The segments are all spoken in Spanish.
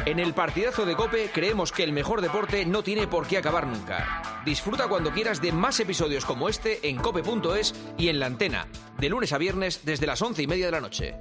En el partidazo de COPE creemos que el mejor deporte no tiene por qué acabar nunca. Disfruta cuando quieras de más episodios como este en cope.es y en La Antena, de lunes a viernes desde las 11:30 de la noche.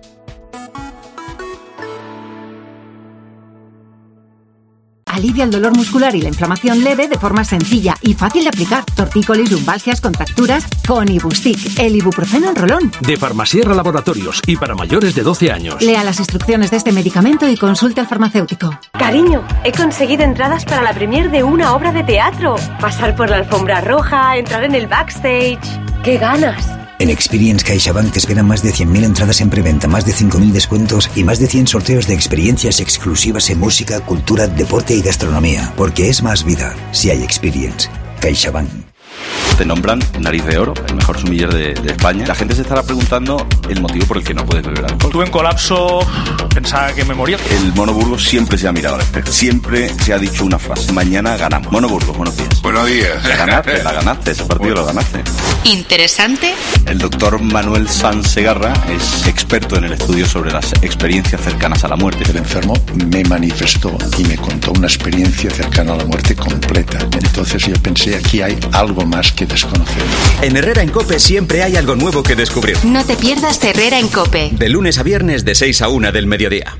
Alivia el dolor muscular y la inflamación leve de forma sencilla y fácil de aplicar. Tortícolis, lumbalgias, contracturas, con Ibustic, el ibuprofeno en rolón. De Farmasierra Laboratorios y para mayores de 12 años. Lea las instrucciones de este medicamento y consulte al farmacéutico. Cariño, he conseguido entradas para la premier de una obra de teatro. Pasar por la alfombra roja, entrar en el backstage. ¡Qué ganas! En Experience CaixaBank te esperan más de 100.000 entradas en preventa, más de 5.000 descuentos y más de 100 sorteos de experiencias exclusivas en música, cultura, deporte y gastronomía. Porque es más vida si hay Experience. CaixaBank. Te nombran Nariz de Oro, el mejor sumiller de España. La gente se estará preguntando el motivo por el que no puedes beber alcohol. Estuve en colapso, pensaba que me moría. El Mono Burgos siempre se ha mirado al espejo. Siempre se ha dicho una frase: mañana ganamos. Mono Burgos, buenos días. Buenos días. La ganaste, ese partido lo ganaste. ¿Interesante? El doctor Manuel Sanz Segarra es experto en el estudio sobre las experiencias cercanas a la muerte. El enfermo me manifestó y me contó una experiencia cercana a la muerte completa. Entonces yo pensé, aquí hay algo más que desconocemos. En Herrera en COPE siempre hay algo nuevo que descubrir. No te pierdas Herrera en COPE. De lunes a viernes de 6 a 1 del mediodía.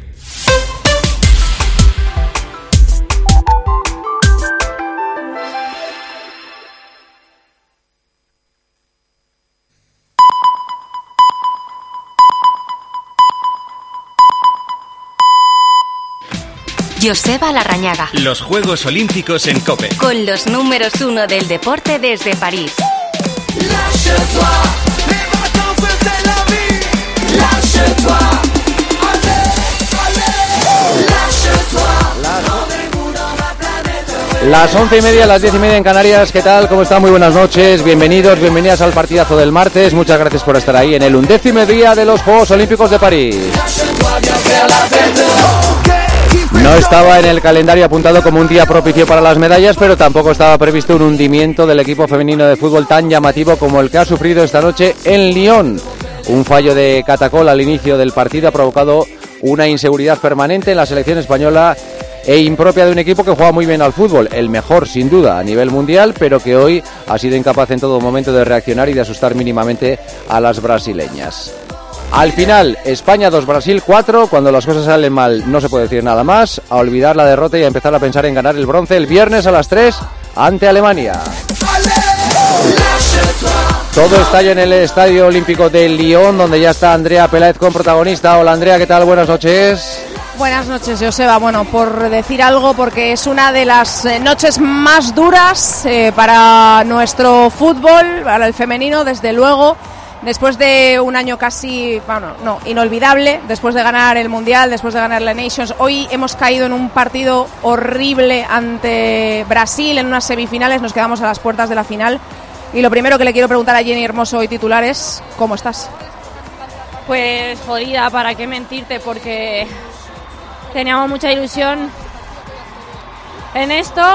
Joseba Larrañaga. Los Juegos Olímpicos en COPE. Con los números 1 del deporte desde París. Las 11:30, las 10:30 en Canarias. ¿Qué tal? ¿Cómo están? Muy buenas noches. Bienvenidos, bienvenidas al partidazo del martes. Muchas gracias por estar ahí en el 11º día de los Juegos Olímpicos de París. No estaba en el calendario apuntado como un día propicio para las medallas, pero tampoco estaba previsto un hundimiento del equipo femenino de fútbol tan llamativo como el que ha sufrido esta noche en Lyon. Un fallo de Catacol al inicio del partido ha provocado una inseguridad permanente en la selección española e impropia de un equipo que juega muy bien al fútbol, el mejor sin duda a nivel mundial, pero que hoy ha sido incapaz en todo momento de reaccionar y de asustar mínimamente a las brasileñas. Al final, España 2, Brasil 4, cuando las cosas salen mal no se puede decir nada más, a olvidar la derrota y a empezar a pensar en ganar el bronce el viernes a las 3 ante Alemania. Todo estalla en el Estadio Olímpico de Lyon, donde ya está Andrea Peláez con protagonista. Hola Andrea, ¿qué tal? Buenas noches. Buenas noches, Joseba. Bueno, por decir algo, porque es una de las noches más duras para nuestro fútbol, para el femenino, desde luego. Después de un año casi, inolvidable, después de ganar el Mundial, después de ganar la Nations, hoy hemos caído en un partido horrible ante Brasil en unas semifinales, nos quedamos a las puertas de la final. Y lo primero que le quiero preguntar a Jenny Hermoso, hoy titular, es ¿cómo estás? Pues jodida, para qué mentirte, porque teníamos mucha ilusión en esto.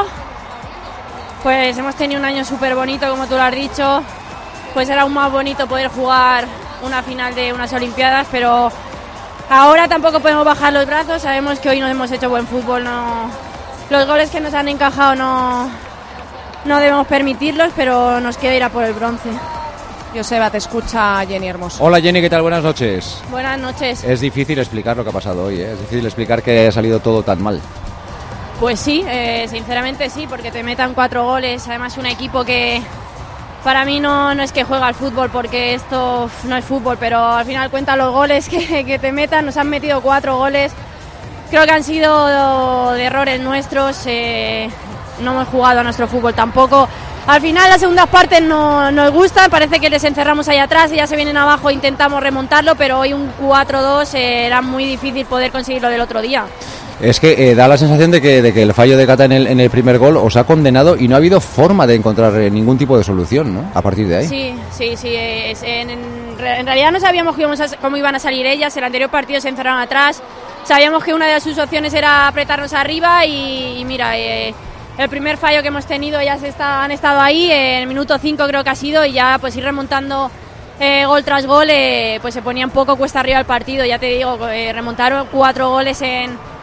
Pues hemos tenido un año súper bonito, como tú lo has dicho. Pues era aún más bonito poder jugar una final de unas Olimpiadas, pero ahora tampoco podemos bajar los brazos. Sabemos que hoy no hemos hecho buen fútbol, los goles que nos han encajado no debemos permitirlos, pero nos queda ir a por el bronce. Joseba, te escucha Jenny Hermoso. Hola Jenny, ¿qué tal? Buenas noches. Buenas noches. Es difícil explicar lo que ha pasado hoy, ¿eh? Es difícil explicar que haya salido todo tan mal. Pues sí, sinceramente sí, porque te metan 4 goles, además un equipo que para mí no es que juega al fútbol, porque esto no es fútbol, pero al final cuentan los goles que te metan. Nos han metido 4 goles, creo que han sido de errores nuestros, no hemos jugado a nuestro fútbol tampoco. Al final las segundas partes no nos gustan, parece que les encerramos ahí atrás y ya se vienen abajo e intentamos remontarlo, pero hoy un 4-2 era muy difícil poder conseguirlo del otro día. Es que da la sensación de que el fallo de Cata en el primer gol os ha condenado y no ha habido forma de encontrar ningún tipo de solución, ¿no? A partir de ahí. Sí. En realidad no sabíamos cómo iban a salir ellas. El anterior partido se encerraron atrás. Sabíamos que una de sus opciones era apretarnos arriba y mira, el primer fallo que hemos tenido, ellas han estado ahí. En el minuto 5 creo que ha sido, y ya pues ir remontando gol tras gol, pues se ponía un poco cuesta arriba el partido. Ya te digo, remontaron 4 goles en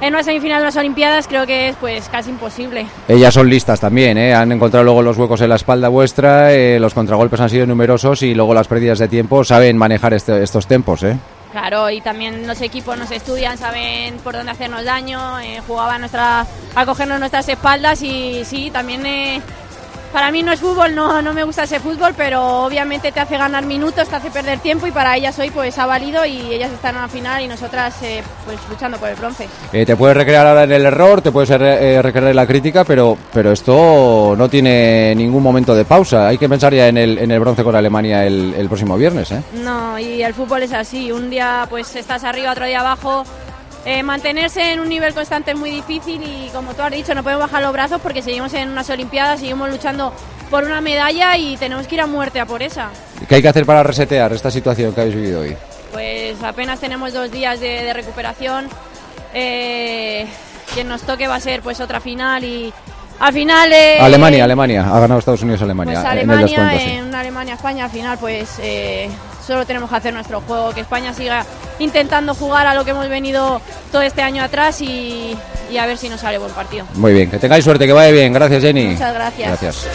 en una semifinal de las Olimpiadas creo que es pues casi imposible. Ellas son listas también, han encontrado luego los huecos en la espalda vuestra, los contragolpes han sido numerosos y luego las pérdidas de tiempo, saben manejar estos tempos, Claro, y también los equipos nos estudian, saben por dónde hacernos daño, jugaban a cogernos nuestras espaldas y sí, también para mí no es fútbol, no me gusta ese fútbol, pero obviamente te hace ganar minutos, te hace perder tiempo y para ellas hoy pues ha valido y ellas están en la final y nosotras pues luchando por el bronce. Te puedes recrear ahora en el error, te puedes recrear en la crítica, pero esto no tiene ningún momento de pausa. Hay que pensar ya en el bronce con Alemania el próximo viernes, No, y el fútbol es así, un día pues estás arriba, otro día abajo. Mantenerse en un nivel constante es muy difícil y como tú has dicho no podemos bajar los brazos porque seguimos en unas Olimpiadas, seguimos luchando por una medalla y tenemos que ir a muerte a por esa. ¿Qué hay que hacer para resetear esta situación que habéis vivido hoy? Pues apenas tenemos 2 días de recuperación, quien nos toque va a ser pues otra final y al final... Alemania, ha ganado Estados Unidos Alemania. Pues Alemania, en el descuento, sí. En una Alemania-España al final pues... solo tenemos que hacer nuestro juego, que España siga intentando jugar a lo que hemos venido todo este año atrás y a ver si nos sale buen partido. Muy bien, que tengáis suerte, que vaya bien. Gracias, Jenny. Muchas gracias.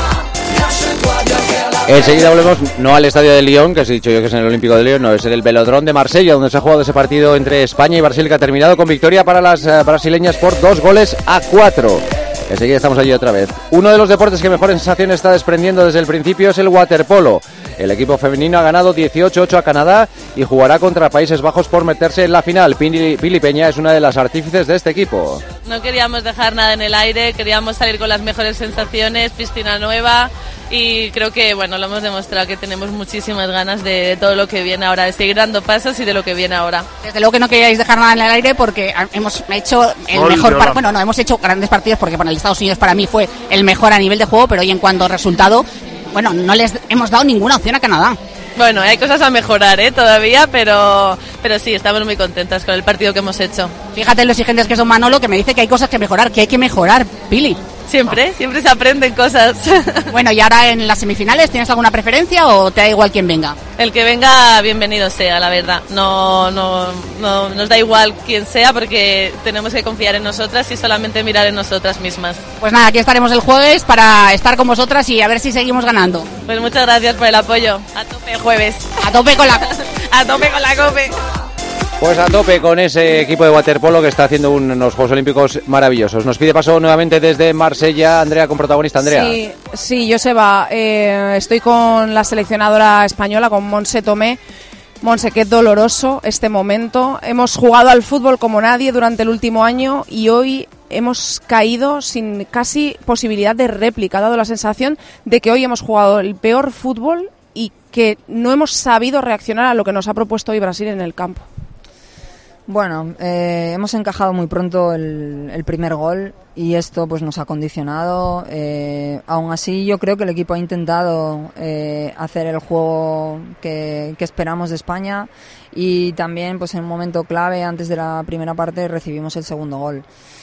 Enseguida volvemos, no al estadio de Lyon, que os he dicho yo que es en el Olímpico de Lyon, no, es en el Velodrome de Marsella, donde se ha jugado ese partido entre España y Brasil, que ha terminado con victoria para las brasileñas por 2-4. Enseguida estamos allí otra vez. Uno de los deportes que mejor sensación está desprendiendo desde el principio es el waterpolo. El equipo femenino ha ganado 18-8 a Canadá y jugará contra Países Bajos por meterse en la final. Pili Peña es una de las artífices de este equipo. No queríamos dejar nada en el aire, queríamos salir con las mejores sensaciones, piscina nueva y creo que bueno, lo hemos demostrado que tenemos muchísimas ganas de todo lo que viene ahora, de seguir dando pasos y de lo que viene ahora. Desde luego que no queríais dejar nada en el aire porque hemos hecho el mejor hemos hecho grandes partidos porque el Estados Unidos para mí fue el mejor a nivel de juego, pero hoy en cuanto a resultado, no les hemos dado ninguna opción a Canadá. Bueno, hay cosas a mejorar todavía, pero sí, estamos muy contentas con el partido que hemos hecho. Fíjate lo exigentes que son Manolo, que me dice que hay cosas que mejorar, Pili. Siempre se aprenden cosas. Bueno, y ahora en las semifinales, ¿tienes alguna preferencia o te da igual quién venga? El que venga, bienvenido sea, la verdad. No nos da igual quién sea porque tenemos que confiar en nosotras y solamente mirar en nosotras mismas. Pues nada, aquí estaremos el jueves para estar con vosotras y a ver si seguimos ganando. Pues muchas gracias por el apoyo. A tope jueves. A tope con la A tope con la COPE. Pues a tope con ese equipo de waterpolo que está haciendo unos Juegos Olímpicos maravillosos. Nos pide paso nuevamente desde Marsella, Andrea, con protagonista. Andrea. Sí, Joseba, estoy con la seleccionadora española, con Montse Tomé. Montse, qué doloroso este momento. Hemos jugado al fútbol como nadie durante el último año y hoy hemos caído sin casi posibilidad de réplica. Ha dado la sensación de que hoy hemos jugado el peor fútbol y que no hemos sabido reaccionar a lo que nos ha propuesto hoy Brasil en el campo. Bueno, hemos encajado muy pronto el primer gol y esto pues nos ha condicionado. Aún así yo creo que el equipo ha intentado hacer el juego que esperamos de España y también pues en un momento clave antes de la primera parte recibimos el segundo gol.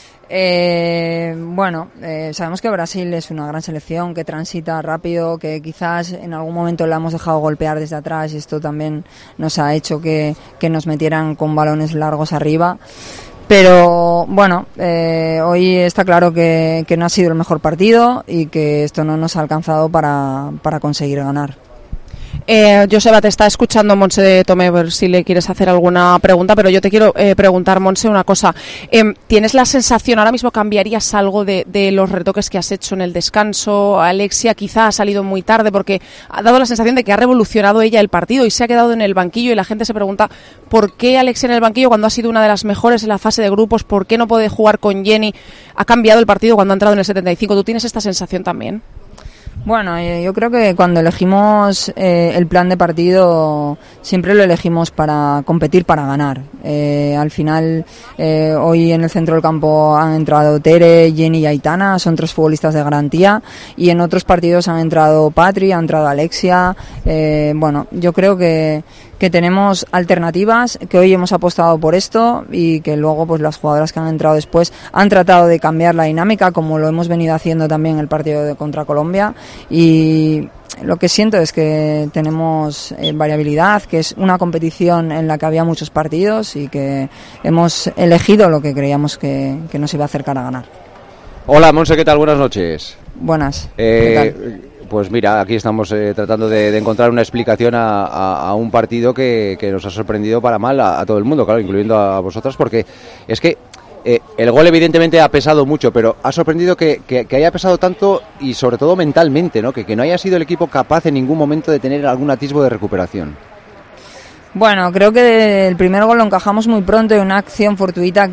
Sabemos que Brasil es una gran selección que transita rápido, que quizás en algún momento la hemos dejado golpear desde atrás y esto también nos ha hecho que nos metieran con balones largos arriba. Pero bueno, hoy está claro que no ha sido el mejor partido y que esto no nos ha alcanzado para conseguir ganar. Joseba, te está escuchando Montse Tomé, ver si le quieres hacer alguna pregunta, pero yo te quiero preguntar, Montse, una cosa. ¿Tienes la sensación, ahora mismo cambiarías algo de los retoques que has hecho en el descanso? Alexia quizá ha salido muy tarde porque ha dado la sensación de que ha revolucionado ella el partido y se ha quedado en el banquillo y la gente se pregunta ¿por qué Alexia en el banquillo cuando ha sido una de las mejores en la fase de grupos? ¿Por qué no puede jugar con Jenny? Ha cambiado el partido cuando ha entrado en el 75. ¿Tú tienes esta sensación también? Bueno, yo creo que cuando elegimos el plan de partido siempre lo elegimos para competir, para ganar. Al final, hoy en el centro del campo han entrado Tere, Jenny y Aitana, son 3 futbolistas de garantía, y en otros partidos han entrado Patri, ha entrado Alexia. Yo creo que tenemos alternativas, que hoy hemos apostado por esto y que luego pues las jugadoras que han entrado después han tratado de cambiar la dinámica como lo hemos venido haciendo también en el partido contra Colombia y lo que siento es que tenemos variabilidad, que es una competición en la que había muchos partidos y que hemos elegido lo que creíamos que nos iba a acercar a ganar. Hola, Monse, ¿qué tal? Buenas noches. Buenas. ¿Qué tal? Pues mira, aquí estamos tratando de encontrar una explicación a un partido que nos ha sorprendido para mal a todo el mundo, claro, incluyendo a vosotras, porque es que el gol evidentemente ha pesado mucho, pero ha sorprendido que haya pesado tanto y sobre todo mentalmente, ¿no? Que no haya sido el equipo capaz en ningún momento de tener algún atisbo de recuperación. Bueno, creo que el primer gol lo encajamos muy pronto en una acción fortuita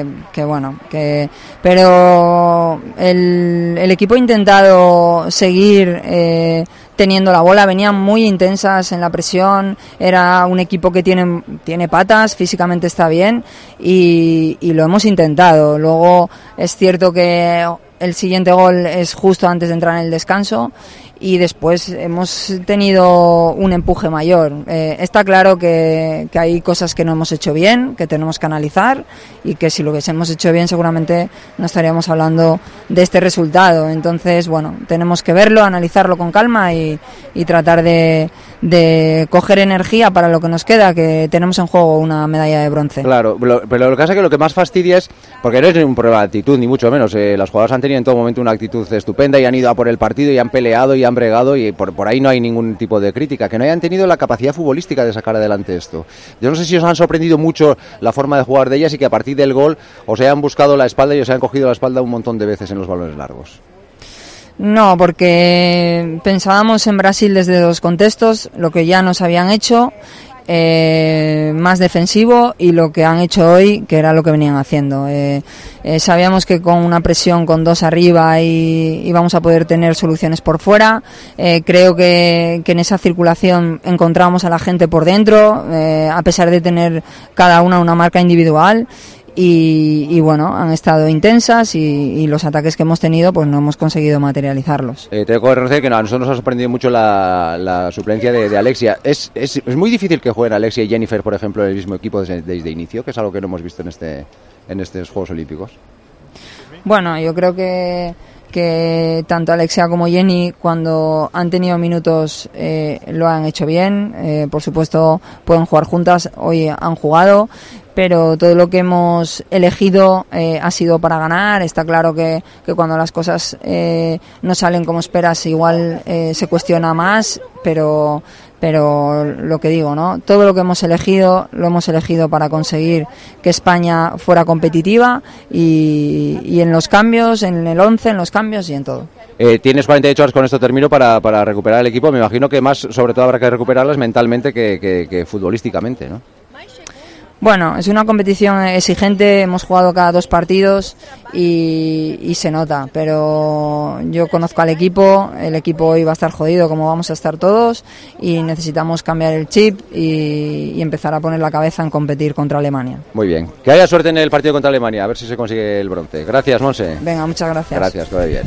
pero el equipo ha intentado seguir teniendo la bola, venían muy intensas en la presión, era un equipo que tiene patas, físicamente está bien y lo hemos intentado. Luego es cierto que el siguiente gol es justo antes de entrar en el descanso y después hemos tenido un empuje mayor. Está claro que hay cosas que no hemos hecho bien, que tenemos que analizar y que si lo hubiésemos hecho bien seguramente no estaríamos hablando de este resultado. Entonces, bueno, tenemos que verlo, analizarlo con calma y tratar de coger energía para lo que nos queda, que tenemos en juego una medalla de bronce. Claro, pero lo que pasa es que lo que más fastidia es, porque no es un problema de actitud, ni mucho menos, las jugadoras han tenido en todo momento una actitud estupenda y han ido a por el partido y han peleado y han bregado y por ahí no hay ningún tipo de crítica, que no hayan tenido la capacidad futbolística de sacar adelante esto. Yo no sé si os han sorprendido mucho la forma de jugar de ellas y que a partir del gol os hayan buscado la espalda y os hayan cogido la espalda un montón de veces en los balones largos. No, porque pensábamos en Brasil desde dos contextos, lo que ya nos habían hecho, más defensivo, y lo que han hecho hoy, que era lo que venían haciendo. Sabíamos que con una presión con dos arriba íbamos a poder tener soluciones por fuera. Creo que en esa circulación encontramos a la gente por dentro, a pesar de tener cada una marca individual. Y bueno, han estado intensas y los ataques que hemos tenido pues no hemos conseguido materializarlos. Tengo que reconocer que a nosotros nos ha sorprendido mucho la suplencia de Alexia. Es muy difícil que jueguen Alexia y Jennifer, por ejemplo, en el mismo equipo desde inicio, que es algo que no hemos visto en estos Juegos Olímpicos. Bueno, yo creo que tanto Alexia como Jenny, cuando han tenido minutos, lo han hecho bien. Por supuesto pueden jugar juntas, hoy han jugado, pero todo lo que hemos elegido ha sido para ganar. Está claro que cuando las cosas no salen como esperas, igual se cuestiona más, pero lo que digo, ¿no? Todo lo que hemos elegido, lo hemos elegido para conseguir que España fuera competitiva y en los cambios, en el 11, en los cambios y en todo. Tienes 48 horas, con esto termino, para recuperar el equipo. Me imagino que más, sobre todo, habrá que recuperarlas mentalmente que futbolísticamente, ¿no? Bueno, es una competición exigente, hemos jugado cada 2 partidos y se nota, pero yo conozco al equipo, el equipo hoy va a estar jodido como vamos a estar todos y necesitamos cambiar el chip y empezar a poner la cabeza en competir contra Alemania. Muy bien, que haya suerte en el partido contra Alemania, a ver si se consigue el bronce. Gracias, Monse. Venga, muchas gracias. Gracias, que vaya bien.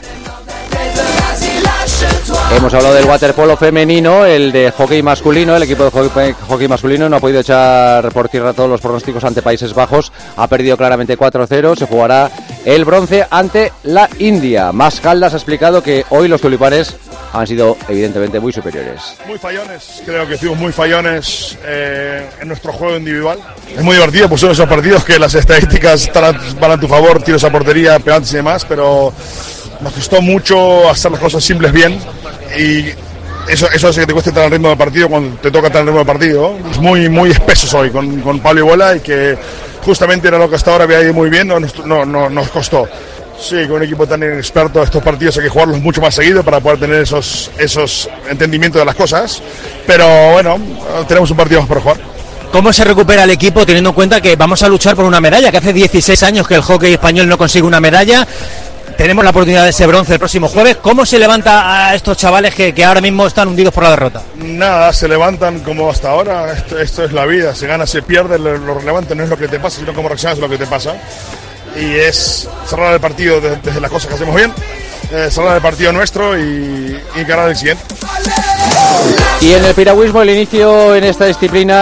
Hemos hablado del waterpolo femenino, el de hockey masculino. El equipo de hockey masculino no ha podido echar por tierra todos los pronósticos ante Países Bajos. Ha perdido claramente 4-0. Se jugará el bronce ante la India. Mas Caldas ha explicado que hoy los tulipanes han sido evidentemente muy superiores. Muy fallones, creo que fuimos muy fallones en nuestro juego individual. Es muy divertido, pues son esos partidos que las estadísticas van a tu favor, tiros a portería, penaltis y demás, pero nos costó mucho hacer las cosas simples bien y eso hace que te cueste estar al ritmo del partido cuando te toca estar al ritmo del partido. Es muy espesos hoy con palo y bola, y que justamente era lo que hasta ahora había ido muy bien, nos costó. Sí, con un equipo tan inexperto, estos partidos hay que jugarlos mucho más seguido para poder tener esos entendimientos de las cosas, pero bueno, tenemos un partido más por jugar. ¿Cómo se recupera el equipo teniendo en cuenta que vamos a luchar por una medalla, que hace 16 años que el hockey español no consigue una medalla? Tenemos la oportunidad de ese bronce el próximo jueves. ¿Cómo se levanta a estos chavales que ahora mismo están hundidos por la derrota? Nada, se levantan como hasta ahora. Esto es la vida, se gana, se pierde. Lo relevante no es lo que te pasa, sino cómo reaccionas a lo que te pasa. Y es cerrar el partido desde las cosas que hacemos bien, cerrar el partido nuestro y encarar el siguiente. Y en el piragüismo, el inicio en esta disciplina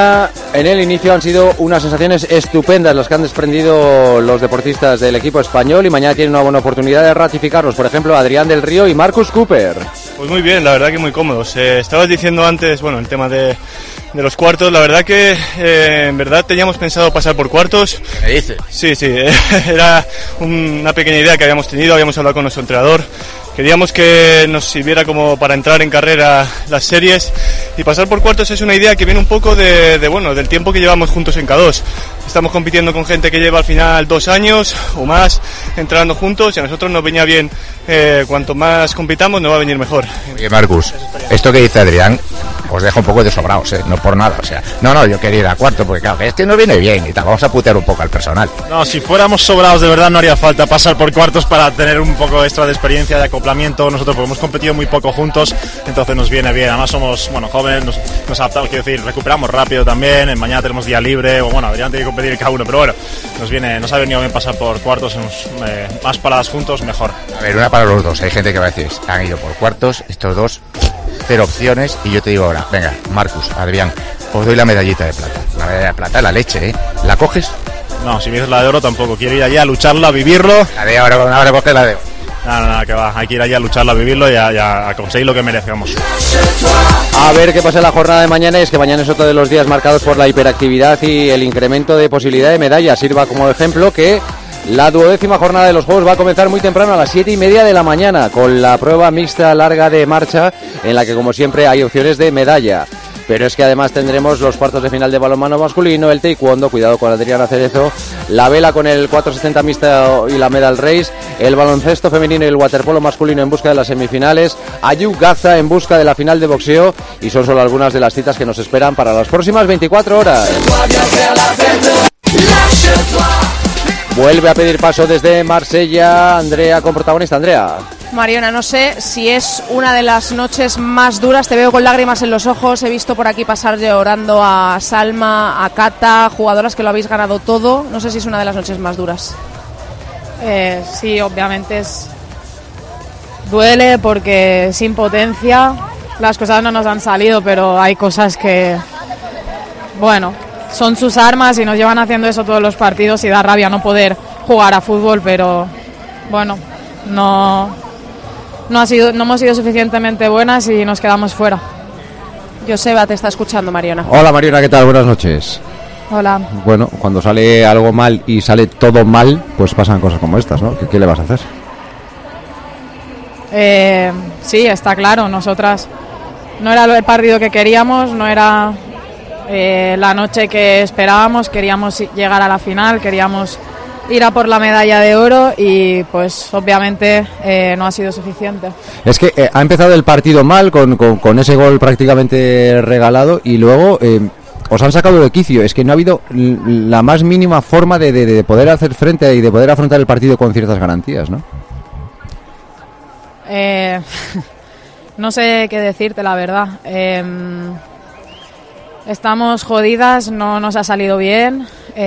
En el inicio han sido unas sensaciones estupendas las que han desprendido los deportistas del equipo español y mañana tienen una buena oportunidad de ratificarlos. Por ejemplo, Adrián del Río y Marcus Cooper. Pues muy bien, la verdad que muy cómodos. Estabas diciendo antes, bueno, el tema de los cuartos, la verdad que en verdad teníamos pensado pasar por cuartos. ¿Qué dices? Sí, era una pequeña idea que habíamos tenido, habíamos hablado con nuestro entrenador. Queríamos que nos sirviera como para entrar en carrera las series y pasar por cuartos es una idea que viene un poco del tiempo que llevamos juntos en K2. Estamos compitiendo con gente que lleva al final 2 años o más entrando juntos y a nosotros nos venía bien, cuanto más compitamos nos va a venir mejor. Oye, Marcus, esto que dice Adrián os deja un poco desobrados, no por nada, o sea, no, yo quería ir a cuarto porque claro, es que nos viene bien y tal, vamos a putear un poco al personal. No, si fuéramos sobrados de verdad no haría falta pasar por cuartos para tener un poco extra de experiencia, de acoplamiento, nosotros porque hemos competido muy poco juntos, entonces nos viene bien, además somos, jóvenes, nos adaptamos, quiero decir, recuperamos rápido también, mañana tenemos día libre, o Adrián tiene que competir cada uno, pero bueno, nos ha venido bien pasar por cuartos, más paradas juntos, mejor. A ver, una para los dos, hay gente que va a decir, han ido por cuartos, estos dos, 0 opciones, y yo te digo ahora, venga, Marcus, Adrián, os doy la medallita de plata. La medalla de plata, la leche, ¿la coges? No, si me dices la de oro tampoco, quiero ir allí a lucharla, a vivirlo. La de oro, ahora coge la de oro. No, que va, hay que ir allí a lucharla, a vivirlo y a conseguir lo que merezcamos. A ver qué pasa en la jornada de mañana, es que mañana es otro de los días marcados por la hiperactividad y el incremento de posibilidad de medallas. Sirva como ejemplo que la 12ª jornada de los Juegos va a comenzar muy temprano a las 7:30 de la mañana con la prueba mixta larga de marcha en la que como siempre hay opciones de medalla. Pero es que además tendremos los cuartos de final de balonmano masculino, el taekwondo, cuidado con Adriana Cerezo, la vela con el 470 mixta y la medal race, el baloncesto femenino y el waterpolo masculino en busca de las semifinales, Ayu Gaza en busca de la final de boxeo y son solo algunas de las citas que nos esperan para las próximas 24 horas. Vuelve a pedir paso desde Marsella Andrea con protagonista. Andrea. Mariona, no sé si es una de las noches más duras, te veo con lágrimas en los ojos, he visto por aquí pasar llorando a Salma, a Cata, jugadoras que lo habéis ganado todo, no sé si es una de las noches más duras. Sí, obviamente duele porque sin potencia las cosas no nos han salido, pero hay cosas que, son sus armas y nos llevan haciendo eso todos los partidos y da rabia no poder jugar a fútbol, pero no hemos sido suficientemente buenas y nos quedamos fuera. Joseba te está escuchando, Mariona. Hola Mariona, ¿qué tal? Buenas noches. Hola. Bueno, cuando sale algo mal y sale todo mal, pues pasan cosas como estas, ¿no? ¿Qué le vas a hacer? Sí, está claro, nosotras no era el partido que queríamos, no era la noche que esperábamos, queríamos llegar a la final, queríamos ir a por la medalla de oro y pues obviamente no ha sido suficiente. Es que ha empezado el partido mal con ese gol prácticamente regalado y luego os han sacado de quicio. Es que no ha habido la más mínima forma de poder hacer frente y de poder afrontar el partido con ciertas garantías, ¿no? No sé qué decirte, la verdad. Estamos jodidas, no nos ha salido bien.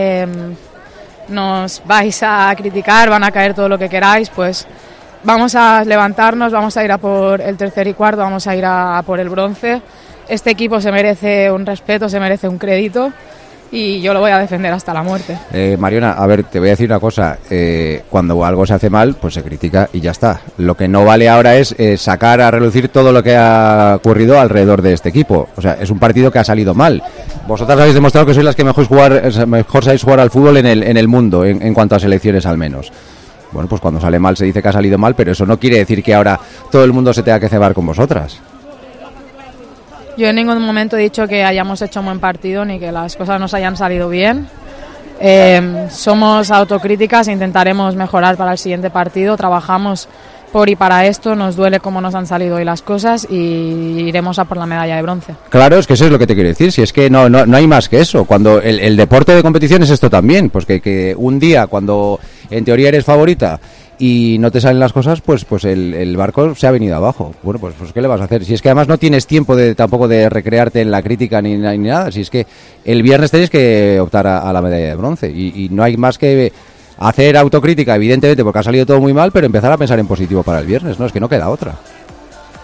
Nos vais a criticar, van a caer todo lo que queráis, pues vamos a levantarnos, vamos a ir a por el tercer y cuarto, vamos a ir a por el bronce. Este equipo se merece un respeto, se merece un crédito y yo lo voy a defender hasta la muerte. Mariona, a ver, te voy a decir una cosa, cuando algo se hace mal, pues se critica y ya está. Lo que no vale ahora es sacar a relucir todo lo que ha ocurrido alrededor de este equipo. O sea, es un partido que ha salido mal. Vosotras habéis demostrado que sois las que mejor sabéis jugar al fútbol en el mundo, en cuanto a selecciones al menos. Bueno, pues cuando sale mal se dice que ha salido mal, pero eso no quiere decir que ahora todo el mundo se tenga que cebar con vosotras. Yo en ningún momento he dicho que hayamos hecho un buen partido ni que las cosas nos hayan salido bien. Somos autocríticas, intentaremos mejorar para el siguiente partido, trabajamos por y para esto, nos duele cómo nos han salido hoy las cosas y iremos a por la medalla de bronce. Claro, es que eso es lo que te quiero decir, si es que no hay más que eso. Cuando el deporte de competición es esto también, pues que un día cuando en teoría eres favorita y no te salen las cosas, pues el barco se ha venido abajo. Bueno, pues ¿qué le vas a hacer? Si es que además no tienes tiempo tampoco de recrearte en la crítica ni nada, si es que el viernes tenéis que optar a la medalla de bronce y no hay más que hacer autocrítica, evidentemente, porque ha salido todo muy mal, pero empezar a pensar en positivo para el viernes, ¿no? Es que no queda otra.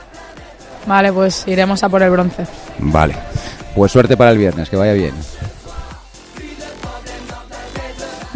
Vale, pues iremos a por el bronce. Vale, pues suerte para el viernes, que vaya bien.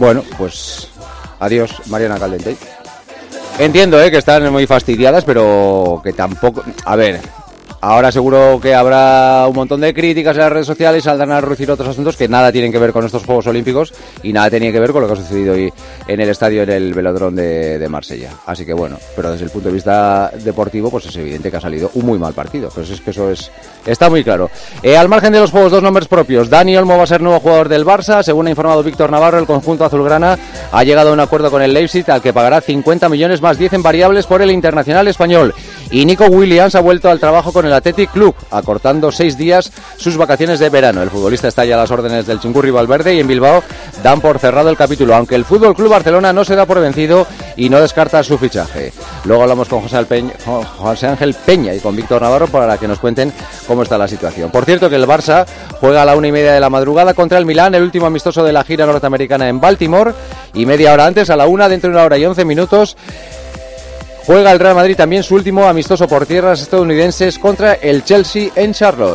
Bueno, pues adiós, Mariana Caldentey. Entiendo que están muy fastidiadas, pero que tampoco... A ver, ahora seguro que habrá un montón de críticas en las redes sociales, saldrán a relucir otros asuntos que nada tienen que ver con estos Juegos Olímpicos y nada tienen que ver con lo que ha sucedido hoy en el estadio, en el Velodrome de Marsella. Así que bueno, pero desde el punto de vista deportivo, pues es evidente que ha salido un muy mal partido. Pues es que eso está muy claro. Al margen de los juegos, dos nombres propios. Dani Olmo va a ser nuevo jugador del Barça. Según ha informado Víctor Navarro, el conjunto azulgrana ha llegado a un acuerdo con el Leipzig al que pagará 50 millones más 10 en variables por el internacional español. Y Nico Williams ha vuelto al trabajo con el Athletic Club, acortando 6 días sus vacaciones de verano. El futbolista está ya a las órdenes del Chingurri Valverde y en Bilbao dan por cerrado el capítulo, aunque el Fútbol Club Barcelona no se da por vencido y no descarta su fichaje. Luego hablamos con José Ángel Peña y con Víctor Navarro para que nos cuenten cómo está la situación. Por cierto, que el Barça juega a la 1:30 de la madrugada contra el Milán, el último amistoso de la gira norteamericana en Baltimore, y media hora antes, a la 1, dentro de 1 hora y 11 minutos, juega el Real Madrid también su último amistoso por tierras estadounidenses contra el Chelsea en Charlotte.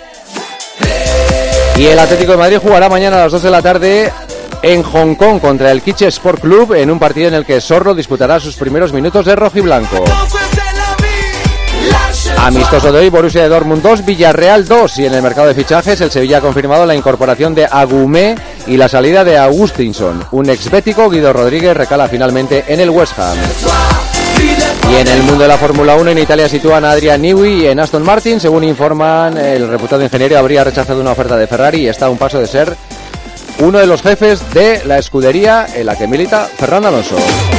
Y el Atlético de Madrid jugará mañana a las 2 de la tarde en Hong Kong contra el Kitche Sport Club, en un partido en el que Sorlo disputará sus primeros minutos de rojiblanco. Amistoso de hoy, Borussia de Dortmund 2, Villarreal 2, y en el mercado de fichajes el Sevilla ha confirmado la incorporación de Agumé y la salida de Agustinson. Un exbético, Guido Rodríguez, recala finalmente en el West Ham. Y en el mundo de la Fórmula 1, en Italia sitúan a Adrian Newey en Aston Martin. Según informan, el reputado ingeniero habría rechazado una oferta de Ferrari y está a un paso de ser uno de los jefes de la escudería en la que milita Fernando Alonso.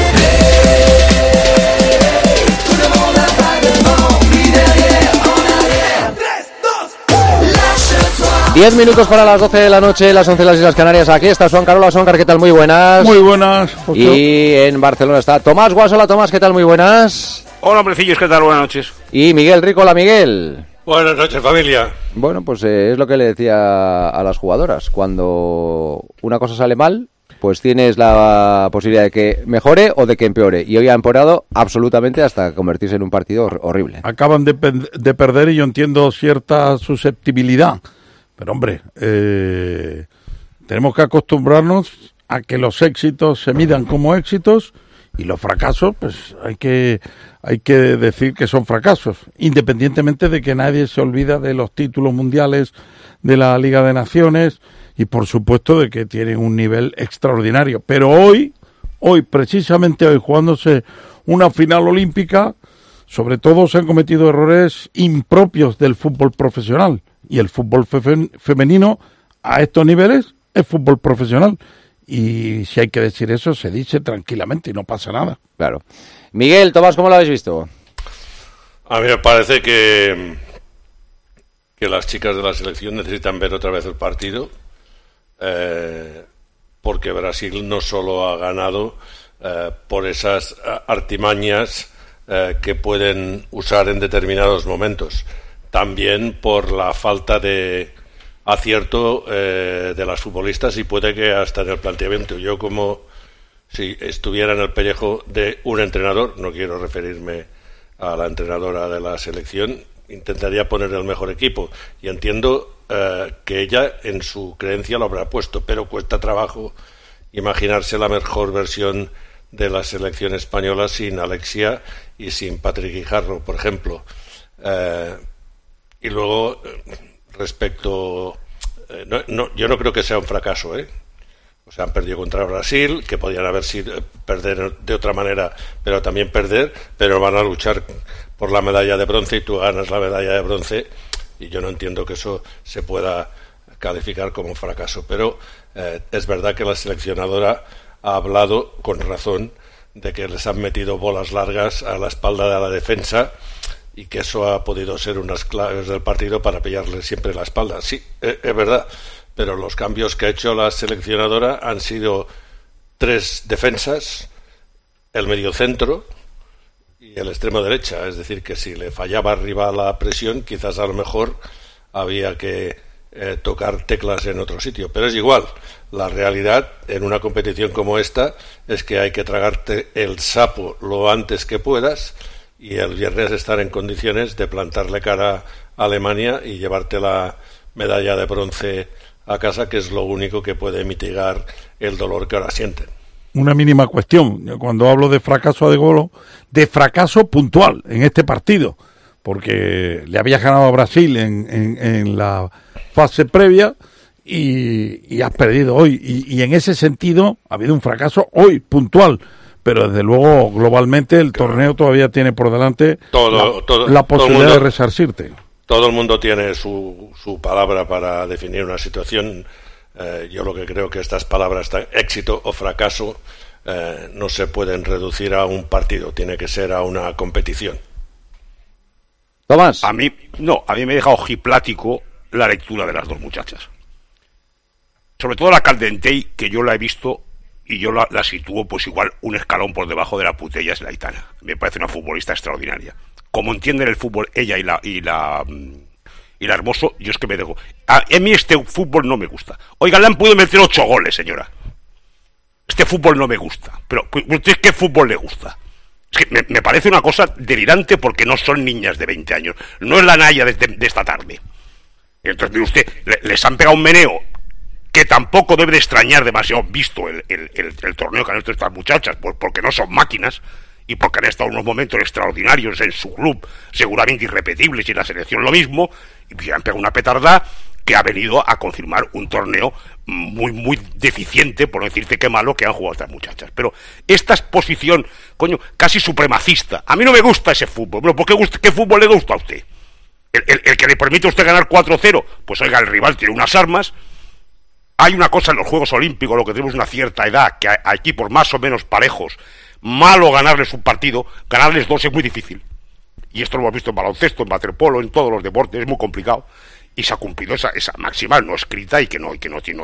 10 minutos para las 12 de la noche, las 11 de las Islas Canarias. Aquí está Suancar. Hola, Suancar, ¿qué tal? Muy buenas. Muy buenas. Y en Barcelona está Tomás Guas. Hola, Tomás, ¿qué tal? Muy buenas. Hola, hombrecillos, ¿qué tal? Buenas noches. Y Miguel Rico. Hola, Miguel. Buenas noches, familia. Bueno, pues es lo que le decía a las jugadoras. Cuando una cosa sale mal, pues tienes la posibilidad de que mejore o de que empeore. Y hoy ha empeorado absolutamente hasta convertirse en un partido horrible. Acaban de perder y yo entiendo cierta susceptibilidad. Pero hombre, tenemos que acostumbrarnos a que los éxitos se midan como éxitos y los fracasos, pues hay que decir que son fracasos, independientemente de que nadie se olvida de los títulos mundiales de la Liga de Naciones y por supuesto de que tienen un nivel extraordinario. Pero hoy, precisamente hoy, jugándose una final olímpica, sobre todo se han cometido errores impropios del fútbol profesional. Y el fútbol femenino a estos niveles es fútbol profesional. Y si hay que decir eso, se dice tranquilamente y no pasa nada. Claro. Miguel, Tomás, ¿cómo lo habéis visto? A mí me parece que las chicas de la selección necesitan ver otra vez el partido, porque Brasil no solo ha ganado por esas artimañas que pueden usar en determinados momentos, también por la falta de acierto de las futbolistas y puede que hasta en el planteamiento. Yo, como si estuviera en el pellejo de un entrenador, no quiero referirme a la entrenadora de la selección, intentaría poner el mejor equipo y entiendo que ella en su creencia lo habrá puesto, pero cuesta trabajo imaginarse la mejor versión de la selección española sin Alexia y sin Patrick Guijarro, por ejemplo. Y luego, respecto... yo no creo que sea un fracaso, O sea, han perdido contra Brasil, que podían haber sido perder de otra manera, pero también perder, pero van a luchar por la medalla de bronce y tú ganas la medalla de bronce. Y yo no entiendo que eso se pueda calificar como un fracaso. Pero es verdad que la seleccionadora ha hablado, con razón, de que les han metido bolas largas a la espalda de la defensa y que eso ha podido ser unas claves del partido para pillarle siempre la espalda. Sí, es verdad, pero los cambios que ha hecho la seleccionadora han sido 3 defensas, el mediocentro y el extremo derecha. Es decir, que si le fallaba arriba la presión, quizás a lo mejor había que tocar teclas en otro sitio. Pero es igual, la realidad en una competición como esta es que hay que tragarte el sapo lo antes que puedas y el viernes estar en condiciones de plantarle cara a Alemania y llevarte la medalla de bronce a casa, que es lo único que puede mitigar el dolor que ahora sienten. Una mínima cuestión. Yo cuando hablo de fracaso de Golo, de fracaso puntual en este partido, porque le había ganado a Brasil en la fase previa y has perdido hoy. Y en ese sentido ha habido un fracaso hoy puntual. Pero desde luego, globalmente, el torneo todavía tiene por delante la posibilidad de resarcirte. Todo el mundo tiene su palabra para definir una situación. Yo lo que creo que estas palabras, éxito o fracaso, no se pueden reducir a un partido, tiene que ser a una competición. Tomás. A mí me deja ojiplático la lectura de las dos muchachas. Sobre todo la Caldentey, que yo la he visto y yo la sitúo pues igual un escalón por debajo de la Putellas y la Aitana. Me parece una futbolista extraordinaria. Como entienden el fútbol ella y la Hermoso, yo es que me dejo. A mí este fútbol no me gusta. Oiga, le han podido meter 8 goles, señora. Este fútbol no me gusta. Pero, ¿usted qué fútbol le gusta? Es que me parece una cosa delirante porque no son niñas de 20 años. No es la Naya de esta tarde. Entonces, mire usted, les han pegado un meneo que tampoco debe de extrañar demasiado, visto el torneo que han hecho estas muchachas, pues porque no son máquinas y porque han estado unos momentos extraordinarios en su club, seguramente irrepetibles, y en la selección lo mismo, y han pegado una petarda que ha venido a confirmar un torneo muy, muy deficiente, por no decirte qué malo, que han jugado estas muchachas. Pero esta exposición, coño, casi supremacista, a mí no me gusta ese fútbol. Bueno, ¿qué fútbol le gusta a usted? ¿El que le permite a usted ganar 4-0? Pues oiga, el rival tiene unas armas. Hay una cosa en los Juegos Olímpicos, lo que tenemos una cierta edad, que a equipos más o menos parejos, malo ganarles un partido, ganarles 2 es muy difícil. Y esto lo hemos visto en baloncesto, en waterpolo, en todos los deportes, es muy complicado. Y se ha cumplido esa máxima no escrita y que no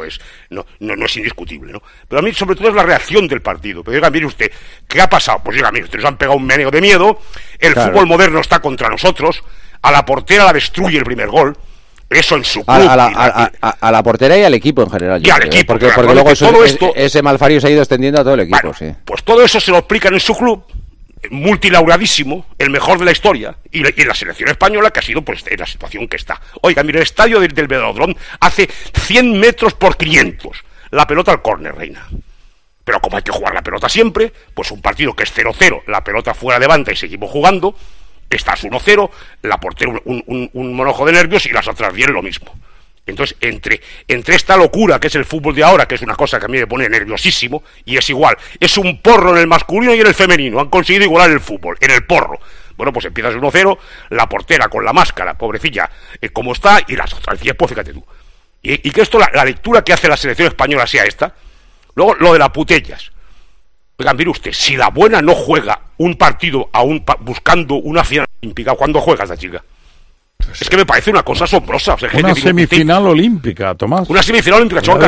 es indiscutible, ¿no? Pero a mí sobre todo es la reacción del partido. Pero diga, mire usted, ¿qué ha pasado? Pues diga, mire, ustedes han pegado un meneo de miedo, el fútbol moderno está contra nosotros, a la portera la destruye el primer gol. Eso en su club. A la portera y al equipo en general. Y al equipo, porque luego ese malfario se ha ido extendiendo a todo el equipo. Bueno, sí. Pues todo eso se lo explican en su club, multilauradísimo, el mejor de la historia, y la selección española, que ha sido pues en la situación que está. Oiga, mire, el estadio del Velodrome hace 100 metros por 500. La pelota al córner, reina. Pero como hay que jugar la pelota siempre, pues un partido que es 0-0, la pelota fuera de banda y seguimos jugando, estás 1-0, la portera un monojo de nervios y las otras 10 lo mismo. Entonces, entre esta locura que es el fútbol de ahora, que es una cosa que a mí me pone nerviosísimo, y es igual, es un porro en el masculino y en el femenino, han conseguido igualar el fútbol, en el porro. Bueno, pues empiezas 1-0, la portera con la máscara, pobrecilla, como está, y las otras 10, pues fíjate tú. Y que esto, la lectura que hace la selección española sea esta. Luego, lo de la Putellas. Oigan, mire usted, si la buena no juega un partido buscando una final olímpica, ¿cuándo juega esta chica? Es que me parece una cosa asombrosa. O sea, una semifinal olímpica, Tomás. Una semifinal olímpica, chato.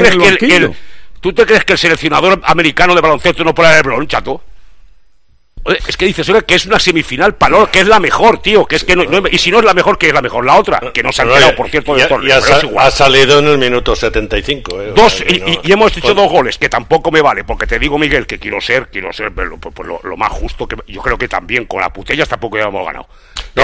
¿Tú te crees que el seleccionador americano de baloncesto no puede haber balón, chato? Es que dices, oiga, que es una semifinal para que es la mejor, tío, que es que no, y si no es la mejor, ¿qué es la mejor? La otra, que no se han quedado, por cierto, del torneo. Ha salido en el minuto 75. Y hemos hecho 2 goles, que tampoco me vale, porque te digo, Miguel, que quiero ser lo más justo, que yo creo que también con la Putellas tampoco ya hemos ganado.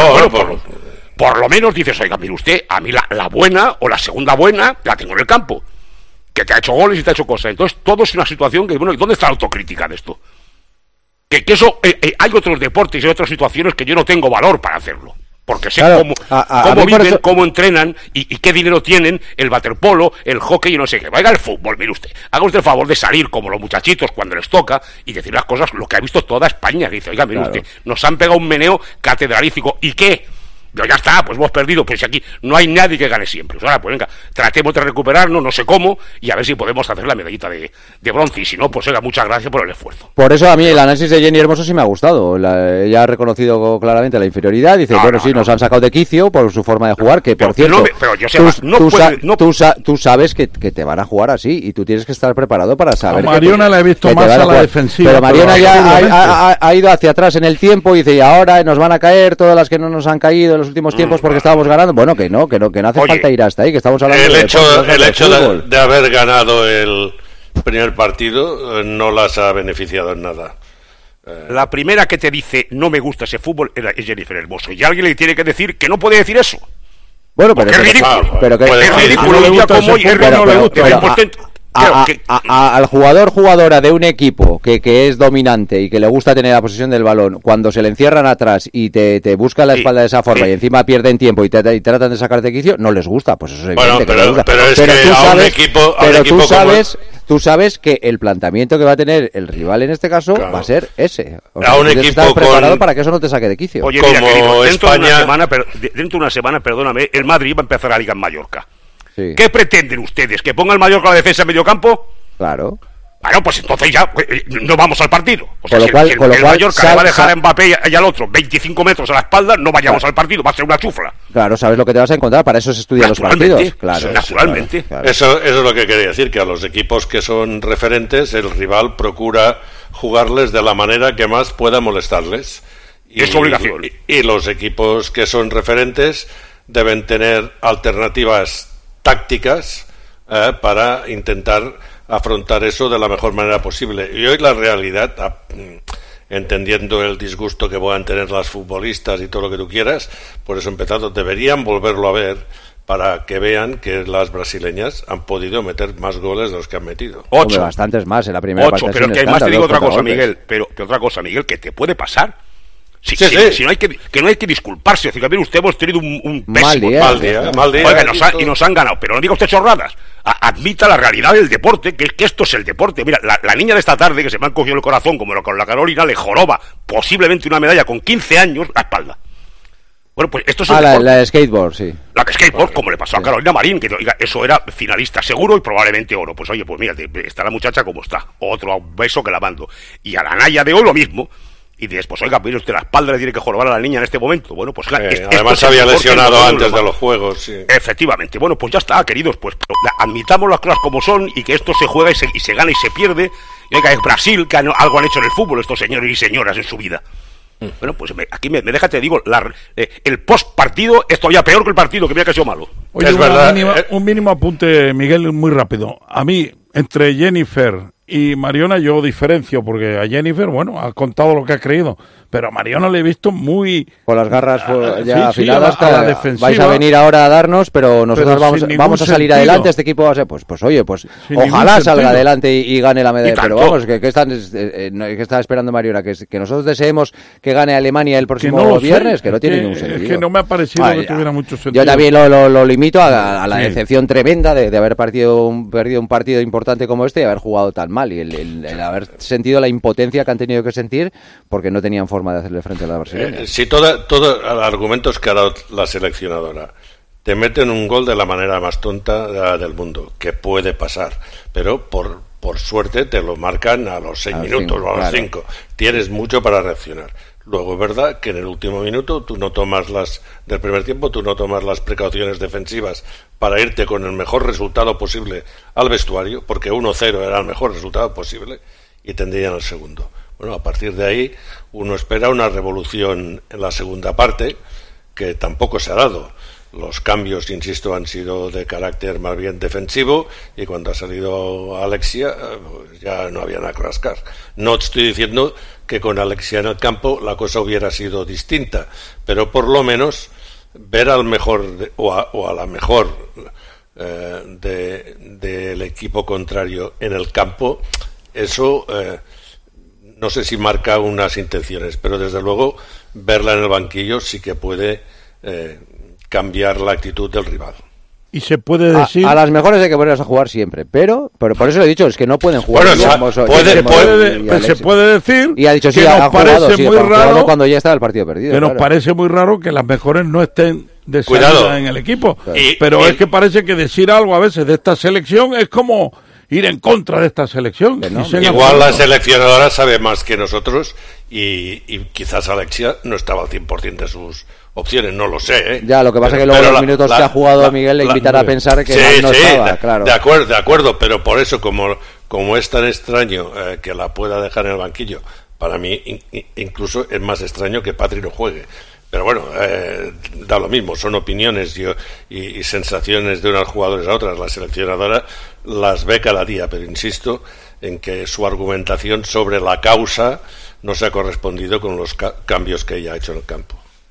Por lo menos dices, oiga, mire usted, a mí la buena o la segunda buena la tengo en el campo, que te ha hecho goles y te ha hecho cosas. Entonces, todo es una situación que, bueno, ¿dónde está la autocrítica de esto? Que eso, hay otros deportes y otras situaciones que yo no tengo valor para hacerlo, porque sé cómo viven, cómo entrenan y qué dinero tienen, el waterpolo, el hockey y no sé qué. Vaya el fútbol, mire usted, haga usted el favor de salir como los muchachitos cuando les toca y decir las cosas, lo que ha visto toda España, que dice, oiga, mire usted, nos han pegado un meneo catedralístico, ¿y qué? Pero ya está, pues hemos perdido, pues aquí no hay nadie que gane siempre. Pues ahora, pues venga, tratemos de recuperarnos, no sé cómo, y a ver si podemos hacer la medallita de bronce. Y si no, pues oiga, muchas gracias por el esfuerzo. Por eso a mí el análisis de Jenny Hermoso sí me ha gustado. Ella ha reconocido claramente la inferioridad. Dice, nos han sacado de quicio por su forma de jugar, que por cierto, tú sabes que te van a jugar así, y tú tienes que estar preparado para saber. A Mariona la he visto más a la defensiva. Pero Mariona ya ha ido hacia atrás en el tiempo y dice, y ahora nos van a caer todas las que no nos han caído en los últimos tiempos porque estábamos ganando. Bueno, que no hace falta ir hasta ahí, que estamos hablando el hecho de haber ganado el primer partido no las ha beneficiado en nada. La primera que te dice no me gusta ese fútbol es Jennifer Hermoso, y alguien le tiene que decir que no puede decir eso. Bueno, pero es ridículo. Es ridículo. Al jugadora de un equipo que es dominante y que le gusta tener la posesión del balón, cuando se le encierran atrás y te buscan la espalda de esa forma y encima pierden tiempo y tratan de sacarte de quicio, no les gusta. Pues eso es evidente que no les gusta. Pero tú sabes que el planteamiento que va a tener el rival en este caso va a ser ese. O sea, a un equipo estás preparado para que eso no te saque de quicio. Oye, mira, querido, dentro de una semana, perdóname, el Madrid va a empezar la Liga en Mallorca. Sí. ¿Qué pretenden ustedes? ¿Que ponga el Mallorca la defensa en medio campo? Claro. Bueno, pues entonces ya no vamos al partido. O sea, con el Mallorca le va a dejar a Mbappé y al otro 25 metros a la espalda, no vayamos al partido, va a ser una chufla. Claro, sabes lo que te vas a encontrar, para eso se estudian los partidos. Claro, naturalmente. Claro. Eso es lo que quería decir, que a los equipos que son referentes, el rival procura jugarles de la manera que más pueda molestarles. Es obligación. Y los equipos que son referentes deben tener alternativas tácticas para intentar afrontar eso de la mejor manera posible. Y hoy la realidad, entendiendo el disgusto que puedan tener las futbolistas y todo lo que tú quieras, por eso empezando, deberían volverlo a ver para que vean que las brasileñas han podido meter más goles de los que han metido. 8. Bastantes más en la primera parte. Pero que además te digo otra cosa, Miguel, que te puede pasar. Sí. Si no hay que disculparse. Es decir, usted hemos tenido un pésimo mal día. Oiga, y nos han ganado, pero no diga usted chorradas. Admita la realidad del deporte, que esto es el deporte. Mira, la niña de esta tarde, que se me han cogido el corazón, como con la Carolina, le joroba posiblemente una medalla con 15 años la espalda. Bueno, pues esto es la de skateboard, sí. La de skateboard, como le pasó a Carolina Marín, que oiga, eso era finalista seguro y probablemente oro. Pues oye, pues mira, está la muchacha como está. Otro beso que la mando. Y a la Naya de hoy lo mismo. Y dices, pues oiga, mire usted, la espalda le tiene que jorobar a la niña en este momento. Bueno, pues claro. Además se había lesionado antes de los juegos. Sí. Efectivamente. Bueno, pues ya está, queridos. Pues admitamos las cosas como son y que esto se juega y se gana y se pierde. Y oiga, es Brasil, que algo han hecho en el fútbol estos señores y señoras en su vida. Bueno, pues aquí me deja, te digo, el post partido es todavía peor que el partido, que mira que ha sido malo. Oye, es verdad. Un mínimo apunte, Miguel, muy rápido. A mí, entre Jennifer y Mariona yo diferencio, porque a Jennifer, bueno, ha contado lo que ha creído, pero a Mariona le he visto muy... Con las garras ya afiladas, a la defensiva. Vais a venir ahora a darnos, pero nosotros vamos a salir adelante, este equipo va a ser, pues oye, pues ojalá salga adelante y gane la medalla, pero vamos, ¿qué está esperando Mariona? ¿Que nosotros deseemos que gane Alemania el próximo viernes? Que no tiene ningún sentido. Es que no me ha parecido que tuviera mucho sentido. Yo también lo limito a la decepción tremenda de haber perdido un partido importante como este y haber jugado tan mal, y el haber sentido la impotencia que han tenido que sentir porque no tenían forma de hacerle frente a la brasileña. Si todos los argumentos que ha dado la seleccionadora te meten un gol de la manera más tonta del mundo, que puede pasar, pero por suerte te lo marcan a los 6 minutos o a los 5. Tienes mucho para reaccionar. Luego es verdad que en el último minuto del primer tiempo tú no tomas las precauciones defensivas para irte con el mejor resultado posible al vestuario, porque 1-0 era el mejor resultado posible y tendrían el segundo. Bueno, a partir de ahí uno espera una revolución en la segunda parte, que tampoco se ha dado. Los cambios, insisto, han sido de carácter más bien defensivo, y cuando ha salido Alexia ya no había nada que rascar. No estoy diciendo que con Alexia en el campo la cosa hubiera sido distinta, pero por lo menos ver al mejor o a la mejor del equipo contrario en el campo, eso no sé si marca unas intenciones, pero desde luego verla en el banquillo sí que puede cambiar la actitud del rival. Y se puede decir... A las mejores hay que ponerlas a jugar siempre, pero por eso le he dicho, es que no pueden jugar. Bueno, se puede decir y ha dicho, que nos parece muy raro cuando ya estaba el partido perdido. Que nos parece muy raro que las mejores no estén de salida en el equipo. Claro. Pero es que parece que decir algo a veces de esta selección es como ir en contra de esta selección. No, igual la seleccionadora sabe más que nosotros y quizás Alexia no estaba al 100% de sus opciones, no lo sé, ¿eh? Ya, lo que pasa es que luego los minutos que ha jugado Miguel le invitará a pensar que no estaba, claro. De acuerdo, pero por eso, como es tan extraño que la pueda dejar en el banquillo, para mí incluso es más extraño que Patri no juegue. Pero bueno, da lo mismo, son opiniones y sensaciones de unos jugadores a otras. La seleccionadora las ve cada día, pero insisto en que su argumentación sobre la causa no se ha correspondido con los cambios que ella ha hecho en el campo.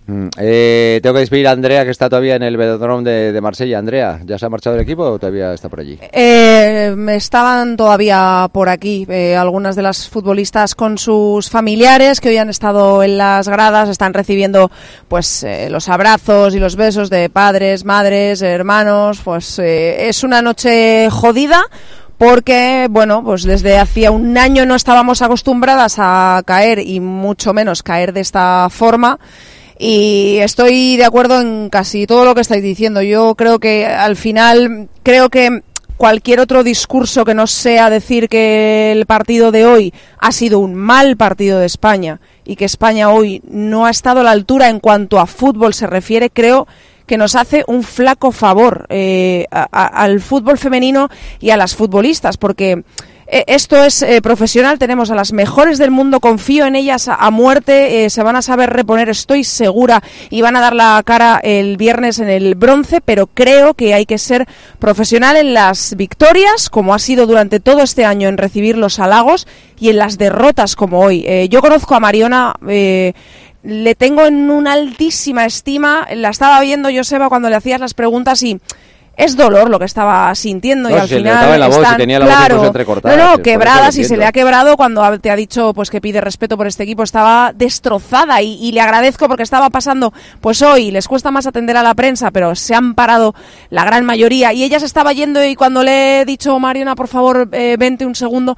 Tengo que despedir a Andrea, que está todavía en el Velódromo de Marsella. Andrea, ¿ya se ha marchado del equipo o todavía está por allí? Estaban todavía por aquí algunas de las futbolistas con sus familiares que hoy han estado en las gradas, están recibiendo pues los abrazos y los besos de padres, madres, hermanos. Pues es una noche jodida, porque, bueno, pues desde hacía un año no estábamos acostumbradas a caer, y mucho menos caer de esta forma. Y estoy de acuerdo en casi todo lo que estáis diciendo. Yo creo que al final, cualquier otro discurso que no sea decir que el partido de hoy ha sido un mal partido de España y que España hoy no ha estado a la altura en cuanto a fútbol se refiere, creo que nos hace un flaco favor al fútbol femenino y a las futbolistas, porque esto es profesional, tenemos a las mejores del mundo, confío en ellas a muerte, se van a saber reponer, estoy segura, y van a dar la cara el viernes en el bronce, pero creo que hay que ser profesional en las victorias, como ha sido durante todo este año, en recibir los halagos, y en las derrotas como hoy. Yo conozco a Mariona, le tengo en una altísima estima, la estaba viendo, Joseba, cuando le hacías las preguntas, y es dolor lo que estaba sintiendo, y al final están, claro, quebradas, y se le ha quebrado cuando te ha dicho pues que pide respeto por este equipo. Estaba destrozada, y le agradezco, porque estaba pasando, pues hoy les cuesta más atender a la prensa, pero se han parado la gran mayoría, y ella se estaba yendo, y cuando le he dicho, Mariona, por favor, vente un segundo,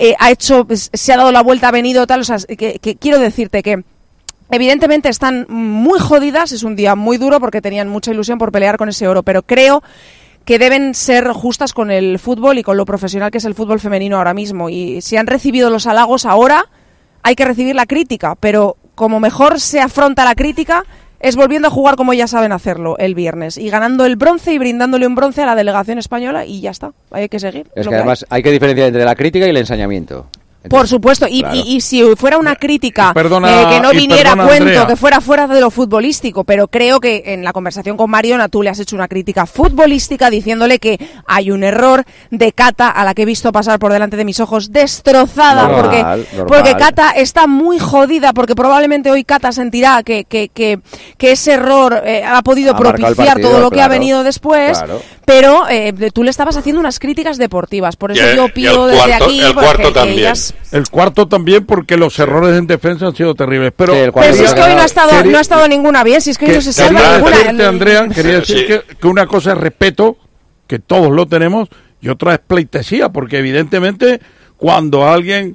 se ha dado la vuelta, ha venido, tal, o sea, que quiero decirte que evidentemente están muy jodidas, es un día muy duro porque tenían mucha ilusión por pelear con ese oro, pero creo que deben ser justas con el fútbol y con lo profesional que es el fútbol femenino ahora mismo. Y si han recibido los halagos ahora, hay que recibir la crítica, pero como mejor se afronta la crítica es volviendo a jugar como ya saben hacerlo el viernes, y ganando el bronce y brindándole un bronce a la delegación española, y ya está, hay que seguir. Es que además hay que diferenciar entre la crítica y el ensañamiento. Por supuesto, y si fuera una crítica que no viniera a cuento, Andrea, que fuera fuera de lo futbolístico, pero creo que en la conversación con Mariona tú le has hecho una crítica futbolística diciéndole que hay un error de Cata, a la que he visto pasar por delante de mis ojos destrozada, porque Cata está muy jodida, porque probablemente hoy Cata sentirá que ese error ha podido propiciar todo lo que ha venido después, pero tú le estabas haciendo unas críticas deportivas, por eso yo pido desde aquí el cuarto también. El cuarto también, porque los errores en defensa han sido terribles. Pero si es que hoy no ha estado ninguna bien, si es que hoy no se salva ninguna. Andrea, quería decir que una cosa es respeto, que todos lo tenemos, y otra es pleitesía, porque evidentemente cuando alguien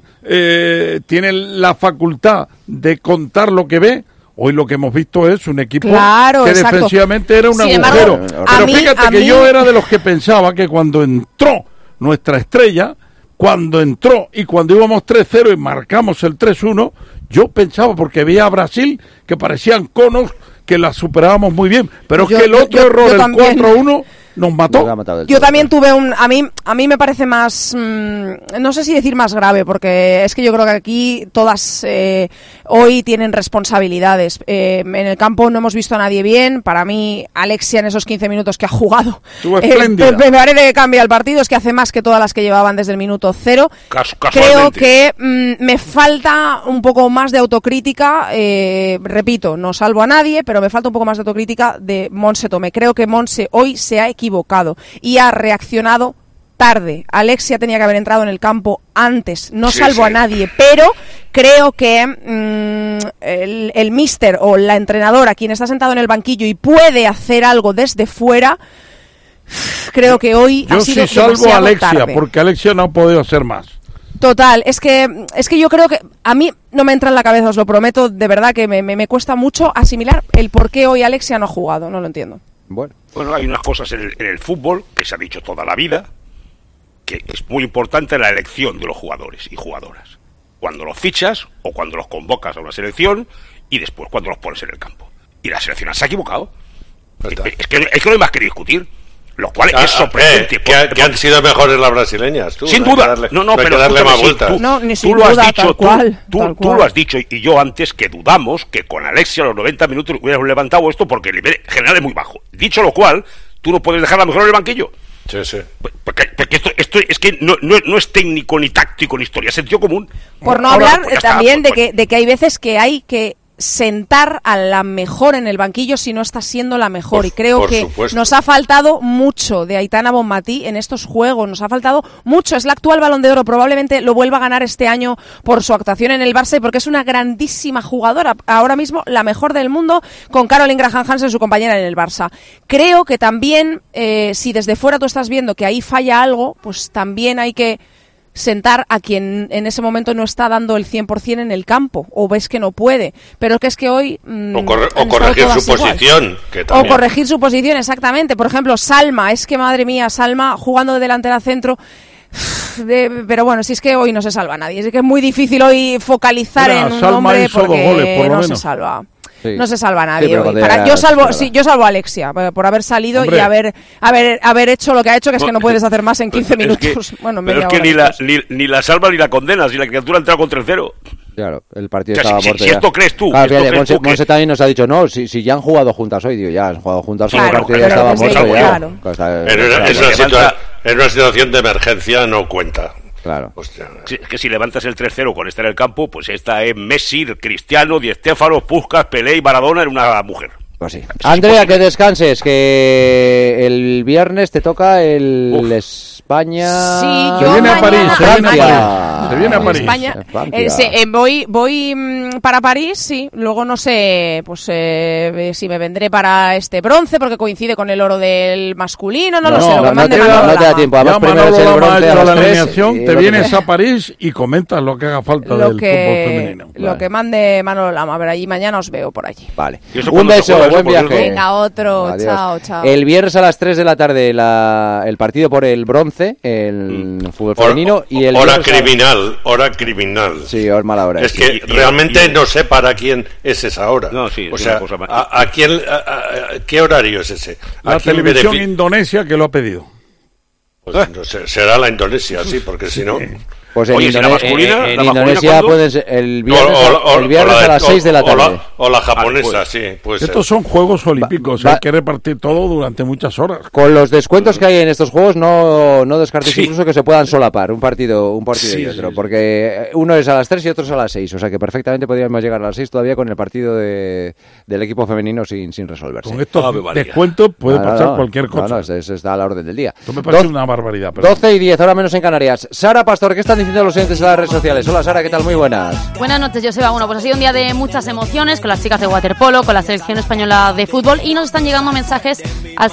tiene la facultad de contar lo que ve, hoy lo que hemos visto es un equipo que defensivamente era un agujero. Pero fíjate que yo era de los que pensaba que cuando entró nuestra estrella, cuando entró y cuando íbamos 3-0 y marcamos el 3-1, yo pensaba, porque veía a Brasil que parecían conos, que la superábamos muy bien, pero es que el otro error, el 4-1, nos mató. Yo también tuve a mí me parece más, no sé si decir más grave, porque es que yo creo que aquí todas hoy tienen responsabilidades. En el campo no hemos visto a nadie bien. Para mí, Alexia, en esos 15 minutos que ha jugado, me parece que cambia el partido, es que hace más que todas las que llevaban desde el minuto 0. Creo que me falta un poco más de autocrítica, repito, no salvo a nadie, pero me falta un poco más de autocrítica de Montse Tomé. Creo que Montse hoy se ha equivocado y ha reaccionado tarde. Alexia tenía que haber entrado en el campo antes, no salvo a nadie, pero creo que el míster o la entrenadora, quien está sentado en el banquillo y puede hacer algo desde fuera, creo que hoy ha sido salvo a Alexia, tarde. Porque Alexia no ha podido hacer más. Total, es que yo creo que a mí no me entra en la cabeza, os lo prometo, de verdad que me cuesta mucho asimilar el por qué hoy Alexia no ha jugado, no lo entiendo. Bueno, hay unas cosas en el fútbol que se ha dicho toda la vida, que es muy importante la elección de los jugadores y jugadoras. Cuando los fichas o cuando los convocas a una selección y después cuando los pones en el campo. Y la selección se ha equivocado. Es que no hay más que discutir. Lo cual es sorprendente. Que han sido mejores las brasileñas. Sin duda. Pero darle más vueltas. Tú lo has dicho, tú lo has dicho, y yo antes, que dudamos que con Alexia a los 90 minutos hubiéramos levantado esto porque el nivel general es muy bajo. Dicho lo cual, tú no puedes dejarla mejor en el banquillo. Sí. Porque esto es que no es técnico, ni táctico, ni historia, es sentido común. Por no hablar también de que hay veces que hay que sentar a la mejor en el banquillo si no está siendo la mejor, y creo que nos ha faltado mucho de Aitana Bonmatí en estos juegos, nos ha faltado mucho. Es la actual Balón de Oro, probablemente lo vuelva a ganar este año por su actuación en el Barça y porque es una grandísima jugadora, ahora mismo la mejor del mundo, con Caroline Graham Hansen, su compañera en el Barça. Creo que también, si desde fuera tú estás viendo que ahí falla algo, pues también hay que sentar a quien en ese momento no está dando el 100% en el campo, o ves que no puede, pero que es que hoy o corregir su posición, que también. O corregir su posición, exactamente. Por ejemplo, Salma, es que madre mía, Salma jugando de delantera centro, pero bueno, si es que hoy no se salva nadie, es que es muy difícil hoy focalizar en un Salma hombre hizo porque 2 goles, por lo no menos. se salva. Sí. No se salva nadie. Sí, hoy. Yo salvo a Alexia por haber salido, hombre, y haber hecho lo que ha hecho, que es que no puedes hacer más en 15 minutos. Pero es que ni la salva ni la condena, si la criatura ha entrado contra el 0. Claro, el partido estaba muerto. Si esto crees tú. Claro, fíjate, Monse también nos ha dicho, no, si ya han jugado juntas hoy, digo, ya han jugado juntas, claro, el partido ya estaba muerto. Claro. Es una situación de emergencia, no cuenta. Claro. Hostia. Es que si levantas el 3-0 con estar en el campo, pues esta es Messi, Cristiano, Di Stéfano, Puskas, Pelé y Maradona en una mujer. Pues sí. Andrea, que descanses, que el viernes te toca el España. Sí, se viene a París, se viene a París. España. Voy para París, sí. Luego no sé, pues si me vendré para este bronce porque coincide con el oro del masculino, no lo sé. Lo que mande Manolo Lama. No te da tiempo. Además, primero es el bronce a las 3. Te vienes a París y comentas lo que haga falta del fútbol femenino. Lo que mande Manolo Lama. A ver, allí mañana os veo por allí. Vale. Un beso, buen viaje. Venga, otro. Adiós. Chao. El viernes a las 3 de la tarde el partido por el bronce, el fútbol femenino. Y el hora criminal. Sí, mala hora. Es que realmente no sé para quién es esa hora. No, sí, o sea, ¿qué horario es ese? La televisión indonesia que lo ha pedido. Pues no sé, será la Indonesia, sí, porque si no... Pues en, Oye, si la masculina, en Indonesia pueden ser el viernes a las 6 de la tarde. O la japonesa, sí. Estos son Juegos Olímpicos, hay que repartir todo durante muchas horas. Con los descuentos que hay en estos juegos no descartéis incluso que se puedan solapar un partido y otro, porque uno es a las 3 y otro es a las 6, o sea que perfectamente podríamos llegar a las 6 todavía con el partido del equipo femenino sin resolverse. Con estos descuentos puede pasar cualquier cosa. No, eso está a la orden del día. Esto me parece una barbaridad. 12 y 10, ahora menos en Canarias. Sara Pastor, ¿qué están diciendo los oyentes en las redes sociales? Hola Sara, ¿qué tal? Muy buenas. Buenas noches, Joseba. Bueno, pues ha sido un día de muchas emociones con las chicas de waterpolo, con la selección española de fútbol, y nos están llegando mensajes al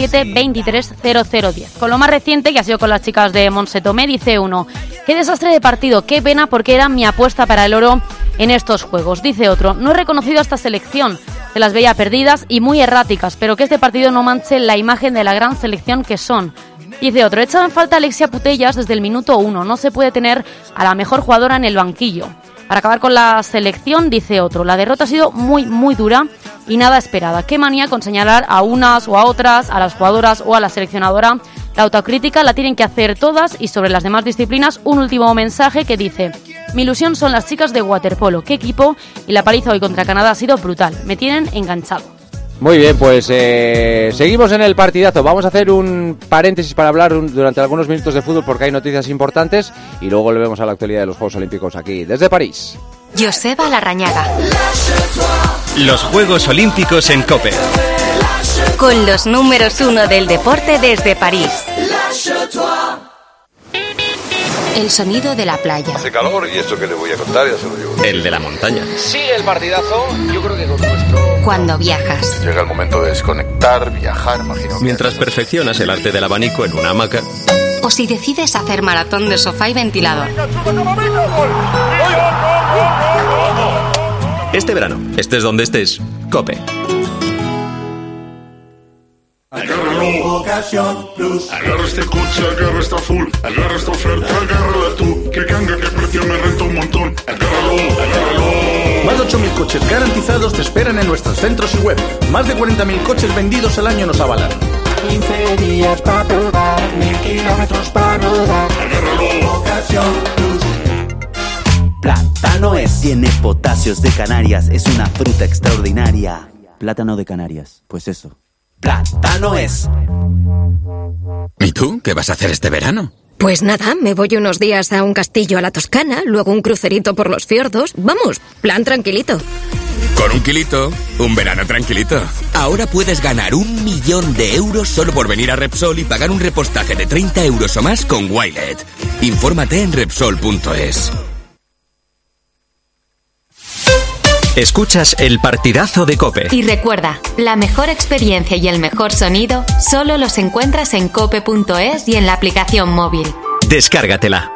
637-230010. Con lo más reciente, que ha sido con las chicas de Montse Tomé, dice uno: qué desastre de partido, qué pena porque era mi apuesta para el oro en estos juegos. Dice otro: no he reconocido a esta selección, se las veía perdidas y muy erráticas, pero que este partido no manche la imagen de la gran selección que son. Dice otro: echan en falta a Alexia Putellas desde el minuto 1, no se puede tener a la mejor jugadora en el banquillo. Para acabar con la selección, dice otro: la derrota ha sido muy, muy dura y nada esperada. Qué manía con señalar a unas o a otras, a las jugadoras o a la seleccionadora. La autocrítica la tienen que hacer todas. Y sobre las demás disciplinas, un último mensaje que dice: mi ilusión son las chicas de waterpolo, qué equipo, y la paliza hoy contra Canadá ha sido brutal, me tienen enganchado. Muy bien, pues seguimos en el partidazo. Vamos a hacer un paréntesis para hablar durante algunos minutos de fútbol porque hay noticias importantes y luego volvemos a la actualidad de los Juegos Olímpicos aquí desde París. Joseba Larrañaga. Los Juegos Olímpicos en COPE. Con los números 1 del deporte desde París. El sonido de la playa. Hace calor y esto que le voy a contar ya se lo digo. El de la montaña. Sí, el partidazo, yo creo que con nuestro... Cuando viajas. Llega el momento de desconectar, viajar, imagino. Mientras perfeccionas el arte del abanico en una hamaca. O si decides hacer maratón de sofá y ventilador. Este verano, estés donde estés, COPE. Agárralo, Ocasión Plus. Agarra este coche, agarra esta full. Agarra esta oferta, agárrala tú. Que canga, que precio me renta un montón. Agárralo. Más de 8.000 coches garantizados te esperan en nuestros centros y web. Más de 40.000 coches vendidos al año nos avalan. 15 días para probar, 1.000 kilómetros para rodar. Agárralo, Ocasión Plus. Plátano es. Tiene potasios de Canarias. Es una fruta extraordinaria. Plátano de Canarias. Pues eso. Plátano es. ¿Y tú? ¿Qué vas a hacer este verano? Pues nada, me voy unos días a un castillo a la Toscana, luego un crucerito por los fiordos. Vamos, plan tranquilito. Con un kilito, un verano tranquilito. Ahora puedes ganar 1 millón de euros solo por venir a Repsol y pagar un repostaje de 30 euros o más con Wilet. Infórmate en Repsol.es. Escuchas el partidazo de COPE. Y recuerda, la mejor experiencia y el mejor sonido solo los encuentras en cope.es y en la aplicación móvil. Descárgatela.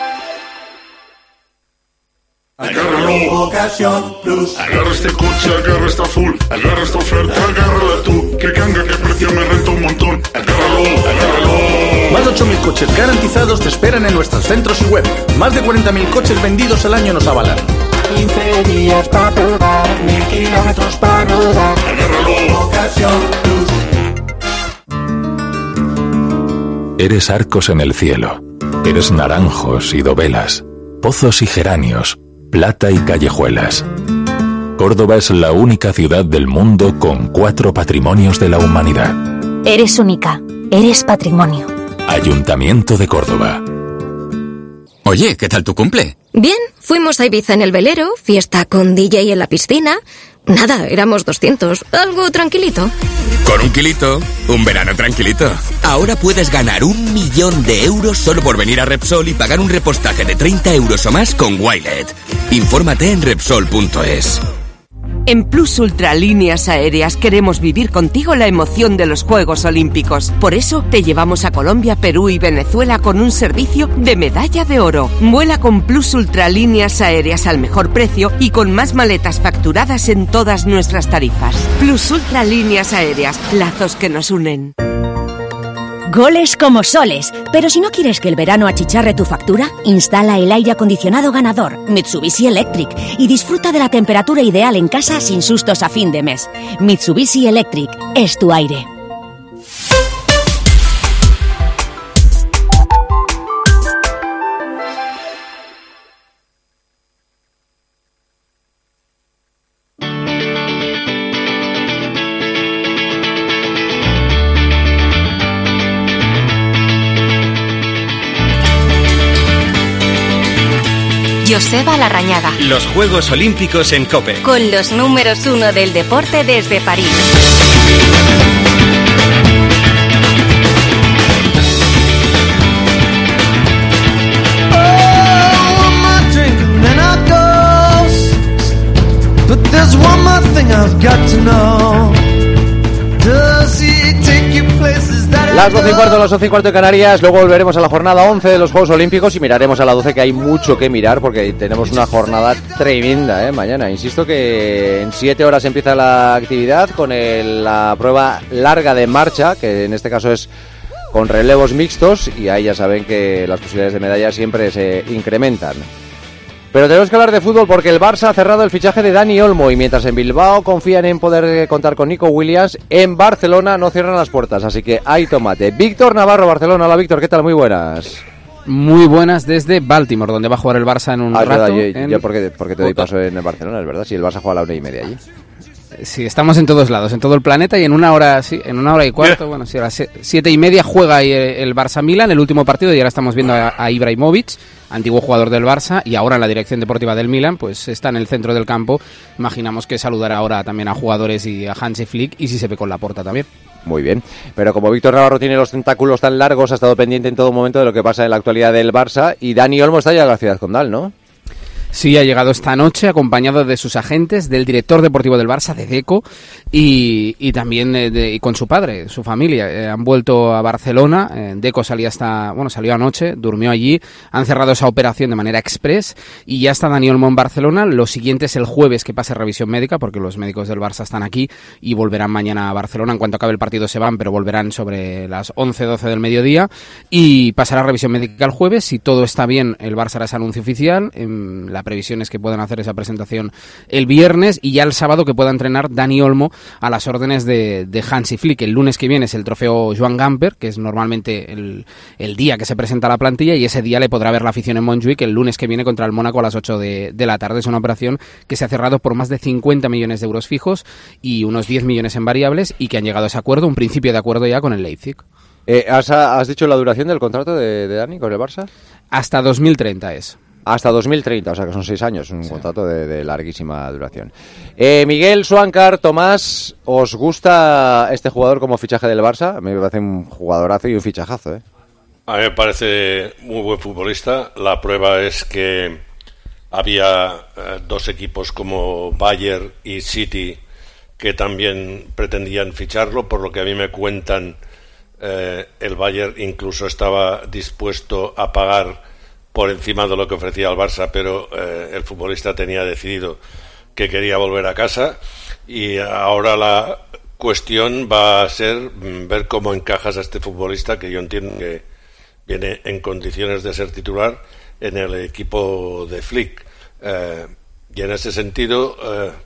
Agárralo, Ocasión Plus. Agarra este coche, agarra esta full. Agarra esta oferta, agárrala tú. Que canga, que precio, me renta un montón. Agárralo. Más de 8.000 coches garantizados te esperan en nuestros centros y web. Más de 40.000 coches vendidos al año nos avalan. 15 días para probar, 1000 kilómetros para rodar. Agárralo, Ocasión Plus. Eres arcos en el cielo. Eres naranjos y dovelas. Pozos y geranios. Plata y callejuelas. Córdoba es la única ciudad del mundo con 4 patrimonios de la humanidad. Eres única, eres patrimonio. Ayuntamiento de Córdoba. Oye, ¿qué tal tu cumple? Bien, fuimos a Ibiza en el velero, fiesta con DJ en la piscina. Nada, éramos 200, algo tranquilito. Con un kilito, un verano tranquilito. Ahora puedes ganar 1 millón de euros solo por venir a Repsol y pagar un repostaje de 30 euros o más con Wilet. Infórmate en Repsol.es. En Plus Ultra Líneas Aéreas queremos vivir contigo la emoción de los Juegos Olímpicos. Por eso te llevamos a Colombia, Perú y Venezuela con un servicio de medalla de oro. Vuela con Plus Ultra Líneas Aéreas al mejor precio y con más maletas facturadas en todas nuestras tarifas. Plus Ultra Líneas Aéreas, lazos que nos unen. Goles como soles, pero si no quieres que el verano achicharre tu factura, instala el aire acondicionado ganador Mitsubishi Electric y disfruta de la temperatura ideal en casa sin sustos a fin de mes. Mitsubishi Electric es tu aire. Joseba Larrañaga. Los Juegos Olímpicos en COPE. Con los números 1 del deporte desde París. Las 12:15, las 11:15 de Canarias. Luego volveremos a la jornada 11 de los Juegos Olímpicos y miraremos a la 12, que hay mucho que mirar porque tenemos una jornada tremenda mañana. Insisto que en 7 horas empieza la actividad con la prueba larga de marcha, que en este caso es con relevos mixtos, y ahí ya saben que las posibilidades de medalla siempre se incrementan. Pero tenemos que hablar de fútbol porque el Barça ha cerrado el fichaje de Dani Olmo y mientras en Bilbao confían en poder contar con Nico Williams, en Barcelona no cierran las puertas, así que hay tomate. Víctor Navarro, Barcelona. Hola Víctor, ¿qué tal? Muy buenas. Muy buenas desde Baltimore, donde va a jugar el Barça en un rato. Verdad, yo porque te doy paso en el Barcelona, es verdad, si el Barça juega a la 1:30 allí. Sí, estamos en todos lados, en todo el planeta, y en una hora y cuarto, bueno, sí, a las 7:30 juega ahí el Barça-Milan, el último partido, y ahora estamos viendo a Ibrahimovic, antiguo jugador del Barça, y ahora en la dirección deportiva del Milan, pues está en el centro del campo. Imaginamos que saludará ahora también a jugadores y a Hansi Flick, y si se ve con Laporta también. Muy bien, pero como Víctor Navarro tiene los tentáculos tan largos, ha estado pendiente en todo momento de lo que pasa en la actualidad del Barça, y Dani Olmo está ya en la ciudad condal, ¿no? Sí, ha llegado esta noche acompañado de sus agentes, del director deportivo del Barça, de Deco, y también y con su padre, su familia. Han vuelto a Barcelona. Deco salió anoche, durmió allí. Han cerrado esa operación de manera express y ya está Dani Olmo en Barcelona. Lo siguiente es el jueves que pase revisión médica, porque los médicos del Barça están aquí y volverán mañana a Barcelona. En cuanto acabe el partido se van, pero volverán sobre las 11-12 del mediodía y pasará revisión médica el jueves. Si todo está bien, el Barça hará ese anuncio oficial. La previsión es que puedan hacer esa presentación el viernes y ya el sábado que pueda entrenar Dani Olmo a las órdenes de Hansi Flick. El lunes que viene es el trofeo Joan Gamper, que es normalmente el día que se presenta la plantilla, y ese día le podrá ver la afición en Montjuïc el lunes que viene contra el Mónaco a las 8 de la tarde. Es una operación que se ha cerrado por más de 50 millones de euros fijos y unos 10 millones en variables, y que han llegado a ese acuerdo, un principio de acuerdo ya con el Leipzig. ¿Has dicho la duración del contrato de Dani con el Barça? Hasta 2030 es. Hasta 2030, o sea que son 6 años, un contrato de larguísima duración. Miguel Suáncar, Tomás, ¿os gusta este jugador como fichaje del Barça? A mí me parece un jugadorazo y un fichajazo, ¿eh? A mí me parece muy buen futbolista. La prueba es que había dos equipos como Bayern y City que también pretendían ficharlo, por lo que a mí me cuentan, el Bayern incluso estaba dispuesto a pagar por encima de lo que ofrecía el Barça, pero el futbolista tenía decidido que quería volver a casa, y ahora la cuestión va a ser ver cómo encajas a este futbolista, que yo entiendo que viene en condiciones de ser titular en el equipo de Flick, y en ese sentido,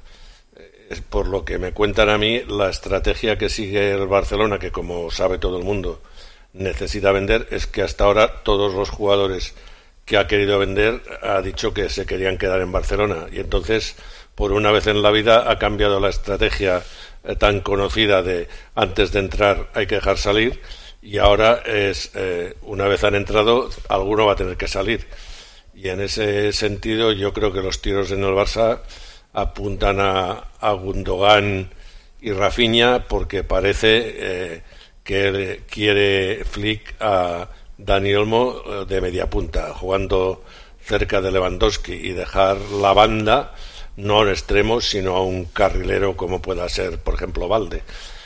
por lo que me cuentan a mí, la estrategia que sigue el Barcelona, que como sabe todo el mundo necesita vender, es que hasta ahora todos los jugadores que ha querido vender ha dicho que se querían quedar en Barcelona, y entonces por una vez en la vida ha cambiado la estrategia tan conocida de antes de entrar hay que dejar salir, y ahora es una vez han entrado alguno va a tener que salir, y en ese sentido yo creo que los tiros en el Barça apuntan a Gundogan y Rafinha, porque parece que quiere Flick a Dani Olmo de media punta, jugando cerca de Lewandowski, y dejar la banda no a un extremo sino a un carrilero como pueda ser por ejemplo Valde.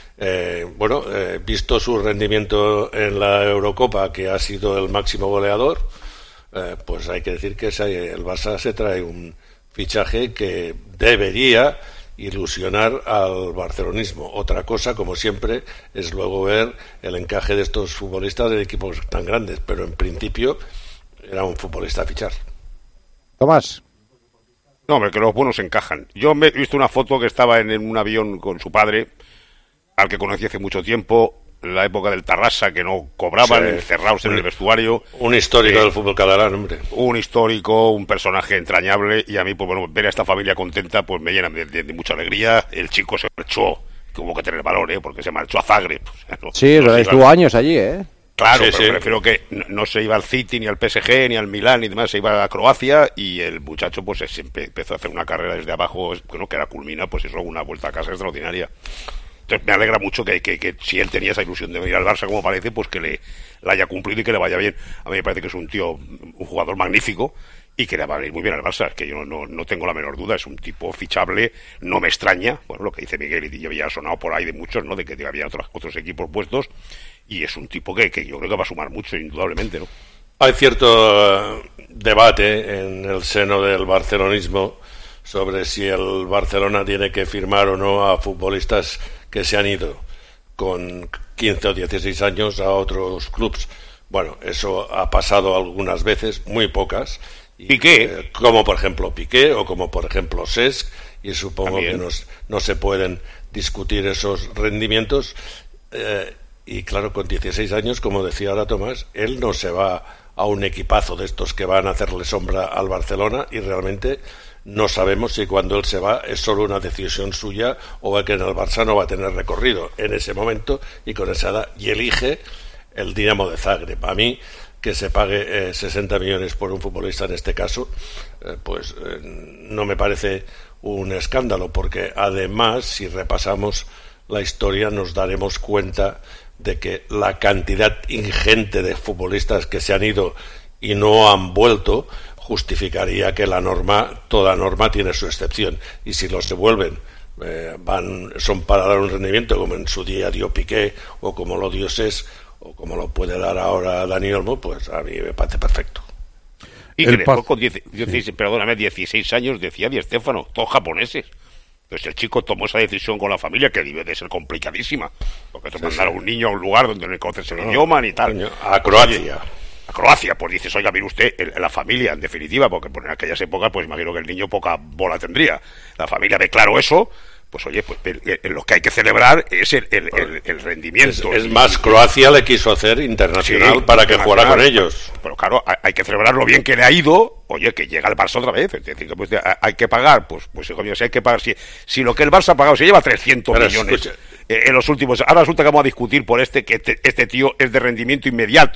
Visto su rendimiento en la Eurocopa, que ha sido el máximo goleador, pues hay que decir que el Barça se trae un fichaje que debería ilusionar al barcelonismo. Otra cosa, como siempre, es luego ver el encaje de estos futbolistas en equipos tan grandes, pero en principio era un futbolista a fichar. Tomás. No, hombre, que los buenos encajan. Yo me he visto una foto que estaba en un avión con su padre, al que conocí hace mucho tiempo, en la época del Tarrasa, que no cobraban, encerrados en el vestuario. Un histórico del fútbol catalán, hombre. Un histórico, un personaje entrañable, y a mí, pues bueno, ver a esta familia contenta, pues me llena de mucha alegría. El chico se marchó, que hubo que tener valor, porque se marchó a Zagreb. O sea, estuvo años allí, ¿eh? Claro, pero prefiero que no se iba al City, ni al PSG, ni al Milán, ni demás, se iba a Croacia, y el muchacho pues empezó a hacer una carrera desde abajo, que era culmina, pues eso, una vuelta a casa extraordinaria. Entonces me alegra mucho que si él tenía esa ilusión de venir al Barça, como parece, pues que la haya cumplido y que le vaya bien. A mí me parece que es un jugador magnífico, y que le va a venir muy bien al Barça, es que yo no tengo la menor duda, es un tipo fichable, no me extraña, bueno, lo que dice Miguel, y ya había sonado por ahí de muchos, ¿no?, de que había otros equipos puestos, y es un tipo que yo creo que va a sumar mucho, indudablemente, ¿no? Hay cierto debate en el seno del barcelonismo sobre si el Barcelona tiene que firmar o no a futbolistas que se han ido con 15 o 16 años a otros clubes. Bueno, eso ha pasado algunas veces, muy pocas. Piqué. Como por ejemplo Piqué, o como por ejemplo Cesc, y supongo también que no se pueden discutir esos rendimientos. Y claro, con 16 años, como decía ahora Tomás, él no se va a un equipazo de estos que van a hacerle sombra al Barcelona, y realmente no sabemos si cuando él se va es solo una decisión suya o que en el Barça no va a tener recorrido en ese momento y con esa edad, y elige el Dinamo de Zagreb. A mí, que se pague 60 millones por un futbolista en este caso, no me parece un escándalo, porque además, si repasamos la historia, nos daremos cuenta de que la cantidad ingente de futbolistas que se han ido y no han vuelto justificaría que toda norma tiene su excepción, y si los devuelven son para dar un rendimiento como en su día dio Piqué, o como lo dio Cesc, o como lo puede dar ahora Dani Olmo, pues a mí me parece perfecto. Y que después con 16 años, decía Di Stéfano, todos japoneses. Pues el chico tomó esa decisión con la familia, que debe de ser complicadísima, porque mandar a un niño a un lugar donde no conoces el idioma ni tal. A Croacia. A Croacia, pues dices, oiga, mire usted, la familia, en definitiva, porque en aquellas épocas, pues imagino que el niño poca bola tendría. La familia ve claro eso, pues oye, pues lo que hay que celebrar es el rendimiento. Es más, Croacia le quiso hacer internacional para que jugara con ellos. Pero claro, hay que celebrar lo bien que le ha ido, oye, que llega el Barça otra vez. Es decir, que pues, hay que pagar, pues hijo mío, si hay que pagar, si lo que el Barça ha pagado se lleva 300 millones en los últimos, ahora resulta que vamos a discutir por que este tío es de rendimiento inmediato.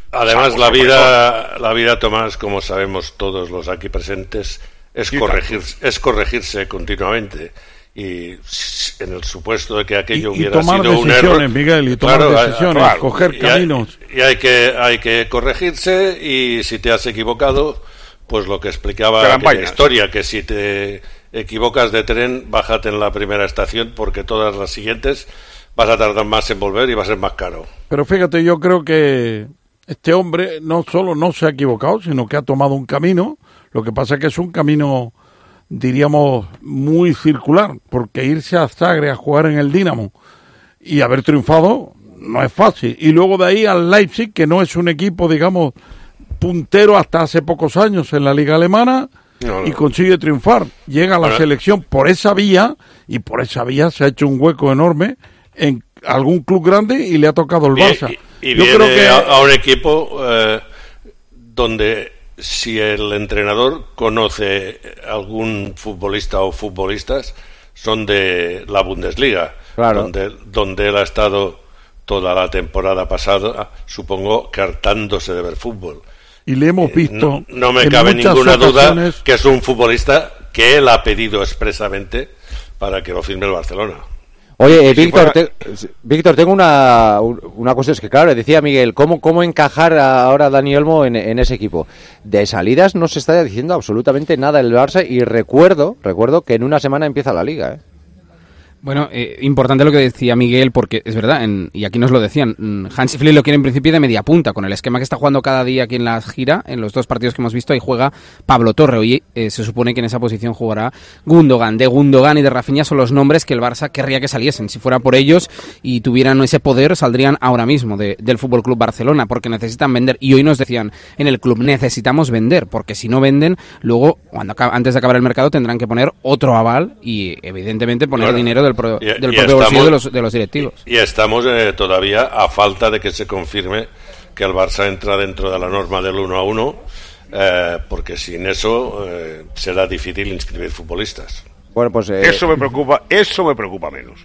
Además, la vida, Tomás, como sabemos todos los aquí presentes, es corregirse continuamente. Y en el supuesto de que aquello hubiera sido un error, Miguel, y tomar decisiones, coger caminos. Y hay que corregirse, y si te has equivocado, pues lo que explicaba la historia, que si te equivocas de tren, bájate en la primera estación, porque todas las siguientes vas a tardar más en volver y va a ser más caro. Pero fíjate, yo creo que este hombre no solo no se ha equivocado, sino que ha tomado un camino. Lo que pasa es que es un camino, diríamos, muy circular, porque irse a Zagreb a jugar en el Dinamo y haber triunfado no es fácil. Y luego de ahí al Leipzig, que no es un equipo, digamos, puntero hasta hace pocos años en la liga alemana, y consigue triunfar. Llega a la selección por esa vía, y por esa vía se ha hecho un hueco enorme en algún club grande y le ha tocado el Barça. Y yo creo que a un equipo donde, si el entrenador conoce algún futbolista o futbolistas, son de la Bundesliga, donde él ha estado toda la temporada pasada, supongo que hartándose de ver fútbol. Y le hemos visto. No me cabe ninguna duda que es un futbolista que él ha pedido expresamente para que lo firme el Barcelona. Oye, Víctor, tengo una cosa, es que claro, decía Miguel, ¿cómo encajar ahora a Dani Olmo en ese equipo? De salidas no se está diciendo absolutamente nada el Barça, y recuerdo que en una semana empieza la Liga, ¿eh? Bueno, importante lo que decía Miguel, porque es verdad, y aquí nos lo decían, Hansi Flick lo quiere en principio de media punta, con el esquema que está jugando cada día aquí en la gira, en los 2 partidos que hemos visto, ahí juega Pablo Torre. Hoy se supone que en esa posición jugará Gundogan. De Gundogan y de Rafinha son los nombres que el Barça querría que saliesen. Si fuera por ellos y tuvieran ese poder, saldrían ahora mismo del FC Barcelona, porque necesitan vender. Y hoy nos decían en el club, necesitamos vender, porque si no venden, luego, antes de acabar el mercado, tendrán que poner otro aval y, evidentemente, poner dinero del propio bolsillo de los directivos. Y estamos todavía a falta de que se confirme que el Barça entra dentro de la norma del 1-1, porque sin eso será difícil inscribir futbolistas. Bueno, pues eso me preocupa menos.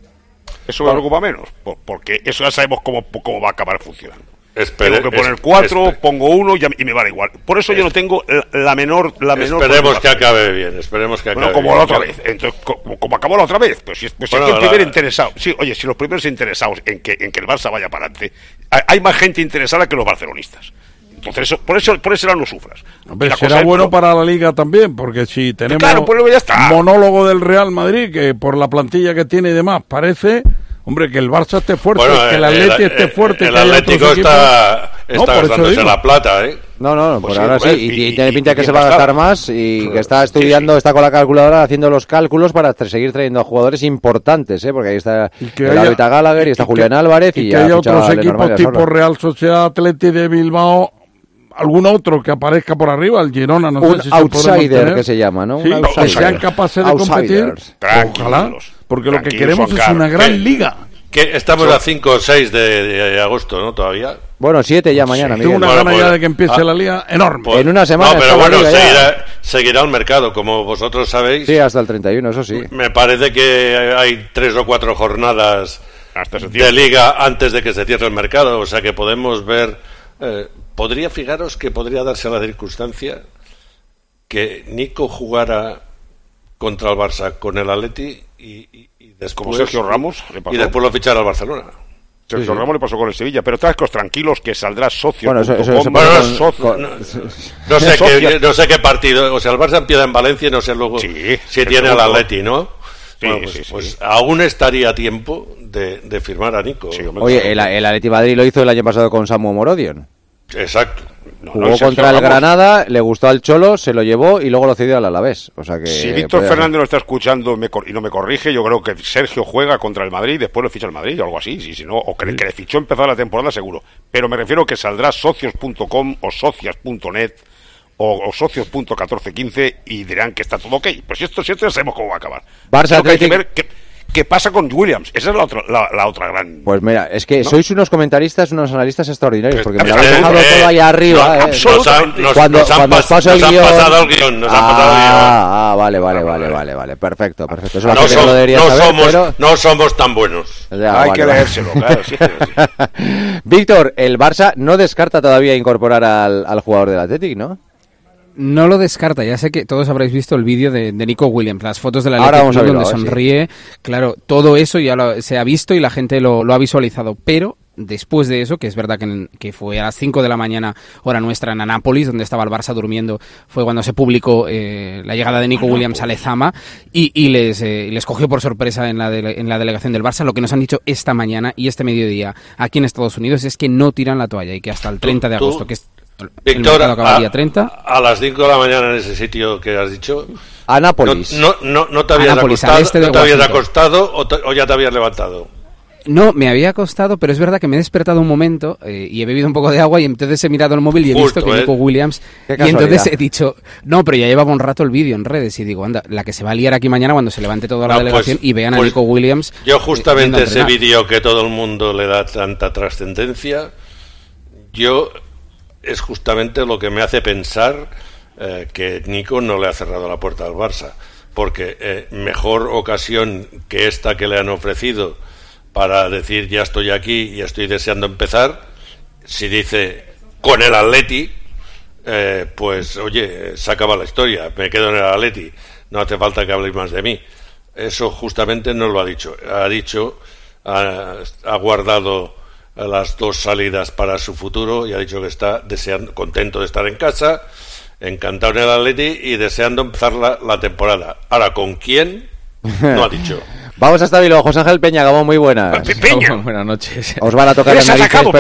Eso me preocupa menos, porque eso ya sabemos cómo va a acabar funcionando. Tengo que poner 4, pongo 1 y me vale igual. Por eso yo no tengo la menor. Esperemos que acabe bien, como la otra vez. Entonces, como acabó la otra vez. Pues si el primer interesado. Sí, oye, si los primeros interesados en que el Barça vaya para adelante, hay más gente interesada que los barcelonistas. Entonces, por ese lado no sufras. Hombre, será bueno para la Liga también, porque si tenemos pues ya está. Monólogo del Real Madrid, que por la plantilla que tiene y demás, parece... Hombre, que el Barça esté fuerte, que el Atleti esté fuerte. El Atlético está gastándose la plata, ¿eh? No, por ahora sí. Y tiene pinta que se va a gastar más, y que está estudiando, está con la calculadora haciendo los cálculos para seguir trayendo a jugadores importantes, ¿eh? Porque ahí está el Avita Gallagher y está Julián Álvarez. Y que haya otros equipos tipo Real Sociedad, Atleti de Bilbao, algún otro que aparezca por arriba, el Girona, no sé si se puede mantener. Que se llama, ¿no? Sí, que sean capaces de competir. Ojalá. Porque lo que queremos es una gran liga. Que estamos a 5 o 6 de agosto, ¿no? Todavía. Bueno, 7 ya mañana, Miguel. Tengo una gana ya de que empiece la liga enorme. En una semana. No, pero bueno, seguirá el mercado, como vosotros sabéis. Sí, hasta el 31, eso sí. Me parece que hay 3 o 4 jornadas de liga antes de que se cierre el mercado, o sea que podemos ver... fijaros que podría darse la circunstancia que Nico jugara contra el Barça con el Atleti y después, como Sergio Ramos y después lo fichara al Barcelona. Sergio Ramos le pasó con el Sevilla, pero trascos tranquilos que saldrá socio. No sé qué partido, o sea, el Barça empieza en Valencia y no sé luego si tiene al Atleti, ¿no? Pues aún estaría a tiempo de firmar a Nico. Oye, el Atleti Madrid lo hizo el año pasado con Samu Morodion. Exacto. Jugó contra el Granada, le gustó al Cholo, se lo llevó y luego lo cedió al Alavés. O sea que si Víctor Fernández lo está escuchando y no me corrige, yo creo que Sergio juega contra el Madrid y después lo ficha el Madrid o algo así. Si no, o que le fichó empezar la temporada seguro. Pero me refiero que saldrá socios.com o socias.net o socios.1415 y dirán que está todo ok. Pues si esto ya sabemos cómo va a acabar. Barça Atlético. Hay que ver qué pasa con Williams. Esa es la otra gran... Pues mira, es que sois unos comentaristas, unos analistas extraordinarios, porque me lo habéis habéis dejado todo ahí arriba. Cuando os paso el guión... Vale, perfecto. Eso no somos tan buenos. Hay que leérselo, claro. Sí. Víctor, el Barça no descarta todavía incorporar al jugador del Athletic, ¿no? No lo descarta, ya sé que todos habréis visto el vídeo de Nico Williams, las fotos de la Athletic Club donde sonríe, claro, todo eso ya se ha visto y la gente lo ha visualizado, pero después de eso, que es verdad que fue a las 5 de la mañana, hora nuestra, en Anápolis, donde estaba el Barça durmiendo, fue cuando se publicó la llegada de Nico Williams a Lezama y les cogió por sorpresa en la delegación del Barça. Lo que nos han dicho esta mañana y este mediodía aquí en Estados Unidos es que no tiran la toalla y que hasta el 30 de agosto, que es... Víctor, a las 5 de la mañana en ese sitio que has dicho, Anápolis. ¿No te habías acostado o ya te habías levantado? No, me había acostado, pero es verdad que me he despertado un momento y he bebido un poco de agua y entonces he mirado el móvil y he visto que Nico Williams... Y entonces he dicho, no, pero ya llevaba un rato el vídeo en redes y digo, anda, la que se va a liar aquí mañana cuando se levante toda la delegación y vean a Nico Williams... Yo justamente ese vídeo que todo el mundo le da tanta trascendencia, es justamente lo que me hace pensar que Nico no le ha cerrado la puerta al Barça, porque mejor ocasión que esta que le han ofrecido para decir ya estoy aquí y estoy deseando empezar, si dice con el Atleti, pues oye, se acaba la historia, me quedo en el Atleti, no hace falta que habléis más de mí. Eso justamente no lo ha dicho, ha guardado las 2 salidas para su futuro y ha dicho que está contento de estar en casa, encantado en el Atleti y deseando empezar la temporada. Ahora, ¿con quién? No ha dicho. Vamos hasta Bilbao. José Ángel Peña, Gabón, muy buenas. Buenas noches. Os van a tocar las narices, os van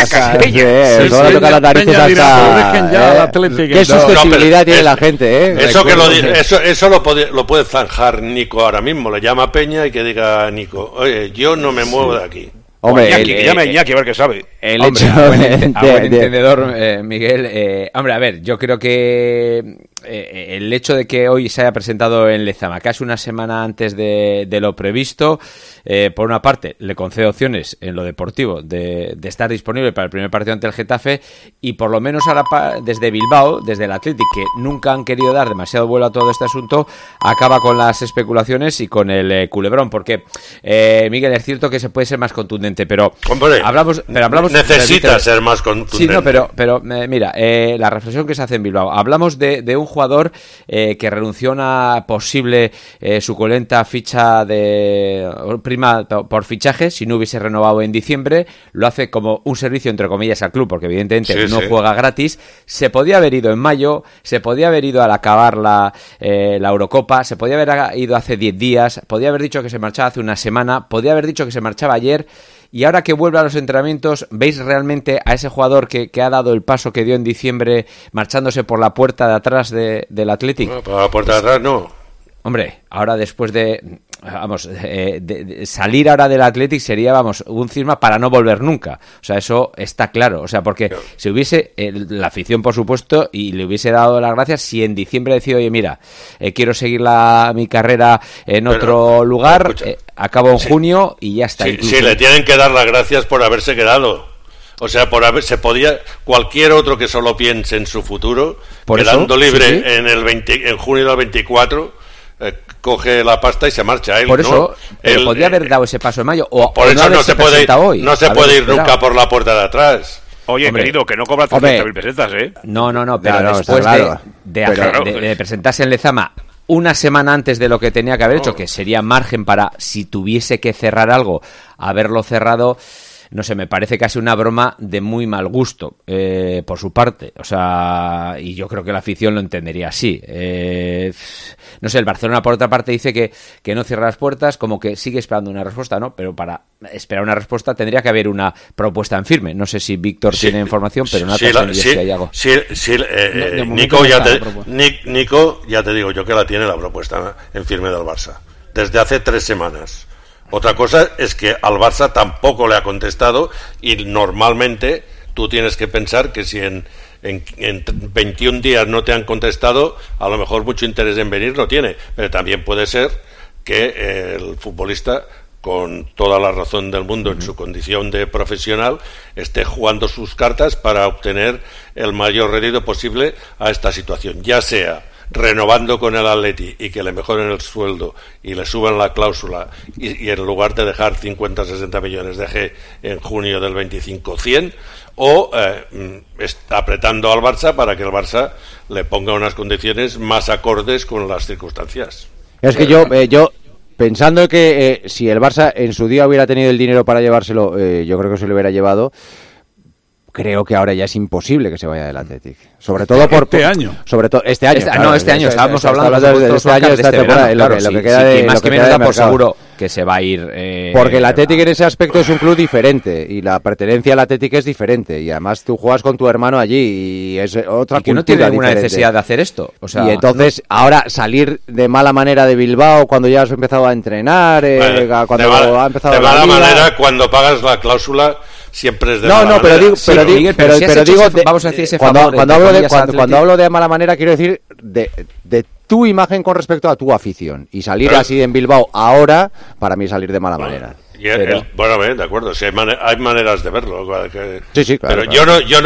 a tocar las narices hasta... Qué susceptibilidad tiene la gente, Eso lo puede zanjar Nico ahora mismo. Le llama a Peña y que diga a Nico, oye, yo no me muevo de aquí. Hombre, que llame a Iñaki a ver qué sabe. A buen entendedor, Miguel. Hombre, a ver, yo creo que el hecho de que hoy se haya presentado en Lezama casi una semana antes de lo previsto, por una parte le concede opciones en lo deportivo de estar disponible para el primer partido ante el Getafe, y por lo menos ahora desde Bilbao, desde el Athletic, que nunca han querido dar demasiado vuelo a todo este asunto, acaba con las especulaciones y con el culebrón, porque Miguel, es cierto que se puede ser más contundente, pero hombre, hablamos necesita ser más contundente. Sí, no, pero mira, la reflexión que se hace en Bilbao, hablamos de un jugador que renunció a una posible suculenta ficha de prima por fichaje si no hubiese renovado en diciembre, lo hace como un servicio entre comillas al club, porque evidentemente no juega gratis. Se podía haber ido en mayo, se podía haber ido al acabar la Eurocopa, se podía haber ido hace 10 días, podía haber dicho que se marchaba hace una semana, podía haber dicho que se marchaba ayer. Y ahora que vuelve a los entrenamientos, ¿veis realmente a ese jugador que ha dado el paso que dio en diciembre marchándose por la puerta de atrás del Athletic? No, por la puerta de atrás no. Hombre, ahora después de salir ahora del Athletic sería, un cisma para no volver nunca. O sea, eso está claro. O sea, porque si hubiese la afición, por supuesto, y le hubiese dado las gracias, si en diciembre decía, oye, mira, quiero seguir mi carrera en otro lugar, acabo en junio y ya está. Sí, le tienen que dar las gracias por haberse quedado. O sea, cualquier otro que solo piense en su futuro, quedando libre en junio del 24, coge la pasta y se marcha él. Por eso, pero podría haber dado ese paso en mayo. Por eso no se puede ir nunca por la puerta de atrás. Oye, hombre, querido, que no cobra 300.000 pesetas, ¿eh? No, pero después de presentarse en Lezama una semana antes de lo que tenía que haber hecho, que sería margen para, si tuviese que cerrar algo, haberlo cerrado. No sé, me parece casi una broma de muy mal gusto por su parte. O sea, y yo creo que la afición lo entendería así. No sé, el Barcelona por otra parte dice que no cierra las puertas, como que sigue esperando una respuesta, ¿no? Pero para esperar una respuesta tendría que haber una propuesta en firme. No sé si Víctor tiene información, pero no hay algo. Nico, ya te digo yo que la tiene la propuesta en firme del Barça. Desde hace 3 semanas. Otra cosa es que al Barça tampoco le ha contestado, y normalmente tú tienes que pensar que si en 21 días no te han contestado, a lo mejor mucho interés en venir no tiene, pero también puede ser que el futbolista, con toda la razón del mundo en su condición de profesional, esté jugando sus cartas para obtener el mayor rédito posible a esta situación, ya sea renovando con el Atleti y que le mejoren el sueldo y le suban la cláusula y en lugar de dejar 50-60 millones deje en junio del 25 100, o apretando al Barça para que el Barça le ponga unas condiciones más acordes con las circunstancias. Es que yo pensando que si el Barça en su día hubiera tenido el dinero para llevárselo, yo creo que se lo hubiera llevado. Creo que ahora ya es imposible que se vaya del Athletic. Sobre todo por este año. Sobre todo este año. Este año estábamos hablando de este año, esta temporada, lo que queda de más que menos da por seguro que se va a ir. Porque el Athletic en ese aspecto es un club diferente y la pertenencia al Athletic es diferente y además tú juegas con tu hermano allí y es otra y que no tiene ninguna necesidad de hacer esto. O sea, y entonces ahora salir de mala manera de Bilbao cuando ya has empezado a entrenar, cuando ha empezado de mala manera cuando pagas la cláusula. Siempre es de mala manera. Pero digo, vamos a decir ese favor, cuando hablo de mala manera quiero decir de tu imagen con respecto a tu afición y salir así en Bilbao ahora para mí salir de mala manera. Bueno, de acuerdo, si hay maneras de verlo. Sí, claro, pero claro. Yo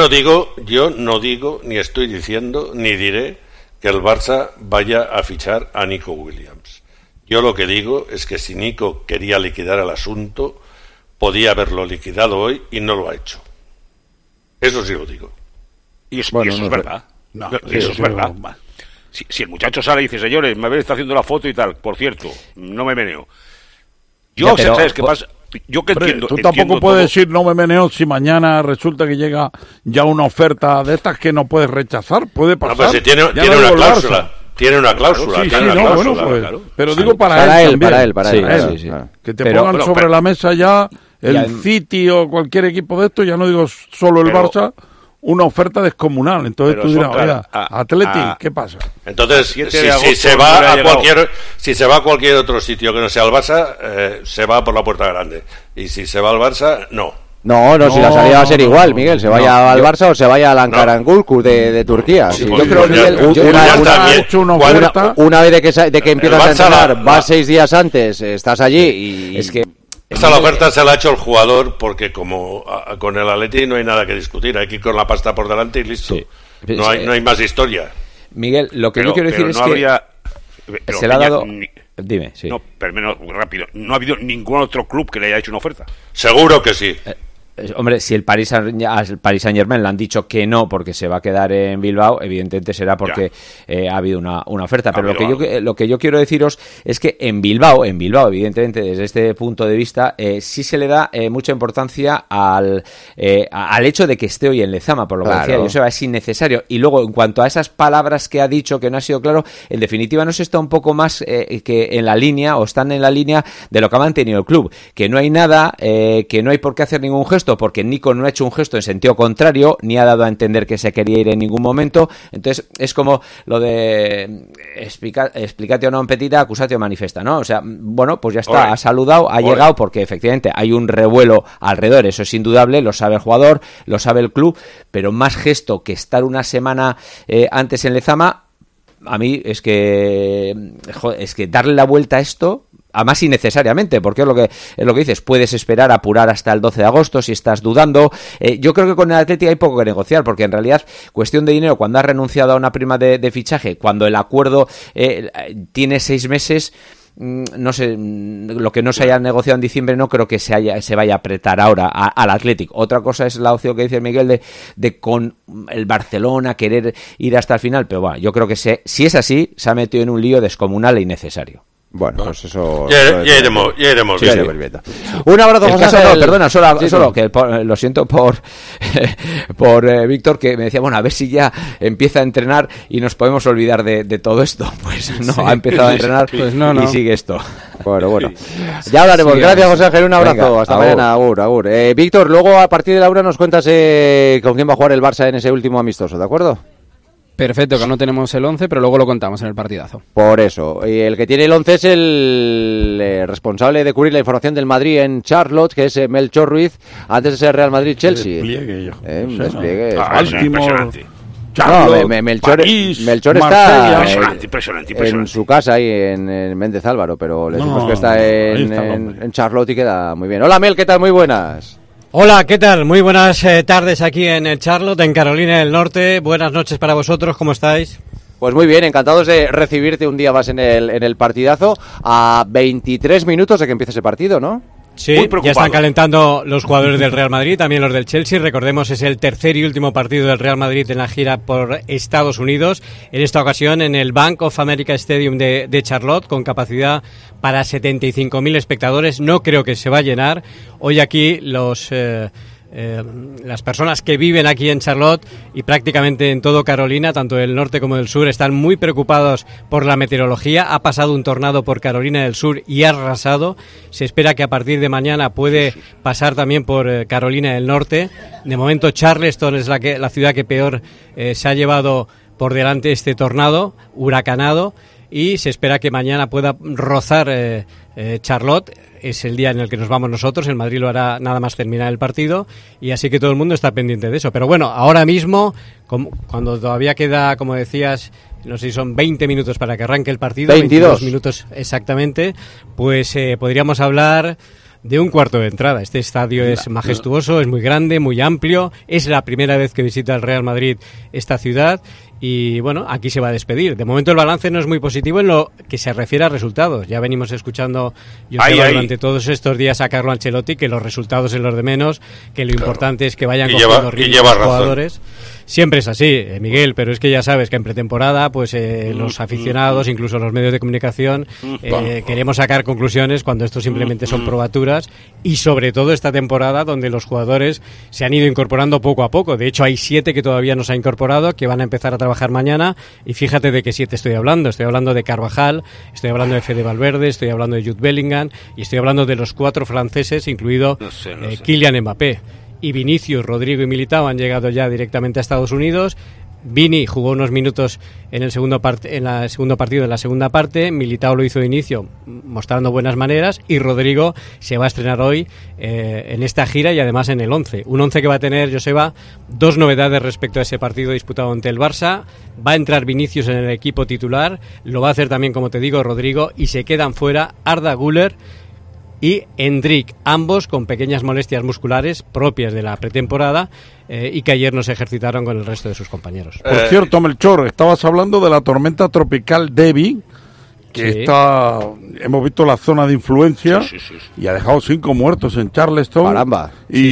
no digo ni estoy diciendo ni diré que el Barça vaya a fichar a Nico Williams. Yo lo que digo es que si Nico quería liquidar el asunto, podía haberlo liquidado hoy y no lo ha hecho. Eso sí lo digo. Y eso es verdad. Eso es verdad. Si el muchacho sale y dice, señores, me está haciendo la foto y tal, por cierto, no me meneo. ¿Sabes qué pasa? Yo que entiendo. Tú tampoco puedes decir no me meneo si mañana resulta que llega ya una oferta de estas que no puedes rechazar. Puede pasar. No, pero si tiene una cláusula. Tiene una cláusula. Claro. Pero digo para él. Sí. Que te pongan sobre la mesa ya el City o cualquier equipo de esto, ya no digo solo el Barça, una oferta descomunal. Entonces tú dirás, oiga, Atleti, ¿qué pasa? Entonces, si se va a cualquier otro sitio que no sea el Barça, se va por la puerta grande. Y si se va al Barça, no. No, si la salida va a ser igual, Miguel, se vaya al Barça o se vaya al Ankarankuluku de Turquía. Sí, yo creo, Miguel, una vez de que empiezas a entrenar, vas 6 días antes, estás allí y... Es que esta la oferta se la ha hecho el jugador porque como con el Atleti no hay nada que discutir, hay que ir con la pasta por delante y listo. No hay más historia. Miguel, lo que yo quiero decir es que se le ha dado... Dime, sí. No, pero menos rápido. No ha habido ningún otro club que le haya hecho una oferta. Seguro que sí. Hombre, si al Paris Saint-Germain le han dicho que no porque se va a quedar en Bilbao, evidentemente será porque ha habido una oferta. Pero lo que yo quiero deciros es que en Bilbao, evidentemente, desde este punto de vista, sí se le da mucha importancia al hecho de que esté hoy en Lezama, por lo que decía Joseba, es innecesario. Y luego, en cuanto a esas palabras que ha dicho que no ha sido claro, en definitiva no se está un poco más que en la línea, o están en la línea de lo que ha mantenido el club, que no hay nada, que no hay por qué hacer ningún gesto, porque Nico no ha hecho un gesto en sentido contrario, ni ha dado a entender que se quería ir en ningún momento. Entonces es como lo de explicatio non petita, accusatio manifesta, ¿no? O sea, bueno, pues ya está, ha saludado, ha llegado, porque efectivamente hay un revuelo alrededor, eso es indudable, lo sabe el jugador, lo sabe el club, pero más gesto que estar una semana antes en Lezama, a mí es que darle la vuelta a esto, además innecesariamente, porque es lo que dices, puedes esperar a apurar hasta el 12 de agosto si estás dudando. Yo creo que con el Atleti hay poco que negociar, porque en realidad cuestión de dinero, cuando has renunciado a una prima de fichaje, cuando el acuerdo tiene 6 meses, no sé, lo que no se haya negociado en diciembre no creo que se vaya a apretar ahora al Athletic. Otra cosa es la opción que dice Miguel de con el Barcelona querer ir hasta el final, pero bueno, yo creo que si es así, se ha metido en un lío descomunal e innecesario. Bueno, pues eso... Ya iremos. Sí. Un abrazo, José. Perdona, solo que lo siento por Víctor, que me decía, bueno, a ver si ya empieza a entrenar y nos podemos olvidar de todo esto. Pues no, ha empezado a entrenar y sigue esto. Bueno. Ya hablaremos. Gracias, José Ángel. Un abrazo. Venga, hasta mañana. Agur. Víctor, luego a partir de la hora nos cuentas con quién va a jugar el Barça en ese último amistoso, ¿de acuerdo? Perfecto, que no tenemos el 11, pero luego lo contamos en el partidazo. Por eso. Y el que tiene el 11 es el responsable de cubrir la información del Madrid en Charlotte, que es Melchor Ruiz, antes de ser Real Madrid-Chelsea. Despliegue. Despliegue. Impresionante. Charlotte, Melchor, París, Melchor Marsella. está Impresionante. en su casa ahí en Méndez Álvaro, pero le decimos que está en Charlotte y queda muy bien. Hola Mel, ¿qué tal? Muy buenas. Hola, ¿qué tal? Muy buenas tardes aquí en Charlotte, en Carolina del Norte. Buenas noches para vosotros, ¿cómo estáis? Pues muy bien, encantados de recibirte un día más en el partidazo, a 23 minutos de que empiece ese partido, ¿no? Sí, ya están calentando los jugadores del Real Madrid, también los del Chelsea. Recordemos, es el tercer y último partido del Real Madrid en la gira por Estados Unidos. En esta ocasión en el Bank of America Stadium de Charlotte, con capacidad para 75.000 espectadores. No creo que se va a llenar. Hoy aquí las personas que viven aquí en Charlotte y prácticamente en todo Carolina, tanto del norte como del sur, están muy preocupados por la meteorología. Ha pasado un tornado por Carolina del Sur y ha arrasado. Se espera que a partir de mañana puede pasar también por Carolina del Norte. De momento Charleston es la ciudad que peor se ha llevado por delante este tornado huracanado, y se espera que mañana pueda rozar Charlotte. Es el día en el que nos vamos nosotros. El Madrid lo hará nada más terminar el partido, y así que todo el mundo está pendiente de eso. Pero bueno, ahora mismo, cuando todavía queda, como decías, no sé si son 20 minutos para que arranque el partido, 22 minutos exactamente, pues podríamos hablar de un cuarto de entrada. Este estadio es majestuoso, es muy grande, muy amplio. Es la primera vez que visita el Real Madrid esta ciudad. Y bueno, aquí se va a despedir. De momento el balance no es muy positivo en lo que se refiere a resultados. Ya venimos escuchando durante todos estos días a Carlo Ancelotti que los resultados son los de menos, que lo importante es que vayan cogiendo ritmo los jugadores. Siempre es así, Miguel, pero es que ya sabes que en pretemporada pues los aficionados, incluso los medios de comunicación, queremos sacar conclusiones cuando esto simplemente son probaturas, y sobre todo esta temporada donde los jugadores se han ido incorporando poco a poco. De hecho hay 7 que todavía no se han incorporado, que van a empezar a trabajar mañana, y fíjate de qué 7 estoy hablando. Estoy hablando de Carvajal, estoy hablando de Fede Valverde, estoy hablando de Jude Bellingham, y estoy hablando de los 4 franceses, incluido Kylian Mbappé. Y Vinicius, Rodrigo y Militao han llegado ya directamente a Estados Unidos. Vini jugó unos minutos en el segundo partido de la segunda parte. Militao lo hizo de inicio mostrando buenas maneras, y Rodrigo se va a estrenar hoy en esta gira, y además en el 11. Un 11 que va a tener, Joseba, 2 novedades respecto a ese partido disputado ante el Barça. Va a entrar Vinicius en el equipo titular, lo va a hacer también, como te digo, Rodrigo, y se quedan fuera Arda Güler y Endrick, ambos con pequeñas molestias musculares propias de la pretemporada, y que ayer no se ejercitaron con el resto de sus compañeros. Por cierto, Melchor, estabas hablando de la tormenta tropical Debbie, que hemos visto la zona de influencia, y ha dejado 5 muertos en Charleston. Caramba.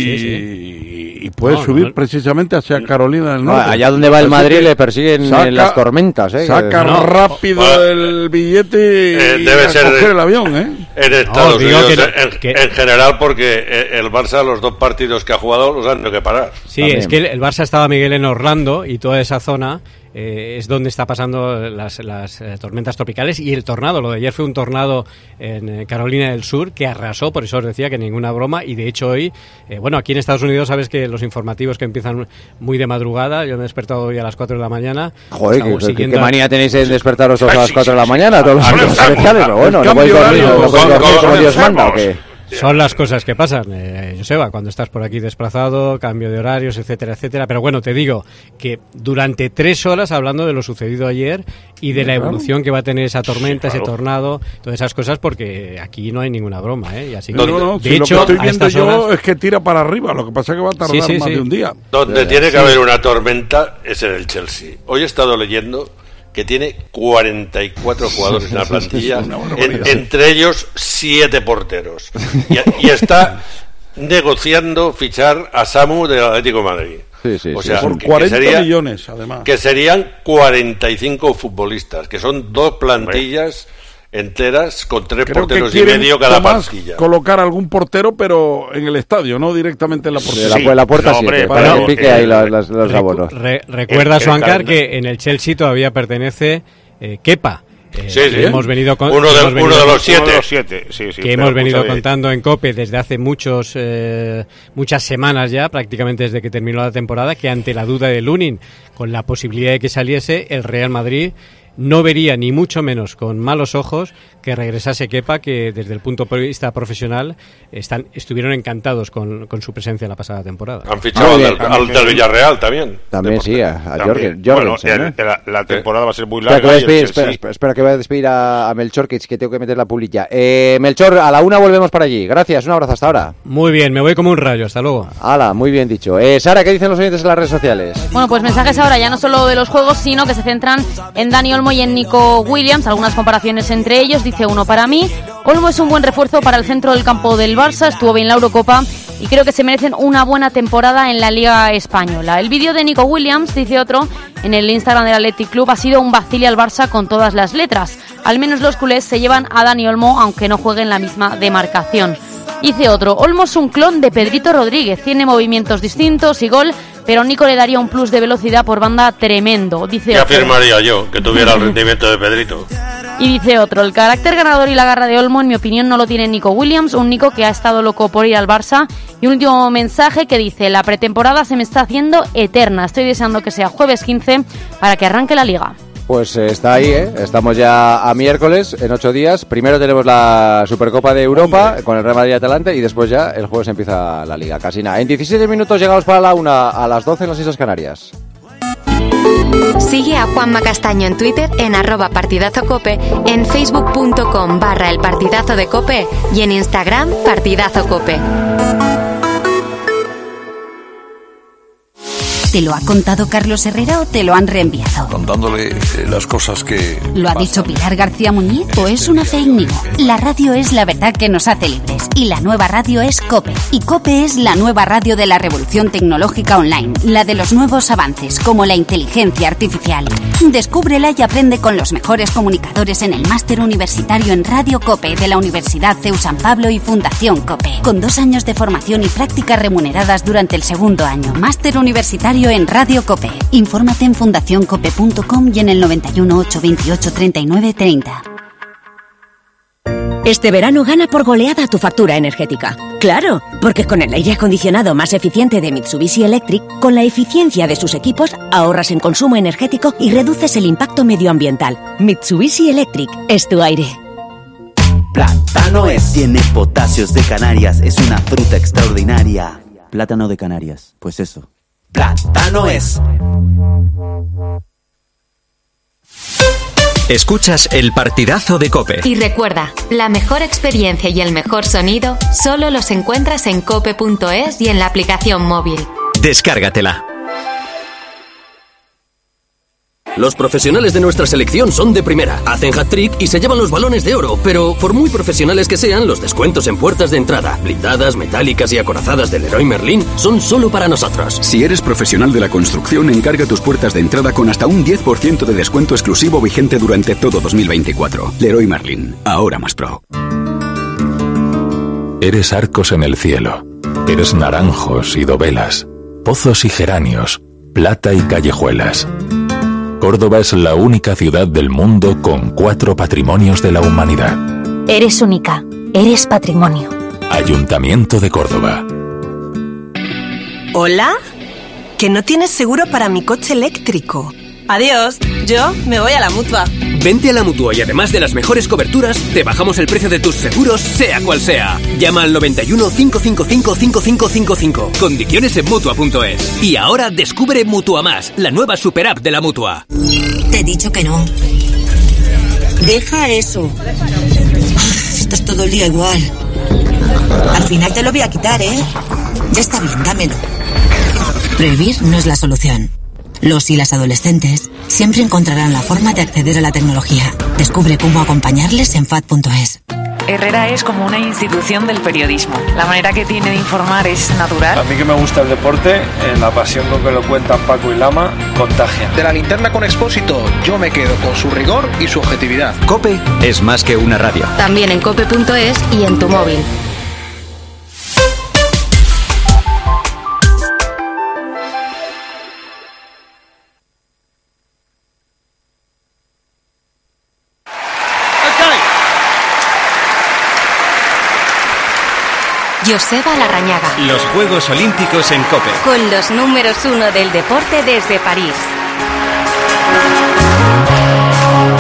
Y puede subir precisamente hacia Carolina del Norte. Allá donde va el Madrid le persiguen las tormentas. Saca rápido el billete y debe ser coger el avión. En Estados Unidos, en general, porque el Barça, los 2 partidos que ha jugado, los han tenido que parar. Sí, también. Es que el Barça estaba, Miguel, en Orlando, y toda esa zona es donde está pasando las tormentas tropicales y el tornado. Lo de ayer fue un tornado en Carolina del Sur que arrasó, por eso os decía que ninguna broma. Y de hecho hoy, aquí en Estados Unidos sabes que los informativos que empiezan muy de madrugada, yo me he despertado hoy a las 4 de la mañana. Joder, ¿qué manía tenéis en despertaros a las 4 de la mañana? Todos los especiales, pero bueno, no podéis dormir como Dios manda, ¿o qué? Son las cosas que pasan, Joseba, cuando estás por aquí desplazado, cambio de horarios, etcétera, etcétera. Pero bueno, te digo que durante 3 horas hablando de lo sucedido ayer y de la evolución que va a tener esa tormenta, ese tornado, todas esas cosas, porque aquí no hay ninguna broma, Y así que, de hecho, lo que estoy viendo yo es que tira para arriba, lo que pasa es que va a tardar más de un día. Donde tiene que haber una tormenta es en el Chelsea. Hoy he estado leyendo que tiene 44 jugadores en la plantilla, entre ellos 7 porteros. Y está negociando fichar a Samu del Atlético de Madrid. O sea, por 40 millones, además. Que serían 45 futbolistas, que son 2 plantillas enteras con 3 porteros y medio cada plantilla. Colocar algún portero, pero en el estadio, no directamente en la portería. La puerta siempre, para que pique ahí los abonos. Recuerda, Suancar, que en el Chelsea todavía pertenece Kepa. Hemos venido uno de los 7 que hemos venido contando en COPE desde hace muchas semanas ya, prácticamente desde que terminó la temporada, que ante la duda de Lunin, con la posibilidad de que saliese, el Real Madrid no vería ni mucho menos con malos ojos que regresase Kepa, que desde el punto de vista profesional estuvieron encantados con su presencia la pasada temporada. Han fichado al del Villarreal también. También sí, a Jorgensen. Bueno, la temporada va a ser muy larga. Espera, que voy a despedir a Melchor, que tengo que meter la pulilla. Melchor, a la 1 volvemos para allí. Gracias, un abrazo hasta ahora. Muy bien, me voy como un rayo, hasta luego. Hala, muy bien dicho. Sara, ¿qué dicen los oyentes en las redes sociales? Bueno, pues mensajes ahora ya no solo de los juegos, sino que se centran en Dani Olmo y en Nico Williams, algunas comparaciones entre ellos. Dice uno: para mí, Olmo es un buen refuerzo para el centro del campo del Barça, estuvo bien la Eurocopa y creo que se merecen una buena temporada en la Liga Española. El vídeo de Nico Williams, dice otro, en el Instagram del Athletic Club, ha sido un vacile al Barça con todas las letras. Al menos los culés se llevan a Dani Olmo, aunque no juegue en la misma demarcación. Dice otro: Olmo es un clon de Pedrito Rodríguez, tiene movimientos distintos y gol, pero Nico le daría un plus de velocidad por banda tremendo. Dice otro. Afirmaría yo que tuviera el rendimiento de Pedrito. Y dice otro: el carácter ganador y la garra de Olmo, en mi opinión, no lo tiene Nico Williams, un Nico que ha estado loco por ir al Barça. Y un último mensaje que dice: la pretemporada se me está haciendo eterna, estoy deseando que sea jueves 15 para que arranque la Liga. Pues está ahí, estamos ya a miércoles, en 8 días. Primero tenemos la Supercopa de Europa con el Real Madrid y Atalanta, y después ya el jueves empieza la Liga, casi nada. En 17 minutos llegamos para la 1, a las 12 en las Islas Canarias. Sigue a Juanma Castaño en Twitter en @partidazocope, en facebook.com/elpartidazo de Cope y en Instagram partidazocope. ¿Te lo ha contado Carlos Herrera o te lo han reenviado? Contándole las cosas que... ¿Lo ha dicho Pilar García Muñiz o es una fake news? La radio es la verdad que nos hace libres y la nueva radio es COPE. Y COPE es la nueva radio de la revolución tecnológica online, la de los nuevos avances como la inteligencia artificial. Descúbrela y aprende con los mejores comunicadores en el máster universitario en Radio COPE de la Universidad CEU San Pablo y Fundación COPE, con 2 años de formación y prácticas remuneradas durante el segundo año. Máster universitario en Radio COPE. Infórmate en fundacioncope.com y en el 91 828 39 30. Este verano gana por goleada tu factura energética. ¡Claro! Porque con el aire acondicionado más eficiente de Mitsubishi Electric, con la eficiencia de sus equipos, ahorras en consumo energético y reduces el impacto medioambiental. Mitsubishi Electric es tu aire. Plátano es. Tiene potasios de Canarias, es una fruta extraordinaria. Plátano de Canarias, pues eso. Plátano es. Escuchas el partidazo de COPE. Y recuerda, la mejor experiencia y el mejor sonido solo los encuentras en cope.es y en la aplicación móvil. Descárgatela. Los profesionales de nuestra selección son de primera, hacen hat-trick y se llevan los balones de oro, pero por muy profesionales que sean, los descuentos en puertas de entrada, blindadas, metálicas y acorazadas del Leroy Merlin son solo para nosotros. Si eres profesional de la construcción, encarga tus puertas de entrada con hasta un 10% de descuento exclusivo vigente durante todo 2024. Leroy Merlin, ahora más pro. Eres arcos en el cielo, eres naranjos y dovelas, pozos y geranios, plata y callejuelas. Córdoba es la única ciudad del mundo con 4 patrimonios de la humanidad. Eres única, eres patrimonio. Ayuntamiento de Córdoba. ¿Hola? Que no tienes seguro para mi coche eléctrico. Adiós, yo me voy a la Mutua. Vente a la Mutua y además de las mejores coberturas, te bajamos el precio de tus seguros, sea cual sea. Llama al 91 555 5555. Condiciones en Mutua.es. Y ahora descubre Mutua Más, la nueva super app de la Mutua. Te he dicho que no. Deja eso. Estás todo el día igual. Al final te lo voy a quitar, ¿eh? Ya está bien, dámelo. Prohibir no es la solución. Los y las adolescentes siempre encontrarán la forma de acceder a la tecnología. Descubre cómo acompañarles en FAD.es. Herrera es como una institución del periodismo. La manera que tiene de informar es natural. A mí que me gusta el deporte, la pasión con que lo cuentan Paco y Lama, contagia. De la linterna con Expósito, yo me quedo con su rigor y su objetividad. COPE es más que una radio. También en cope.es y en tu móvil. Joseba Larrañaga. Los Juegos Olímpicos en COPE. Con los números 1 del deporte desde París.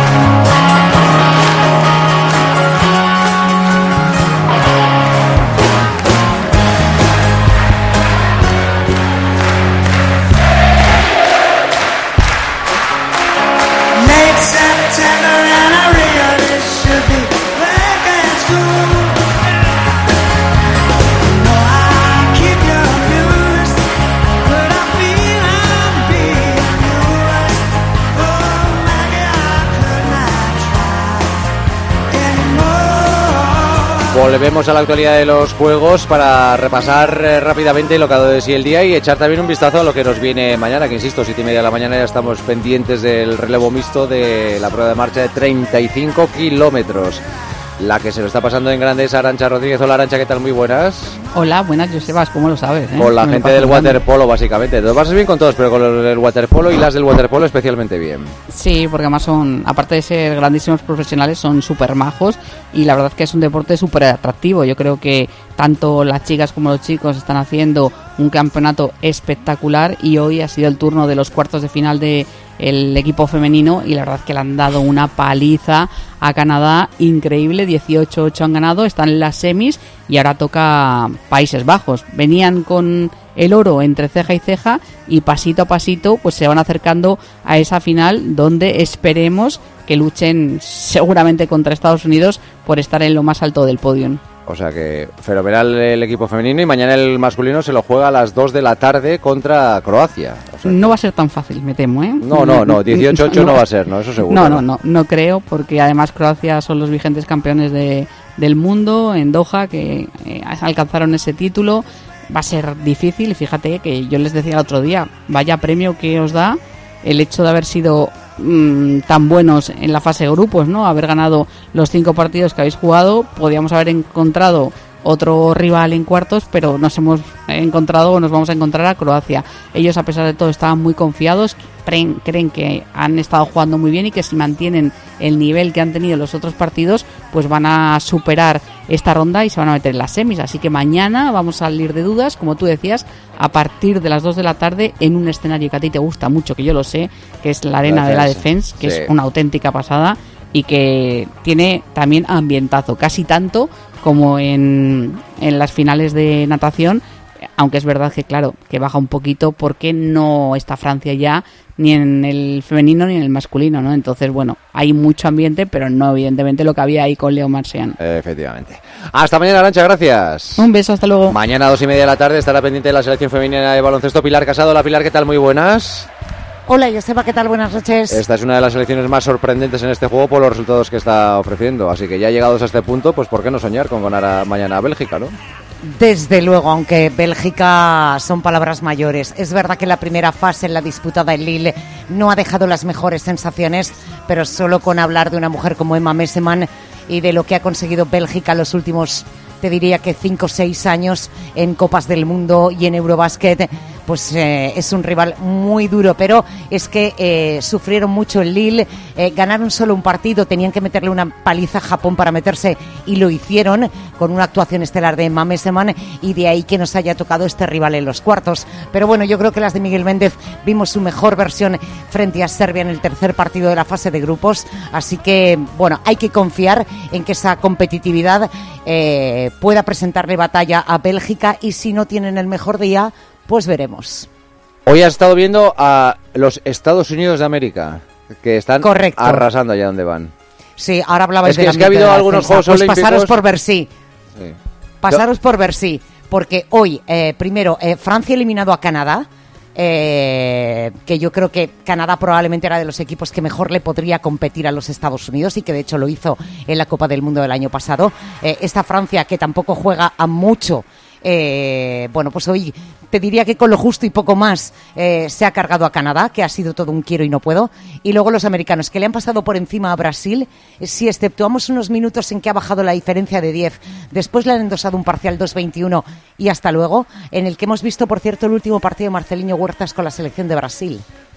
Volvemos a la actualidad de los juegos para repasar rápidamente lo que ha dado de sí el día y echar también un vistazo a lo que nos viene mañana, que insisto, 7:30 de la mañana ya estamos pendientes del relevo mixto de la prueba de marcha de 35 kilómetros. La que se lo está pasando en grande es Arantxa Rodríguez. Hola Arantxa, ¿qué tal? Muy buenas. Hola, buenas Josebas, ¿cómo lo sabes? Con la gente del waterpolo básicamente. Te lo pasas bien con todos, pero con el waterpolo y las del waterpolo especialmente bien. Sí, porque además son, aparte de ser grandísimos profesionales, son súper majos y la verdad es que es un deporte súper atractivo. Yo creo que tanto las chicas como los chicos están haciendo un campeonato espectacular y hoy ha sido el turno de los cuartos de final de el equipo femenino y la verdad es que le han dado una paliza a Canadá increíble. 18-8 han ganado, están en las semis y ahora toca Países Bajos. Venían con el oro entre ceja y ceja y pasito a pasito pues se van acercando a esa final donde esperemos que luchen seguramente contra Estados Unidos por estar en lo más alto del podio. O sea que fenomenal el equipo femenino y mañana el masculino se lo juega a las 2 de la tarde contra Croacia. O sea no va a ser tan fácil, me temo, ¿eh? No, 18-8 no va a ser, ¿no? Eso seguro. No creo, porque además Croacia son los vigentes campeones del mundo en Doha, que alcanzaron ese título. Va a ser difícil y fíjate que yo les decía el otro día, vaya premio que os da el hecho de haber sido tan buenos en la fase de grupos, ¿no? Haber ganado los 5 partidos que habéis jugado. Podíamos haber encontrado otro rival en cuartos, pero nos hemos encontrado o nos vamos a encontrar a Croacia. Ellos, a pesar de todo, estaban muy confiados, creen que han estado jugando muy bien y que si mantienen el nivel que han tenido los otros partidos, pues van a superar esta ronda y se van a meter en las semis. Así que mañana vamos a salir de dudas, como tú decías, a partir de las 2 de la tarde en un escenario que a ti te gusta mucho, que yo lo sé, que es la Arena de la Defense, que es una auténtica pasada y que tiene también ambientazo, casi tanto como en las finales de natación, aunque es verdad que claro, que baja un poquito porque no está Francia ya ni en el femenino ni en el masculino, ¿no? Entonces, bueno, hay mucho ambiente, pero no evidentemente lo que había ahí con Leo Marcian. Efectivamente. Hasta mañana, Arantxa, gracias. Un beso, hasta luego. Mañana a 2:30 de la tarde estará pendiente de la selección femenina de baloncesto Pilar Casado. Hola Pilar, ¿qué tal? Muy buenas. Hola Joseba, ¿qué tal? Buenas noches. Esta es una de las selecciones más sorprendentes en este juego por los resultados que está ofreciendo, así que ya llegados a este punto, pues ¿por qué no soñar con ganar mañana a Bélgica, no? Desde luego, aunque Bélgica son palabras mayores. Es verdad que la primera fase en la disputa del Lille no ha dejado las mejores sensaciones, pero solo con hablar de una mujer como Emma Messeman y de lo que ha conseguido Bélgica los últimos, te diría que 5 o 6 años en Copas del Mundo y en Eurobasket, pues es un rival muy duro, pero es que sufrieron mucho el Lille, ganaron solo un partido, tenían que meterle una paliza a Japón para meterse y lo hicieron con una actuación estelar de Emma Messeman y de ahí que nos haya tocado este rival en los cuartos. Pero bueno, yo creo que las de Miguel Méndez vimos su mejor versión frente a Serbia en el tercer partido de la fase de grupos, así que bueno, hay que confiar en que esa competitividad pueda presentarle batalla a Bélgica y si no tienen el mejor día, pues veremos. Hoy has estado viendo a los Estados Unidos de América, que están arrasando allá donde van. Sí, ahora hablabais de la que ha habido algunos Juegos Olímpicos. Pasaros por Bercy. Sí. Pasaros por Bercy, porque hoy, primero, Francia ha eliminado a Canadá, que yo creo que Canadá probablemente era de los equipos que mejor le podría competir a los Estados Unidos y que de hecho lo hizo en la Copa del Mundo del año pasado. Esta Francia, que tampoco juega a mucho, bueno, pues hoy te diría que con lo justo y poco más se ha cargado a Canadá, que ha sido todo un quiero y no puedo, y luego los americanos, que le han pasado por encima a Brasil, si exceptuamos unos minutos en que ha bajado la diferencia de 10, después le han endosado un parcial 2-21 y hasta luego, en el que hemos visto, por cierto, el último partido de Marcelinho Huertas con la selección de Brasil.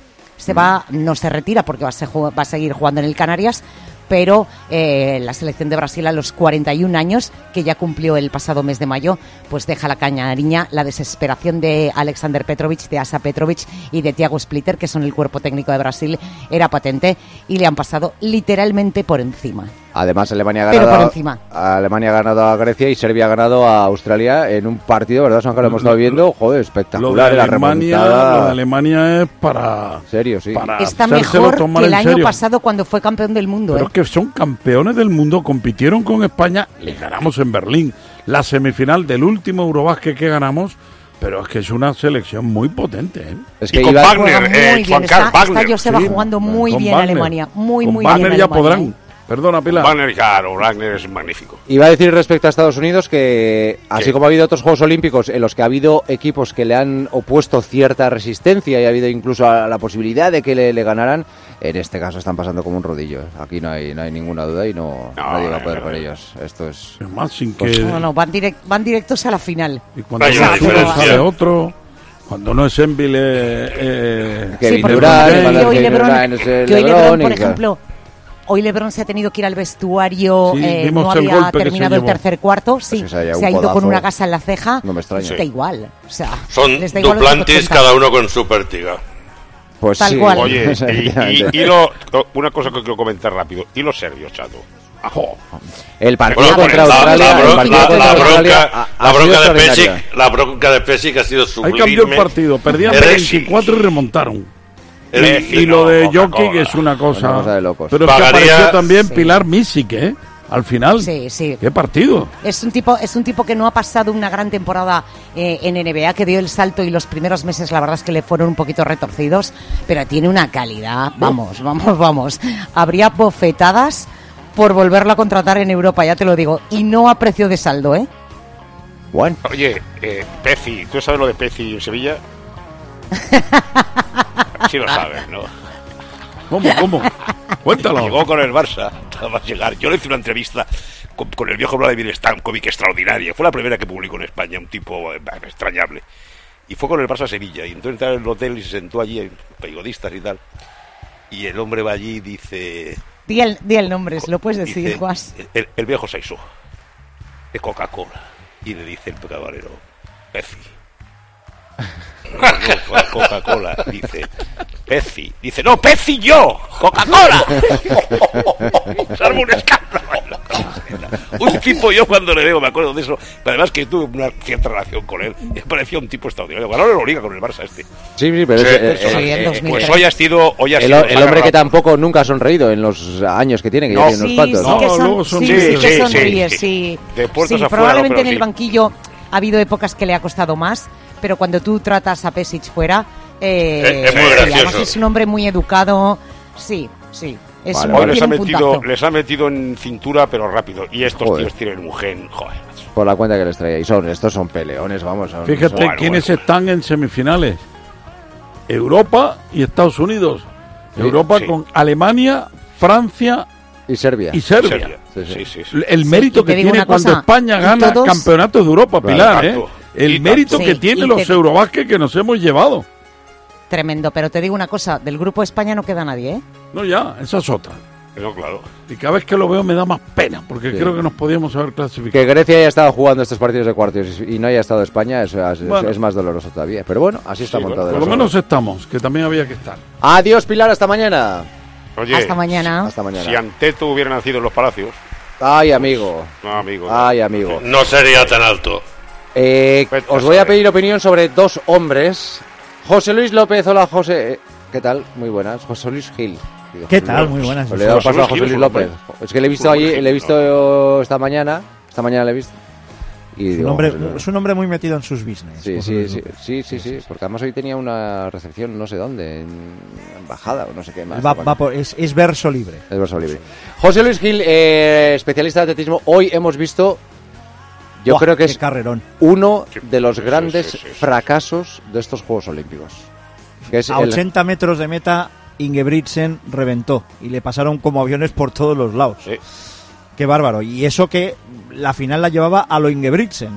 No se retira porque va a seguir jugando en el Canarias, pero la selección de Brasil a los 41 años, que ya cumplió el pasado mes de mayo, pues deja la cañariña. La desesperación de Alexander Petrovic, de Asa Petrovic y de Thiago Splitter, que son el cuerpo técnico de Brasil, era patente y le han pasado literalmente por encima. Además, Alemania ha ganado a Grecia y Serbia ha ganado a Australia en un partido, ¿verdad? Son que lo hemos estado viendo, joder, espectacular. Lo de Alemania es para... Serio, sí. Está mejor que el año pasado cuando fue campeón del mundo. Pero es que son campeones del mundo, compitieron con España, les ganamos en Berlín. La semifinal del último Eurobasket que ganamos, pero es que es una selección muy potente, ¿eh? Es que con Wagner, está Joseba jugando muy bien Alemania, muy bien Wagner ya podrán. Perdona, Pilar. Wagner es magnífico. Iba a decir respecto a Estados Unidos que, así como ha habido otros Juegos Olímpicos en los que ha habido equipos que le han opuesto cierta resistencia y ha habido incluso la posibilidad de que le ganaran, en este caso están pasando como un rodillo. Aquí no hay ninguna duda y nadie va a poder por ellos. Esto es... más sin que... No, van directos a la final. Y cuando sale otro... Cuando no es Enville... Kevin Durant, hoy LeBron, por ejemplo... Hoy LeBron se ha tenido que ir al vestuario, no había terminado el tercer cuarto, se ha ido con una gasa en la ceja. No me extraña. Da igual. O sea, son Duplantis, cada uno con su pértiga. Pues tal sí. cual. Oye, una cosa que quiero comentar rápido. ¿Y los serbios, Chato? El partido contra Australia. La bronca de Pesic ha sido sublime. Ahí cambió el partido, perdían 24 y remontaron. Y lo de Jokic es una cosa de locos. Pero es que apareció también Pilar Misic, al final. Sí. ¿Qué partido? Es un tipo que no ha pasado una gran temporada en NBA, que dio el salto y los primeros meses la verdad es que le fueron un poquito retorcidos, pero tiene una calidad, vamos. Habría bofetadas por volverlo a contratar en Europa, ya te lo digo, y no a precio de saldo, Bueno. Oye, Pezzi, ¿tú sabes lo de Pezzi en Sevilla? Sí lo sabes, ¿no? ¿Cómo? Cuéntalo. Llegó con el Barça, nada más llegar. Yo le hice una entrevista con el viejo Vladimir Stankovic extraordinaria. Fue la primera que publicó en España, un tipo extrañable. Y fue con el Barça a Sevilla. Y entonces entró en el hotel y se sentó allí, periodistas y tal. Y el hombre va allí y dice... Di el nombre, ¿se lo puedes decir, Guas? El viejo Saisó, de Coca-Cola. Y le dice el camarero, Pezzi. Coca-Cola, dice Pezzi, dice no, Pezzi yo, Coca-Cola. Se arma un escándalo. Un tipo, yo cuando le veo me acuerdo de eso, pero además que tuve una cierta relación con él, me parecía un tipo extraordinario. Ahora lo liga con el Barça este. Sí, pero pues hoy ha sido el hombre que tampoco nunca ha sonreído en los años que tiene, que ya tiene unos cuantos. Sí que sonríe, sí. De puertas afuera, probablemente en el banquillo ha habido épocas que le ha costado más, pero cuando tú tratas a Pesic fuera, es muy gracioso. Además es un hombre muy educado, sí. Hoy les ha metido en cintura, pero rápido. Y estos tíos tienen un gen, joder. Por la cuenta que les traía. Y estos son peleones, vamos. Fíjate quiénes están en semifinales. Europa y Estados Unidos. Europa con Alemania, Francia y Serbia. Sí. El mérito que tiene cuando España gana campeonatos de Europa, Pilar, el mérito que tiene los Eurobásquet que nos hemos llevado. Tremendo, pero te digo una cosa, del grupo España no queda nadie, No, ya, esa es otra. No, claro. Y cada vez que lo veo me da más pena, porque creo que nos podíamos haber clasificado. Que Grecia haya estado jugando estos partidos de cuartos y no haya estado España, es más doloroso todavía. Pero bueno, así está montado. Por lo menos estamos, que también había que estar. Adiós, Pilar, hasta mañana. Oye, hasta mañana. Si Anteto hubiera nacido en los Palacios. Ay, amigo. No, no sería tan alto. Os voy a pedir opinión sobre dos hombres. José Luis López, hola José. ¿Qué tal? Muy buenas. José Luis Gil. ¿Qué tal? Muy buenas. Le he dado paso a José Luis López. Es que le he visto allí, le he visto esta mañana le he visto. Y es un hombre muy metido en sus business. Sí, porque además hoy tenía una recepción no sé dónde, en embajada o no sé qué más. Es verso libre. Es verso libre. José Luis Gil, especialista de atletismo, hoy hemos visto... Yo creo que es uno de los grandes fracasos de estos Juegos Olímpicos. Que es 80 metros de meta, Ingebrigtsen reventó y le pasaron como aviones por todos los lados. Sí. Qué bárbaro. Y eso que la final la llevaba a lo Ingebrigtsen.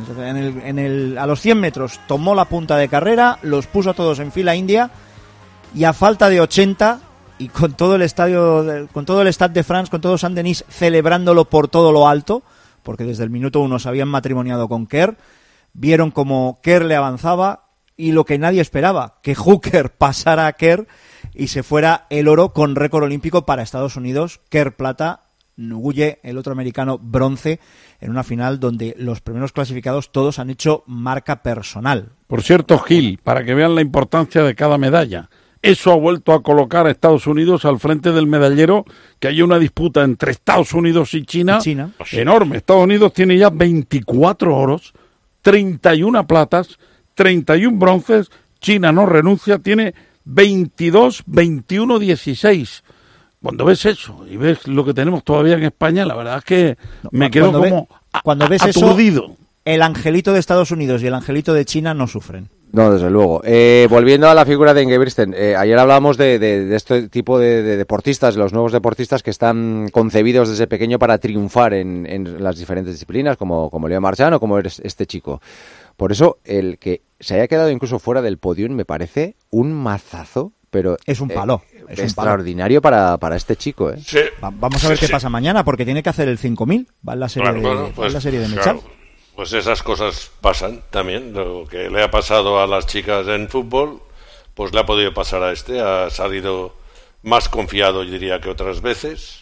A los 100 metros tomó la punta de carrera, los puso a todos en fila india y a falta de 80 y con todo el estadio, con todo el Stade de France, con todo Saint-Denis celebrándolo por todo lo alto, porque desde el minuto 1 se habían matrimoniado con Kerr, vieron como Kerr le avanzaba y lo que nadie esperaba, que Hooker pasara a Kerr y se fuera el oro con récord olímpico para Estados Unidos. Kerr plata, Nguye, el otro americano, bronce, en una final donde los primeros clasificados todos han hecho marca personal. Por cierto, Gil, para que vean la importancia de cada medalla, eso ha vuelto a colocar a Estados Unidos al frente del medallero, que hay una disputa entre Estados Unidos y China. Enorme. Estados Unidos tiene ya 24 oros, 31 platas, 31 bronces. China no renuncia, tiene 22, 21, 16. cuando ves eso y ves lo que tenemos todavía en España, la verdad es que me quedo como cuando ves aturdido. Eso, el angelito de Estados Unidos y el angelito de China no sufren. No, desde luego. Volviendo a la figura de Ingebrigtsen, ayer hablábamos de este tipo de deportistas, los nuevos deportistas que están concebidos desde pequeño para triunfar en las diferentes disciplinas, como Leo Marchand o como este chico. Por eso, el que se haya quedado incluso fuera del podium me parece un mazazo, pero es un palo. Es extraordinario para este chico. Sí. Vamos a ver qué pasa mañana, porque tiene que hacer el 5000. Va en la serie de Mechal. Claro, pues esas cosas pasan también. Lo que le ha pasado a las chicas en fútbol, pues le ha podido pasar a este. Ha salido más confiado, yo diría, que otras veces.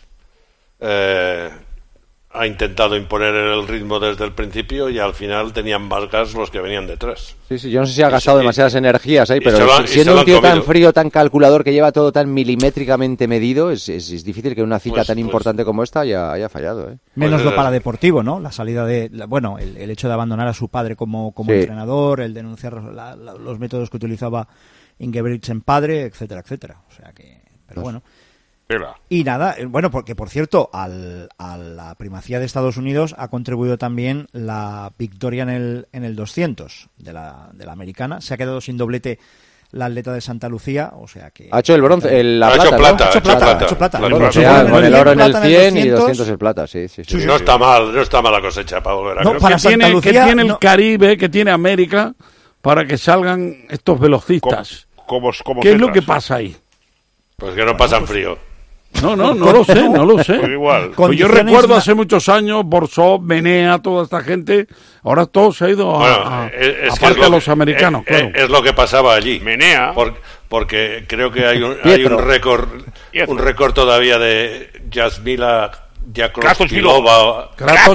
Ha intentado imponer el ritmo desde el principio y al final tenían más gas los que venían detrás. Sí, yo no sé si ha gastado demasiadas energías ahí, pero siendo un tío tan frío, tan calculador, que lleva todo tan milimétricamente medido, es difícil que una cita tan importante como esta haya fallado. Menos lo paradeportivo, ¿no? La salida el hecho de abandonar a su padre como entrenador, el denunciar los métodos que utilizaba Ingebrigtsen padre, etcétera, etcétera. O sea que, pero bueno. Y nada, bueno, porque por cierto, a la primacía de Estados Unidos ha contribuido también la victoria en el 200 de la americana. Se ha quedado sin doblete la atleta de Santa Lucía, o sea que... Ha hecho el bronce, la plata. Ha hecho plata. Con el oro en el 100 y 200 el plata, sí. No está mal la cosecha para volver a no, para Santa Lucía, que tiene el Caribe, que tiene América, para que salgan estos velocistas. ¿Qué es lo que pasa ahí? Pues que no pasan frío. No lo sé. Pues igual. Pues yo recuerdo hace muchos años, Borsov, Menea, toda esta gente, ahora todo se ha ido aparte a los americanos, claro. Es lo que pasaba allí. Menea. Porque creo que hay un récord todavía de Yasmila Kratochvilova,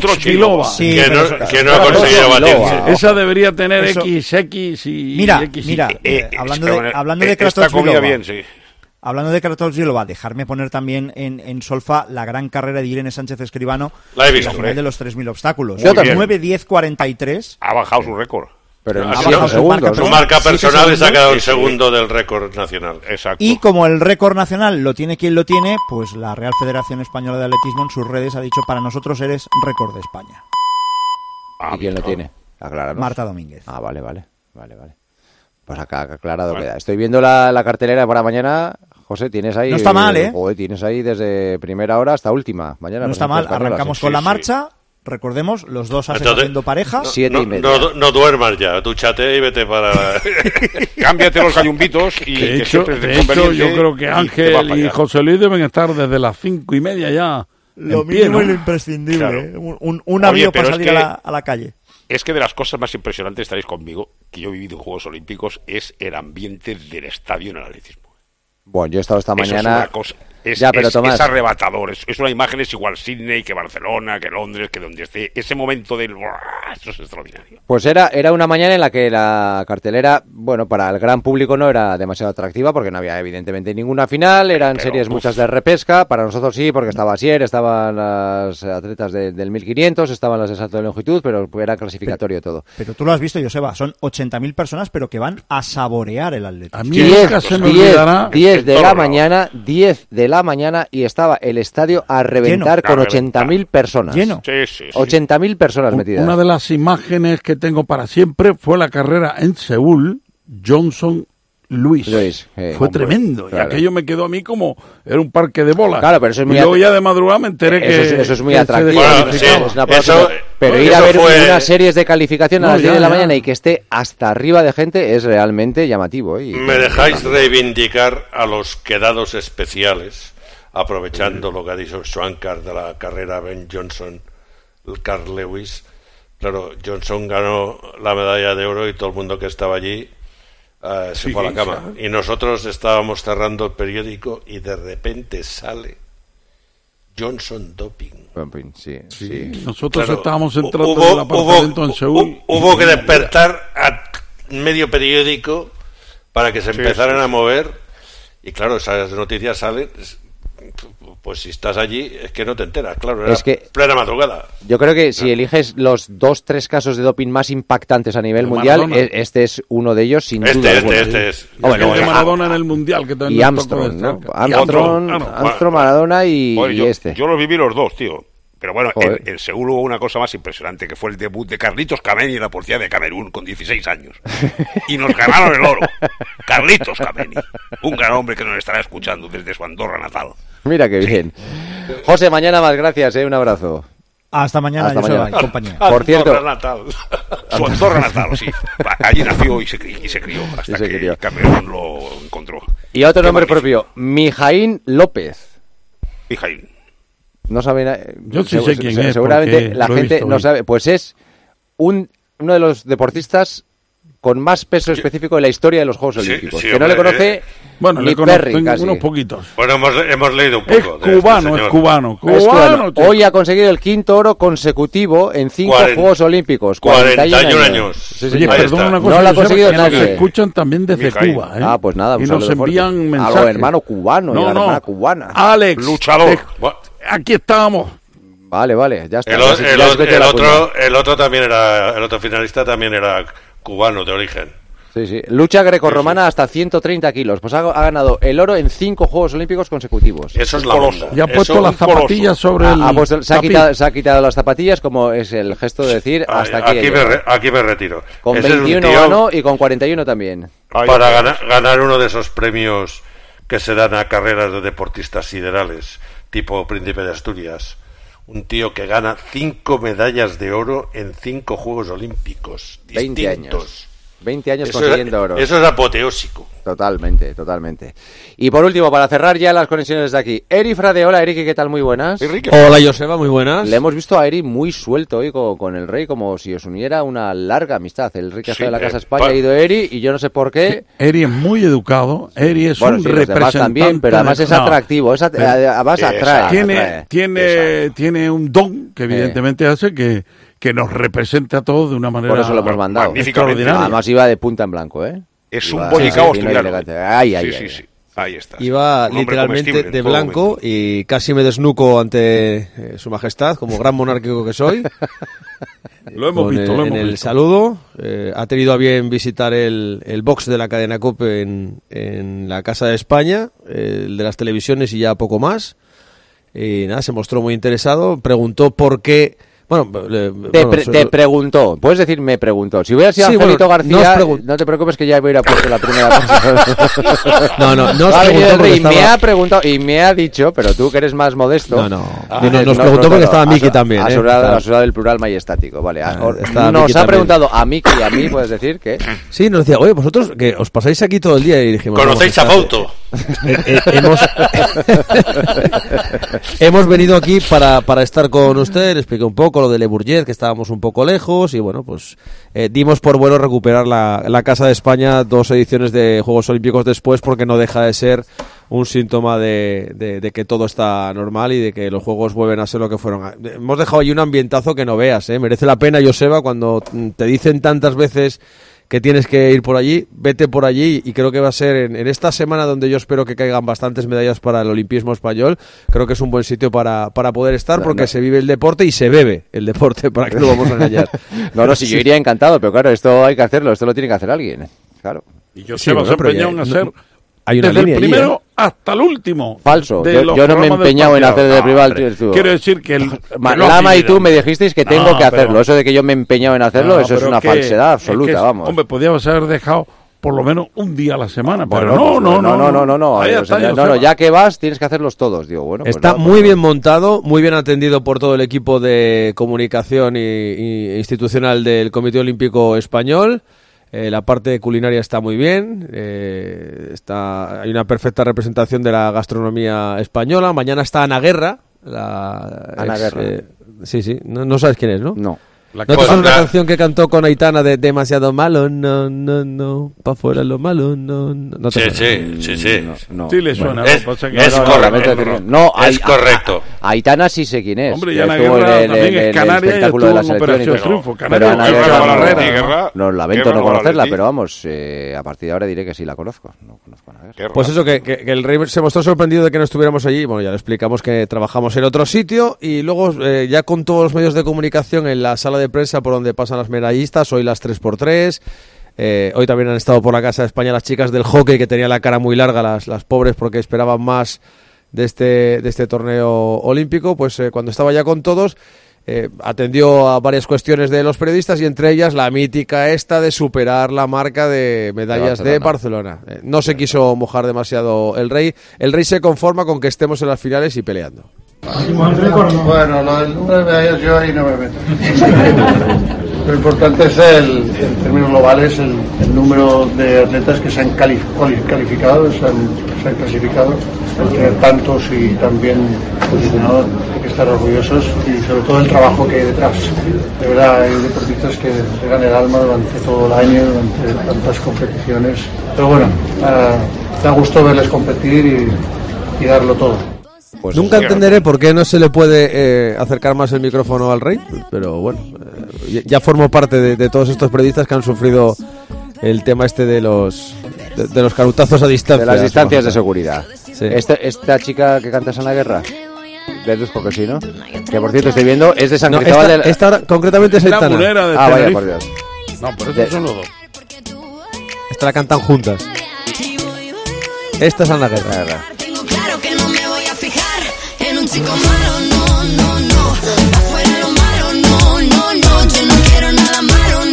que no ha conseguido batirse. Esa debería tener XX y Mira, hablando de Kratochvilova. Hablando de Kratochvilova, dejarme poner también en solfa la gran carrera de Irene Sánchez Escribano en la final de los 3.000 obstáculos. 9:10:43. Ha bajado su récord. Pero su marca personal se ha quedado el segundo del récord nacional. Exacto. Y como el récord nacional lo tiene quien lo tiene, pues la Real Federación Española de Atletismo en sus redes ha dicho: para nosotros eres récord de España. ¿Y quién lo tiene? Acláranos. Marta Domínguez. Vale. Pues acá aclarado queda. Estoy viendo la cartelera para mañana. José, tienes ahí... No está mal, ¿eh? Tienes ahí desde primera hora hasta última. Mañana no está mal. Arrancamos con la marcha. Recordemos, los dos haciendo pareja. 7:30. No duermas ya, dúchate y vete para... Cámbiate los gallumbitos y... De hecho, yo creo que Ángel y José Luis deben estar desde las 5:30 ya. Lo mínimo y lo imprescindible. Claro. Un avión para salir a la calle. Es que de las cosas más impresionantes, estaréis conmigo, que yo he vivido en Juegos Olímpicos, es el ambiente del estadio en el atletismo. Bueno, yo he estado esta mañana... Es arrebatador, es una imagen, es igual Sydney que Barcelona, que Londres, que donde esté, ese momento del... Eso es extraordinario. Pues era una mañana en la que la cartelera, bueno, para el gran público no era demasiado atractiva, porque no había evidentemente ninguna final, eran series muchas de repesca, para nosotros sí, porque estaba Asier, estaban las atletas del 1500, estaban las de salto de longitud, pero era clasificatorio todo. Pero tú lo has visto, Joseba, son 80.000 personas, pero que van a saborear el atletismo. A mí 10 de la mañana, 10 de la mañana, y estaba el estadio a reventar con 80.000 personas. Lleno. Sí. 80.000 personas metidas. Una de las imágenes que tengo para siempre fue la carrera en Seúl, Johnson-Luis. Fue tremendo. Claro. Y aquello me quedó a mí como... Era un parque de bolas. Claro, pero eso es muy... Y luego ya de madrugada me enteré que... Eso es muy atractivo. Pero ir eso a ver fue... unas series de calificación a las 10 de la mañana y que esté hasta arriba de gente es realmente llamativo. Me dejáis reivindicar a los quedados especiales, aprovechando lo que ha dicho Schwankar de la carrera Ben Johnson, Carl Lewis. Claro, Johnson ganó la medalla de oro y todo el mundo que estaba allí se fue a la cama. Y nosotros estábamos cerrando el periódico y de repente sale Johnson doping. Sí. Nosotros estábamos entrando en el apartamento en Seúl. Hubo que despertar a medio periódico para que se empezaran a mover. Y claro, esas noticias salen Pues si estás allí, es que no te enteras, claro, era Es que- plena madrugada. Yo creo que si eliges los 2-3 casos de doping más impactantes a nivel El mundial, Maradona. este es uno de ellos, sin duda alguna. Este es. Bueno, el de Maradona en el Mundial, que también y nos tocó Armstrong, de ¿no? cerca. Armstrong, Maradona y este. Yo los viví los dos, tío. Pero bueno, Joder. en Seúl hubo una cosa más impresionante, que fue el debut de Carlitos Kameni en la portería de Camerún con 16 años. Y nos ganaron el oro. Carlitos Kameni, un gran hombre que nos estará escuchando desde su Andorra natal. Mira qué bien. José, mañana más, gracias, un abrazo. Hasta mañana, Hasta Joseba mañana. y compañía. Por cierto, Andorra natal. Su Andorra natal, sí. Allí nació y se crió hasta se que crió. Camerún lo encontró. y otro Qué nombre magnífico. propio, Mijaín López. Mijaín. No saben. Yo sí sé quién es, Seguramente porque la lo he gente visto no hoy. sabe. Pues es uno de los deportistas con más peso específico en la historia de los Juegos Sí, Olímpicos. sí, que no le hombre, conoce Bueno, ni le conozco Perry casi. unos poquitos. Bueno, hemos leído un Es poco. de este cubano, señor. es cubano. Es Cubano, tío. Hoy ha conseguido el 5º oro consecutivo en 5 Juegos Olímpicos. 41 años. Sí, Oye, señor. perdona una cosa, No lo ha Josep, conseguido que nos nadie. escuchan también desde Mijaín. Cuba, ¿eh? Ah, pues nada, un y nos saludo fuerte. envían A mensajes. los hermanos cubanos y a la hermana cubana. Alex, Luchador. aquí estamos. Vale, ya está. El, Ya o- se- el ya o- se metió el la otro, cuña. el otro también era, el otro finalista también era cubano de origen. Sí. Lucha grecorromana hasta 130 kilos. Pues ha ganado el oro en 5 Juegos Olímpicos consecutivos. Eso es la coloso. onda. Y ha puesto las zapatillas sobre el se, ha tapiz. quitado, se ha quitado las zapatillas, como es el gesto de decir hasta aquí. he llegado. Aquí me retiro. Con Ese es un 21 tío ganó y con 41 también. para ganar uno de esos premios que se dan a carreras de deportistas siderales, tipo Príncipe de Asturias. Un tío que gana 5 medallas de oro en 5 Juegos Olímpicos 20 distintos. años. 20 años Eso consiguiendo es, oro. Eso es apoteósico. Totalmente. Y por último, para cerrar ya las conexiones de aquí, Eri Frade. Hola, Eri, ¿qué tal? Muy buenas. Hola, Joseba, muy buenas. Le hemos visto a Eri muy suelto hoy con el rey, como si os uniera una larga amistad. El rey que está de la Casa España ha ido Eri, y yo no sé por qué. Eri es muy educado, Eri es Bueno, un sí, los demás representante. también, pero además es atractivo, además atrae. Tiene un don que evidentemente hace que nos represente a todos de una manera Por eso lo hemos mandado. extraordinaria. Además iba de punta en blanco, ¿eh? Es Iba un bollicao fino y asturiano. elegante. Ay. Sí. Ahí está. Iba Un hombre literalmente comestible en de todo blanco momento. y casi me desnuco ante su majestad, como gran monárquico que soy. Lo hemos Con visto, lo en hemos el visto. saludo. Ha tenido a bien visitar el box de la cadena COPE en la Casa de España, el de las televisiones y ya poco más. Y nada, se mostró muy interesado. Preguntó por qué. Bueno, Te preguntó, puedes decir me preguntó. Si hubiera sido Sí, Angelito bueno, García, nos no te preocupes que ya hubiera puesto la primera persona. No os Ha venido preguntó el rey porque y me estaba- ha preguntado y me ha dicho, pero tú que eres más modesto. Nos preguntó porque estaba Miki también. Has usado el plural majestático, vale. estaba Nos Miki ha también. preguntado a Miki y a mí, puedes decir que. Sí, nos decía, oye, vosotros que os pasáis aquí todo el día y dijimos... ¿Conocéis a Fauto? Hemos venido aquí para estar con usted, le expliqué un poco lo de Le Bourget, que estábamos un poco lejos y bueno, pues dimos por bueno recuperar la Casa de España 2 ediciones de Juegos Olímpicos después, porque no deja de ser un síntoma de que todo está normal y de que los Juegos vuelven a ser lo que fueron. Hemos dejado allí un ambientazo que no veas, merece la pena, Joseba, cuando te dicen tantas veces que tienes que ir por allí, vete por allí, y creo que va a ser en esta semana donde yo espero que caigan bastantes medallas para el olimpismo español. Creo que es un buen sitio para poder estar, porque se vive el deporte y se bebe el deporte, para que no vamos a engañar. Si yo iría encantado, pero claro, esto hay que hacerlo, esto lo tiene que hacer alguien, claro. Y yo se los empeñado en hacer hay una desde línea el allí, primero hasta el último. Falso, de yo los no me he programas del empeñado en partido. hacer de privado. Quiero decir que Lama y tú me dijisteis que tengo que hacerlo. pero- Eso de que yo me he empeñado en hacerlo, eso es pero una que- falsedad absoluta, es que, vamos. Hombre, podíamos haber dejado por lo menos un día a la semana, pero Bueno, no. Ahí está, no, ya que vas tienes que hacerlos todos, digo, bueno. pues Está nada, muy bien montado, muy bien atendido por todo el equipo de comunicación y institucional del Comité Olímpico Español. La parte culinaria está muy bien, hay una perfecta representación de la gastronomía española. Mañana está Ana Guerra. Ana Guerra. Sí, no sabes quién es, ¿no? No. ¿No te suena una canción que cantó con Aitana de demasiado malo? No, pa' fuera lo malo, no. Sí. Sí le suena. Es correcto. Aitana sí sé quién es. Hombre, y Ana Guerra también es canaria y estuvo en Operación Triunfo. Pero Ana Guerra, no lamento no conocerla, pero vamos, a partir de ahora diré que sí la conozco. No conozco a Ana Guerra. Pues eso, que el rey se mostró sorprendido de que no estuviéramos allí. Bueno, ya le explicamos que trabajamos en otro sitio y luego ya con todos los medios de comunicación en la sala de prensa por donde pasan las medallistas, hoy las 3x3, hoy también han estado por la Casa de España las chicas del hockey, que tenían la cara muy larga, las pobres, porque esperaban más de este torneo olímpico. Pues cuando estaba ya con todos, atendió a varias cuestiones de los periodistas y entre ellas la mítica esta de superar la marca de medallas de Barcelona. No se quiso mojar demasiado el rey se conforma con que estemos en las finales y peleando. Bueno, lo del número de medallas yo ahí no me meto. Lo importante es en términos globales el número de atletas que se han calificado, se han clasificado, tener tantos y tan bien posicionados, hay que estar orgullosos y sobre todo el trabajo que hay detrás. De verdad, hay deportistas que se ganan el alma durante todo el año, durante tantas competiciones, pero bueno, da gusto verles competir y darlo todo. Pues nunca entenderé por qué no se le puede acercar más el micrófono al rey, pero bueno, ya formo parte de todos estos periodistas que han sufrido el tema este de los carutazos a distancia. De las distancias de seguridad. Sí. Esta chica que canta Ana Guerra, deduzco que sí, ¿no? Que por cierto estoy viendo, es de San Cristóbal esta concretamente es Aitana. Vaya, por Dios. No, por eso son los dos. Esta la cantan juntas. Esta es Ana Guerra. Chico malo, no, afuera lo malo, no, yo no quiero nada malo,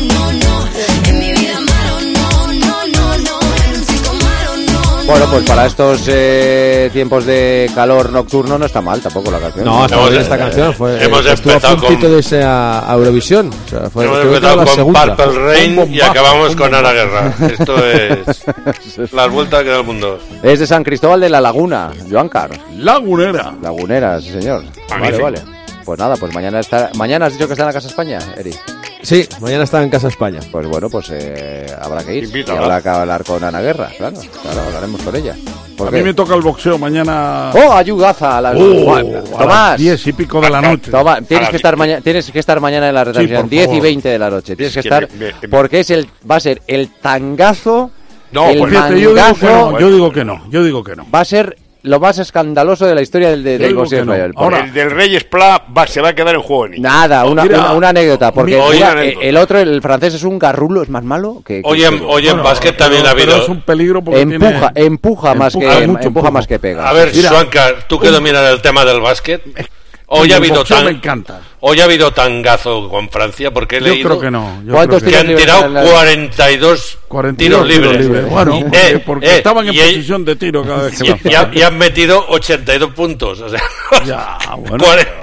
no, en mi vida malo, no, en un chico malo, no. Bueno, pues para estos tiempos de calor nocturno no está mal tampoco la canción. No, esta canción estuvo a puntito de irse a Eurovisión. O sea, hemos empezado con Purple Rain y acabamos con Ana Guerra. Esto es las vueltas que da el mundo. Es de San Cristóbal de la Laguna, Joan Carlos. Lagunera, sí señor. Vale. Pues nada, pues mañana has dicho que está en la Casa España, Eri. Sí, mañana está en Casa España. Pues bueno, pues habrá que ir. Y habrá que hablar con Ana Guerra, claro, hablaremos con ella. A mí me toca el boxeo mañana. Ayudaza a las Tomás, 10 y pico de la noche. Tienes que estar mañana en la retransmisión, 10 y 20 de la noche. Tienes que estar, porque va a ser el tangazo. No, por cierto, yo digo que no. Va a ser lo más escandaloso de la historia del boxeo español. Ahora, el del Reyes Pla se va a quedar en juego. Nada, una anécdota, porque el otro, el francés, es un garrulo, es más malo que... Oye, en básquet también ha habido... es un peligro porque empuja más que pega. A ver, Suanca, tú que dominas el tema del básquet... Hoy ha habido tangazo con Francia, porque he leído creo que no. Que han tirado 42 tiros libres. Bueno, porque estaban en posición de tiro cada vez que y han metido 82 puntos. O sea, ya, bueno.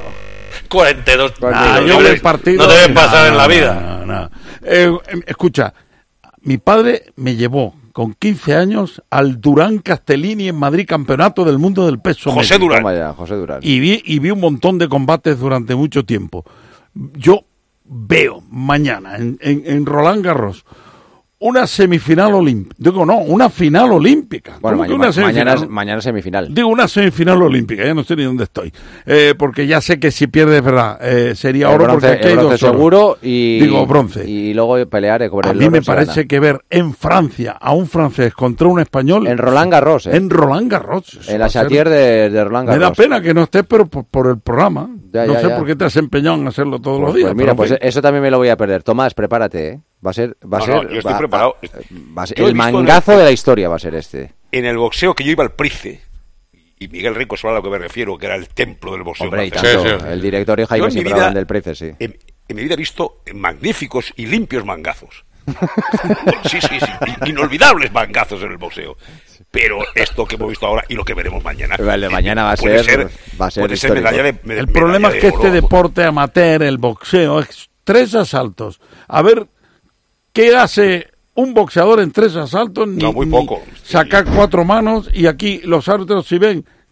42 no debe pasar en la vida. Escucha, mi padre me llevó con 15 años al Durán Castellini en Madrid, campeonato del mundo del peso José medio. Durán. Y vi un montón de combates durante mucho tiempo. Yo veo mañana en Roland Garros una semifinal olímpica. Digo, no, una final olímpica. Bueno, mañana semifinal. Digo, una semifinal olímpica, ya no sé ni dónde estoy. Porque ya sé que si pierdes, verdad, sería oro, bronce, porque aquí hay bronce seguro digo, bronce. Y luego pelear con el A mí me parece que ver en Francia a un francés contra un español... En Roland Garros, En Roland Garros. En la Chatier de Roland Garros. Me da pena que no estés, pero por el programa. No sé por qué te has empeñado en hacerlo todos los días. Pues mira, pues eso también me lo voy a perder. Tomás, prepárate, ¿eh? Va a ser yo estoy preparado. El mangazo de la historia va a ser este. En el boxeo que yo iba al Price, y Miguel Rico sabe a lo que me refiero, que era el templo del boxeo. Hombre, y tanto, sí. El director y Jaime siempre hablan del Price, sí. En mi vida he visto magníficos y limpios mangazos. Sí, inolvidables mangazos en el boxeo. Pero esto que hemos visto ahora y lo que veremos mañana. Vale, mañana va a ser medalla de el problema es que este deporte amateur, el boxeo, es 3 asaltos. A ver, ¿qué hace un boxeador en 3 asaltos? Muy poco. Sacar 4 manos y aquí los árbitros, si ven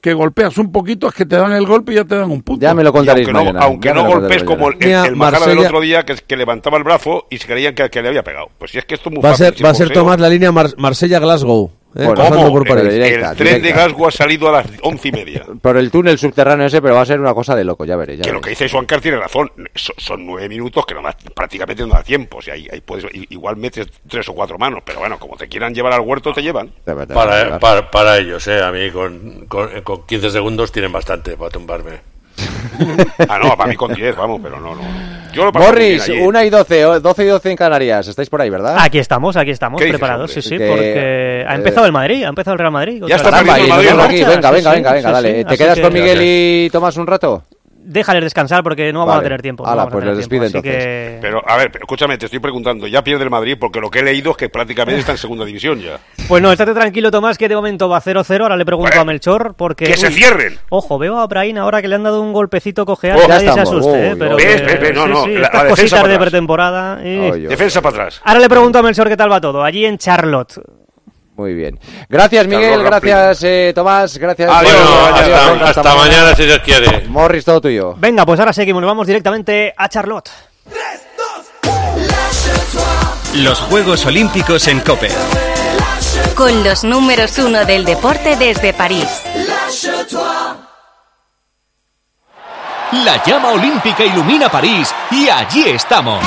que golpeas un poquito, es que te dan el golpe y ya te dan un punto. Ya me lo contaréis mañana. Aunque no golpes como el Majara del otro día, que levantaba el brazo y se creían que le había pegado. Pues si es que esto es muy fácil. Va a ser Tomás la línea Marsella-Glasgow. ¿Cómo? Por el tren de Glasgow ha salido a las 11:30. Por el túnel subterráneo ese, pero va a ser una cosa de loco, ya veréis. Lo que dice Swankar tiene razón. Son 9 minutos que prácticamente no da tiempo. O sea, ahí puedes, igual metes 3 o 4 manos, pero bueno, como te quieran llevar al huerto, te llevan. Para ellos, a mí con 15 segundos tienen bastante para tumbarme. No, para mí con 10, vamos, pero no. Morris, 1:12, 12:12 en Canarias. Estáis por ahí, ¿verdad? Aquí estamos preparados, sí, porque ha empezado el Madrid, ha empezado el Real Madrid. Ya está perdiendo el Madrid. Venga, dale. ¿Te quedas con Miguel y Tomás un rato? Déjales descansar porque no vamos a tener tiempo. Pues les despide entonces. Pero, a ver, escúchame, te estoy preguntando, ¿ya pierde el Madrid? Porque lo que he leído es que prácticamente está en segunda división ya. Pues no, estate tranquilo, Tomás, que de momento va 0-0. Ahora le pregunto a Melchor porque... ¡Que se cierren! Ojo, veo a Brahim ahora que le han dado un golpecito cojeado. Nadie se asuste, pero... Estas cositas de pretemporada. Defensa para atrás. Ahora le pregunto a Melchor qué tal va todo, allí en Charlotte. Muy bien. Gracias, Miguel. Gracias, Tomás. Gracias. Adiós. Hasta mañana, si Dios quiere. Morris, todo tuyo. Venga, pues ahora seguimos. Nos vamos directamente a Charlotte. Los Juegos Olímpicos en COPE. Con los números 1 del deporte desde París. La llama olímpica ilumina París y allí estamos.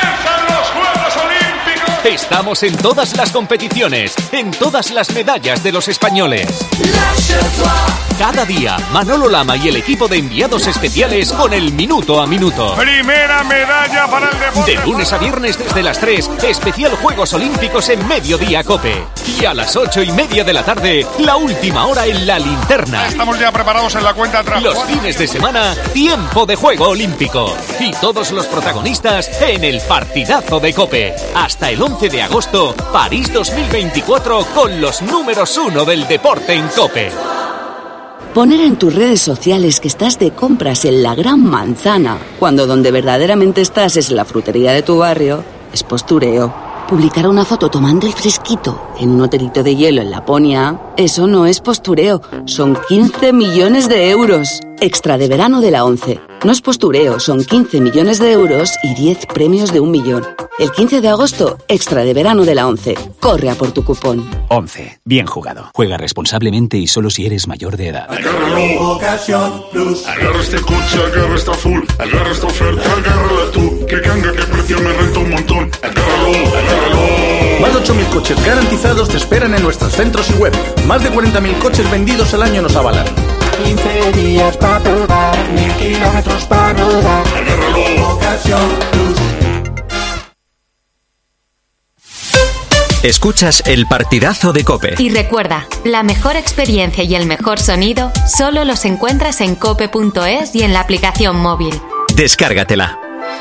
Estamos en todas las competiciones, en todas las medallas de los españoles. Cada día, Manolo Lama y el equipo de enviados especiales con el minuto a minuto. Primera medalla para el deporte. De lunes a viernes desde las 3, especial Juegos Olímpicos en Mediodía COPE. Y a las 8:30 de la tarde, la última hora en la linterna. Estamos ya preparados en la cuenta atrás. Los fines de semana, tiempo de juego olímpico. Y todos los protagonistas en el partidazo de COPE. Hasta el 11 de agosto, París 2024 con los números 1 del deporte en COPE. Poner en tus redes sociales que estás de compras en la Gran Manzana, cuando donde verdaderamente estás es la frutería de tu barrio, es postureo. Publicar una foto tomando el fresquito en un hotelito de hielo en Laponia, eso no es postureo, son 15 millones de euros. Extra de verano de la ONCE. No es postureo, son 15 millones de euros y 10 premios de 1 millón. El 15 de agosto, extra de verano de la ONCE. Corre a por tu cupón. ONCE. Bien jugado. Juega responsablemente y solo si eres mayor de edad. Agárralo, Ocasión Plus. Agarra este coche, agarra esta full. Agarra esta oferta, agárrala tú. Que canga, que precio me renta un montón. Agárralo. Más de 8.000 coches garantizados te esperan en nuestros centros y web. Más de 40.000 coches vendidos al año nos avalan. 15 días para probar, 1000 kilómetros para rodar. Agárralo, Ocasión Plus. Escuchas el partidazo de COPE. Y recuerda, la mejor experiencia y el mejor sonido solo los encuentras en cope.es y en la aplicación móvil. Descárgatela.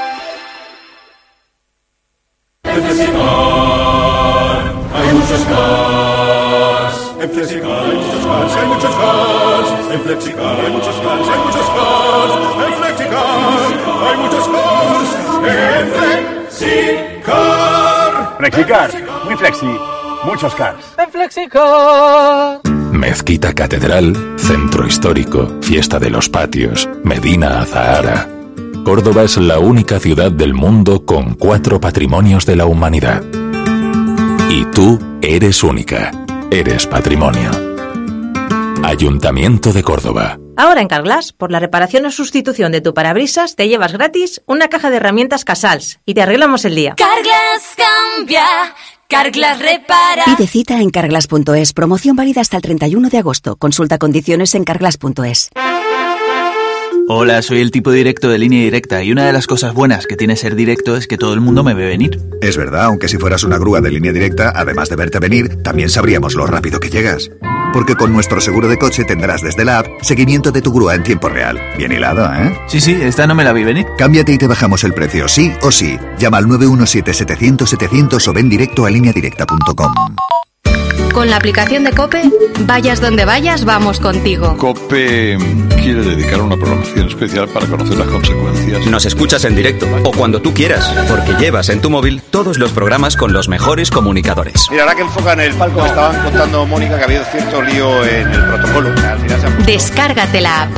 En Flexicar hay muchos cars. En Flexicar hay muchos cars, hay muchos cars. En Flexicar hay muchos cars, hay muchos cars. En Flexicar hay muchos cars. En Flexicar. Flexicar, muy flexi, muchos cars. En Flexicar. Mezquita Catedral, Centro Histórico, Fiesta de los Patios, Medina Azahara. Córdoba es la única ciudad del mundo con 4 patrimonios de la humanidad. Y tú eres única, eres patrimonio. Ayuntamiento de Córdoba. Ahora en Carglass, por la reparación o sustitución de tu parabrisas, te llevas gratis una caja de herramientas Casals y te arreglamos el día. Carglass cambia, Carglass repara. Pide cita en carglass.es. Promoción válida hasta el 31 de agosto. Consulta condiciones en carglass.es. Hola, soy el tipo directo de Línea Directa y una de las cosas buenas que tiene ser directo es que todo el mundo me ve venir. Es verdad, aunque si fueras una grúa de Línea Directa, además de verte venir, también sabríamos lo rápido que llegas. Porque con nuestro seguro de coche tendrás desde la app seguimiento de tu grúa en tiempo real. Bien hilado, ¿eh? Sí, esta no me la vi venir. Cámbiate y te bajamos el precio, sí o sí. Llama al 917-700-700 o ven directo a lineadirecta.com. Con la aplicación de COPE, vayas donde vayas, vamos contigo. COPE quiere dedicar una programación especial para conocer las consecuencias. Nos escuchas en directo o cuando tú quieras, porque llevas en tu móvil todos los programas con los mejores comunicadores. Mira, ahora que enfocan el palco, me estaban contando, Mónica, que ha habido cierto lío en el protocolo. Al final se ha puesto... Descárgate la app.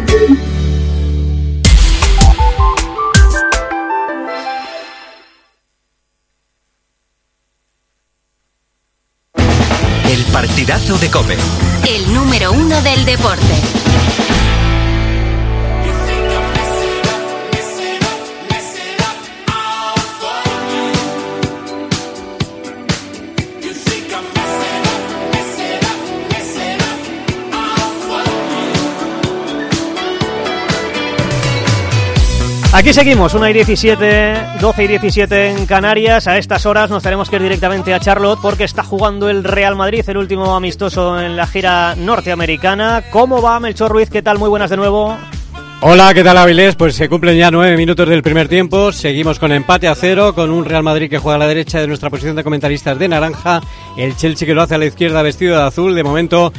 El partidazo de COPE. El número 1 del deporte. Aquí seguimos, 1:17, 12:17 en Canarias. A estas horas nos tenemos que ir directamente a Charlotte porque está jugando el Real Madrid, el último amistoso en la gira norteamericana. ¿Cómo va, Melchor Ruiz? ¿Qué tal? Muy buenas de nuevo. Hola, ¿qué tal, Avilés? Pues se cumplen ya 9 minutos del primer tiempo. Seguimos con empate a 0, con un Real Madrid que juega a la derecha de nuestra posición de comentaristas de naranja. El Chelsea que lo hace a la izquierda vestido de azul. De momento,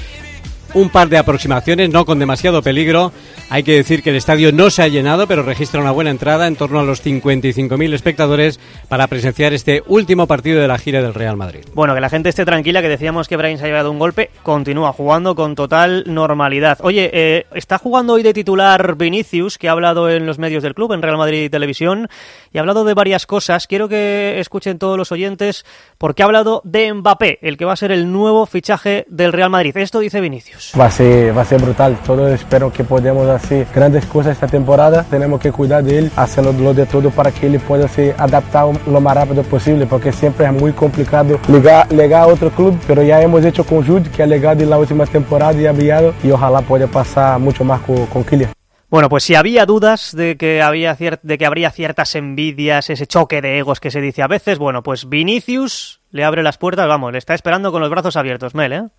un par de aproximaciones, no con demasiado peligro. Hay que decir que el estadio no se ha llenado, pero registra una buena entrada, en torno a los 55.000 espectadores, para presenciar este último partido de la gira del Real Madrid. Bueno, que la gente esté tranquila, que decíamos que Brahim se ha llevado un golpe, continúa jugando con total normalidad. Oye, está jugando hoy de titular Vinicius, que ha hablado en los medios del club, en Real Madrid Televisión, y ha hablado de varias cosas. Quiero que escuchen todos los oyentes, porque ha hablado de Mbappé, el que va a ser el nuevo fichaje del Real Madrid. Esto dice Vinicius. Va a ser brutal. Todos espero que podamos hacer grandes cosas esta temporada. Tenemos que cuidar de él, haciendo de todo para que él pueda se adaptar lo más rápido posible, porque siempre es muy complicado llegar a otro club, pero ya hemos hecho con Jude, que ha llegado en la última temporada y ha brillado, y ojalá pueda pasar mucho más con Kylian. Bueno, pues si había dudas de que habría ciertas envidias, ese choque de egos que se dice a veces, bueno, pues Vinicius le abre las puertas, vamos, le está esperando con los brazos abiertos, Mel, ¿eh?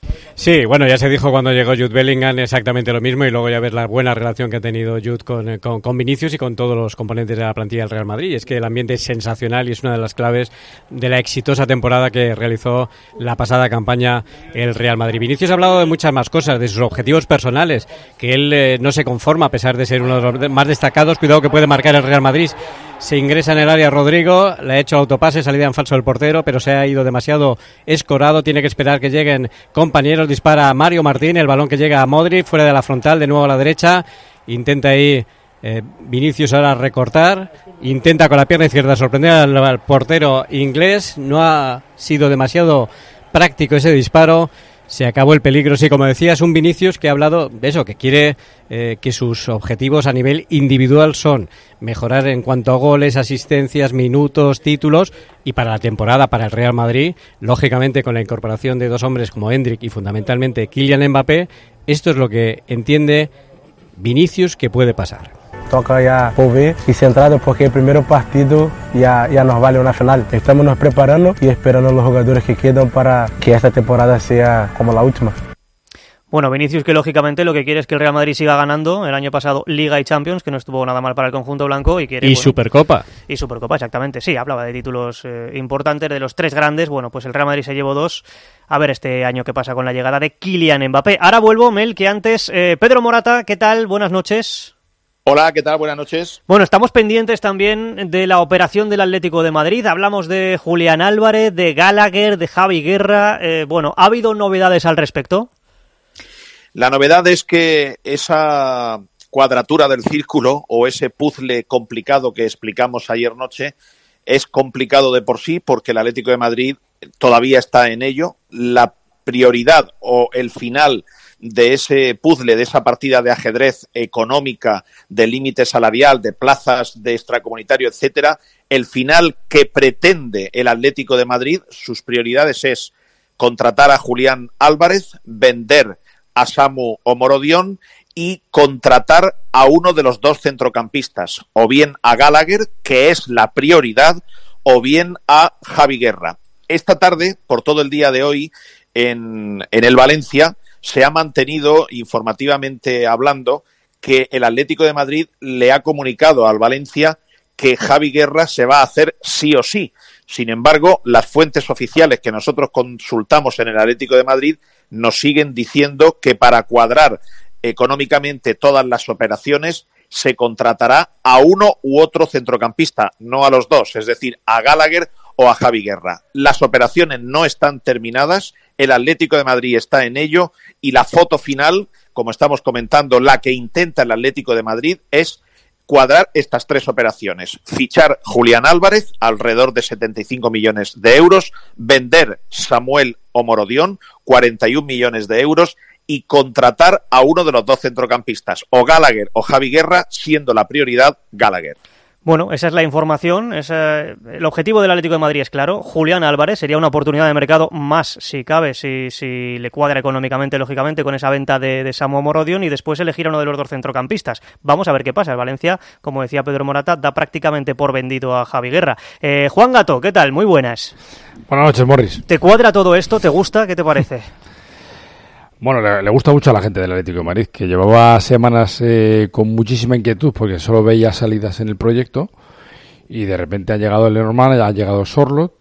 Sí, bueno, ya se dijo cuando llegó Jude Bellingham exactamente lo mismo, y luego ya ves la buena relación que ha tenido Jude con Vinicius y con todos los componentes de la plantilla del Real Madrid. Y es que el ambiente es sensacional y es una de las claves de la exitosa temporada que realizó la pasada campaña el Real Madrid. Vinicius ha hablado de muchas más cosas, de sus objetivos personales, que él no se conforma a pesar de ser uno de los más destacados. Cuidado que puede marcar el Real Madrid. Se ingresa en el área Rodrigo, le ha hecho autopase, salida en falso del portero, pero se ha ido demasiado escorado, tiene que esperar que lleguen compañeros, dispara Mario Martín, el balón que llega a Modric, fuera de la frontal, de nuevo a la derecha, intenta ahí Vinicius ahora recortar, intenta con la pierna izquierda sorprender al portero inglés, no ha sido demasiado práctico ese disparo. Se acabó el peligro, sí, como decías, un Vinicius que ha hablado de eso, que quiere que sus objetivos a nivel individual son mejorar en cuanto a goles, asistencias, minutos, títulos, y para la temporada, para el Real Madrid, lógicamente con la incorporación de dos hombres como Endrick y fundamentalmente Kylian Mbappé, esto es lo que entiende Vinicius que puede pasar. Toca ya volver y centrado, porque el primer partido ya nos vale una final. Estamos nos preparando y esperando a los jugadores que quedan para que esta temporada sea como la última. Bueno, Vinicius, que lógicamente lo que quiere es que el Real Madrid siga ganando. El año pasado Liga y Champions, que no estuvo nada mal para el conjunto blanco. Y Supercopa. Y Supercopa, exactamente. Sí, hablaba de títulos importantes, de los tres grandes. Bueno, pues el Real Madrid se llevó 2. A ver este año qué pasa con la llegada de Kylian Mbappé. Ahora vuelvo, Mel, que antes. Pedro Morata, ¿qué tal? Buenas noches. Hola, ¿qué tal? Buenas noches. Bueno, estamos pendientes también de la operación del Atlético de Madrid. Hablamos de Julián Álvarez, de Gallagher, de Javi Guerra. Bueno, ¿ha habido novedades al respecto? La novedad es que esa cuadratura del círculo o ese puzzle complicado que explicamos ayer noche es complicado de por sí, porque el Atlético de Madrid todavía está en ello. La prioridad o el final de ese puzzle, de esa partida de ajedrez económica, de límite salarial, de plazas de extracomunitario, etcétera, el final que pretende el Atlético de Madrid, sus prioridades es contratar a Julián Álvarez, vender a Samu Omorodion y contratar a uno de los dos centrocampistas, o bien a Gallagher, que es la prioridad, o bien a Javi Guerra. Esta tarde, por todo el día de hoy, en el Valencia, se ha mantenido, informativamente hablando, que el Atlético de Madrid le ha comunicado al Valencia que Javi Guerra se va a hacer sí o sí. Sin embargo, las fuentes oficiales que nosotros consultamos en el Atlético de Madrid nos siguen diciendo que para cuadrar económicamente todas las operaciones se contratará a uno u otro centrocampista, no a los dos, es decir, a Gallagher o a Javi Guerra. Las operaciones no están terminadas, el Atlético de Madrid está en ello y la foto final, como estamos comentando, la que intenta el Atlético de Madrid es cuadrar estas tres operaciones. Fichar Julián Álvarez, alrededor de 75 millones de euros, vender Samuel Omorodión, 41 millones de euros, y contratar a uno de los dos centrocampistas, o Gallagher o Javi Guerra, siendo la prioridad Gallagher. Bueno, esa es la información. El objetivo del Atlético de Madrid es claro. Julián Álvarez sería una oportunidad de mercado más, si cabe, si le cuadra económicamente, lógicamente, con esa venta de Samu Morodion, y después elegir a uno de los dos centrocampistas. Vamos a ver qué pasa. El Valencia, como decía Pedro Morata, da prácticamente por vendido a Javi Guerra. Juan Gato, ¿qué tal? Muy buenas. Buenas noches, Morris. ¿Te cuadra todo esto? ¿Te gusta? ¿Qué te parece? Bueno, le gusta mucho a la gente del Atlético de Madrid, que llevaba semanas con muchísima inquietud porque solo veía salidas en el proyecto, y de repente ha llegado el Lenormand, ha llegado Sorloth,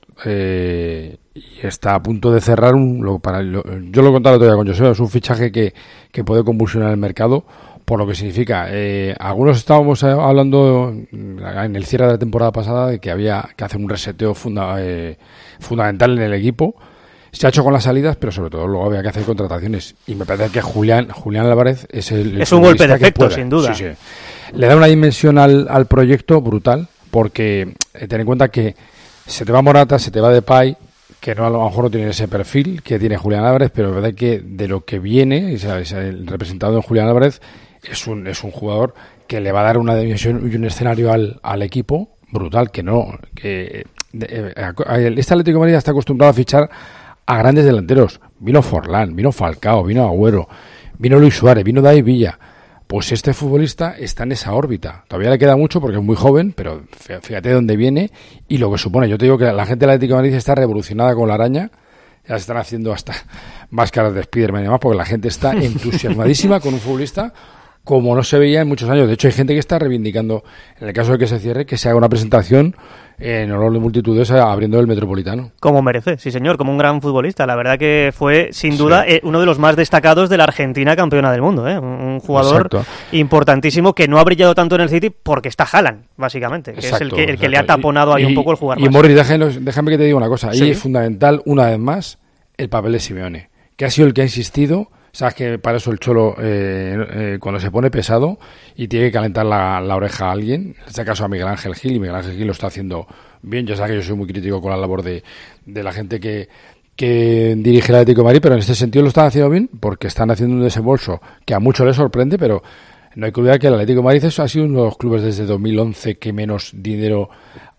y está a punto de cerrar yo lo he contado todavía con José, es un fichaje que puede convulsionar el mercado, por lo que significa. Algunos estábamos hablando en el cierre de la temporada pasada de que había que hacer un reseteo fundamental en el equipo. Se ha hecho con las salidas, pero sobre todo luego había que hacer contrataciones. Y me parece que Julián Álvarez es es un golpe de efecto, sin duda. Sí. Le da una dimensión al proyecto brutal, porque ten en cuenta que se te va Morata, se te va Depay, que no, a lo mejor no tiene ese perfil que tiene Julián Álvarez, pero me parece que de lo que viene, el representado en Julián Álvarez es un jugador que le va a dar una dimensión y un escenario al equipo brutal, este Atlético de Madrid está acostumbrado a fichar a grandes delanteros. Vino Forlán, vino Falcao, vino Agüero, vino Luis Suárez, vino David Villa. Pues este futbolista está en esa órbita. Todavía le queda mucho porque es muy joven, pero fíjate de dónde viene y lo que supone. Yo te digo que la gente del Atlético de Madrid está revolucionada con la araña. Ya se están haciendo hasta máscaras de Spiderman y demás, porque la gente está entusiasmadísima con un futbolista como no se veía en muchos años. De hecho, hay gente que está reivindicando, en el caso de que se cierre, que se haga una presentación en honor de multitudes abriendo el Metropolitano. Como merece, sí señor, como un gran futbolista. La verdad que fue, sin duda, uno de los más destacados de la Argentina campeona del mundo. Un jugador importantísimo que no ha brillado tanto en el City porque está Haaland, básicamente, que es el que le ha taponado ahí un poco el jugar más. Y Morris, déjame que te diga una cosa. Ahí es fundamental, una vez más, el papel de Simeone, que ha sido el que ha insistido. Sabes que para eso el Cholo, cuando se pone pesado y tiene que calentar la oreja a alguien, en este caso a Miguel Ángel Gil, y Miguel Ángel Gil lo está haciendo bien. Ya sabes que yo soy muy crítico con la labor de la gente que dirige el Atlético de Madrid, pero en este sentido lo están haciendo bien, porque están haciendo un desembolso que a muchos les sorprende, pero no hay que olvidar que el Atlético de Madrid ha sido uno de los clubes desde 2011 que menos dinero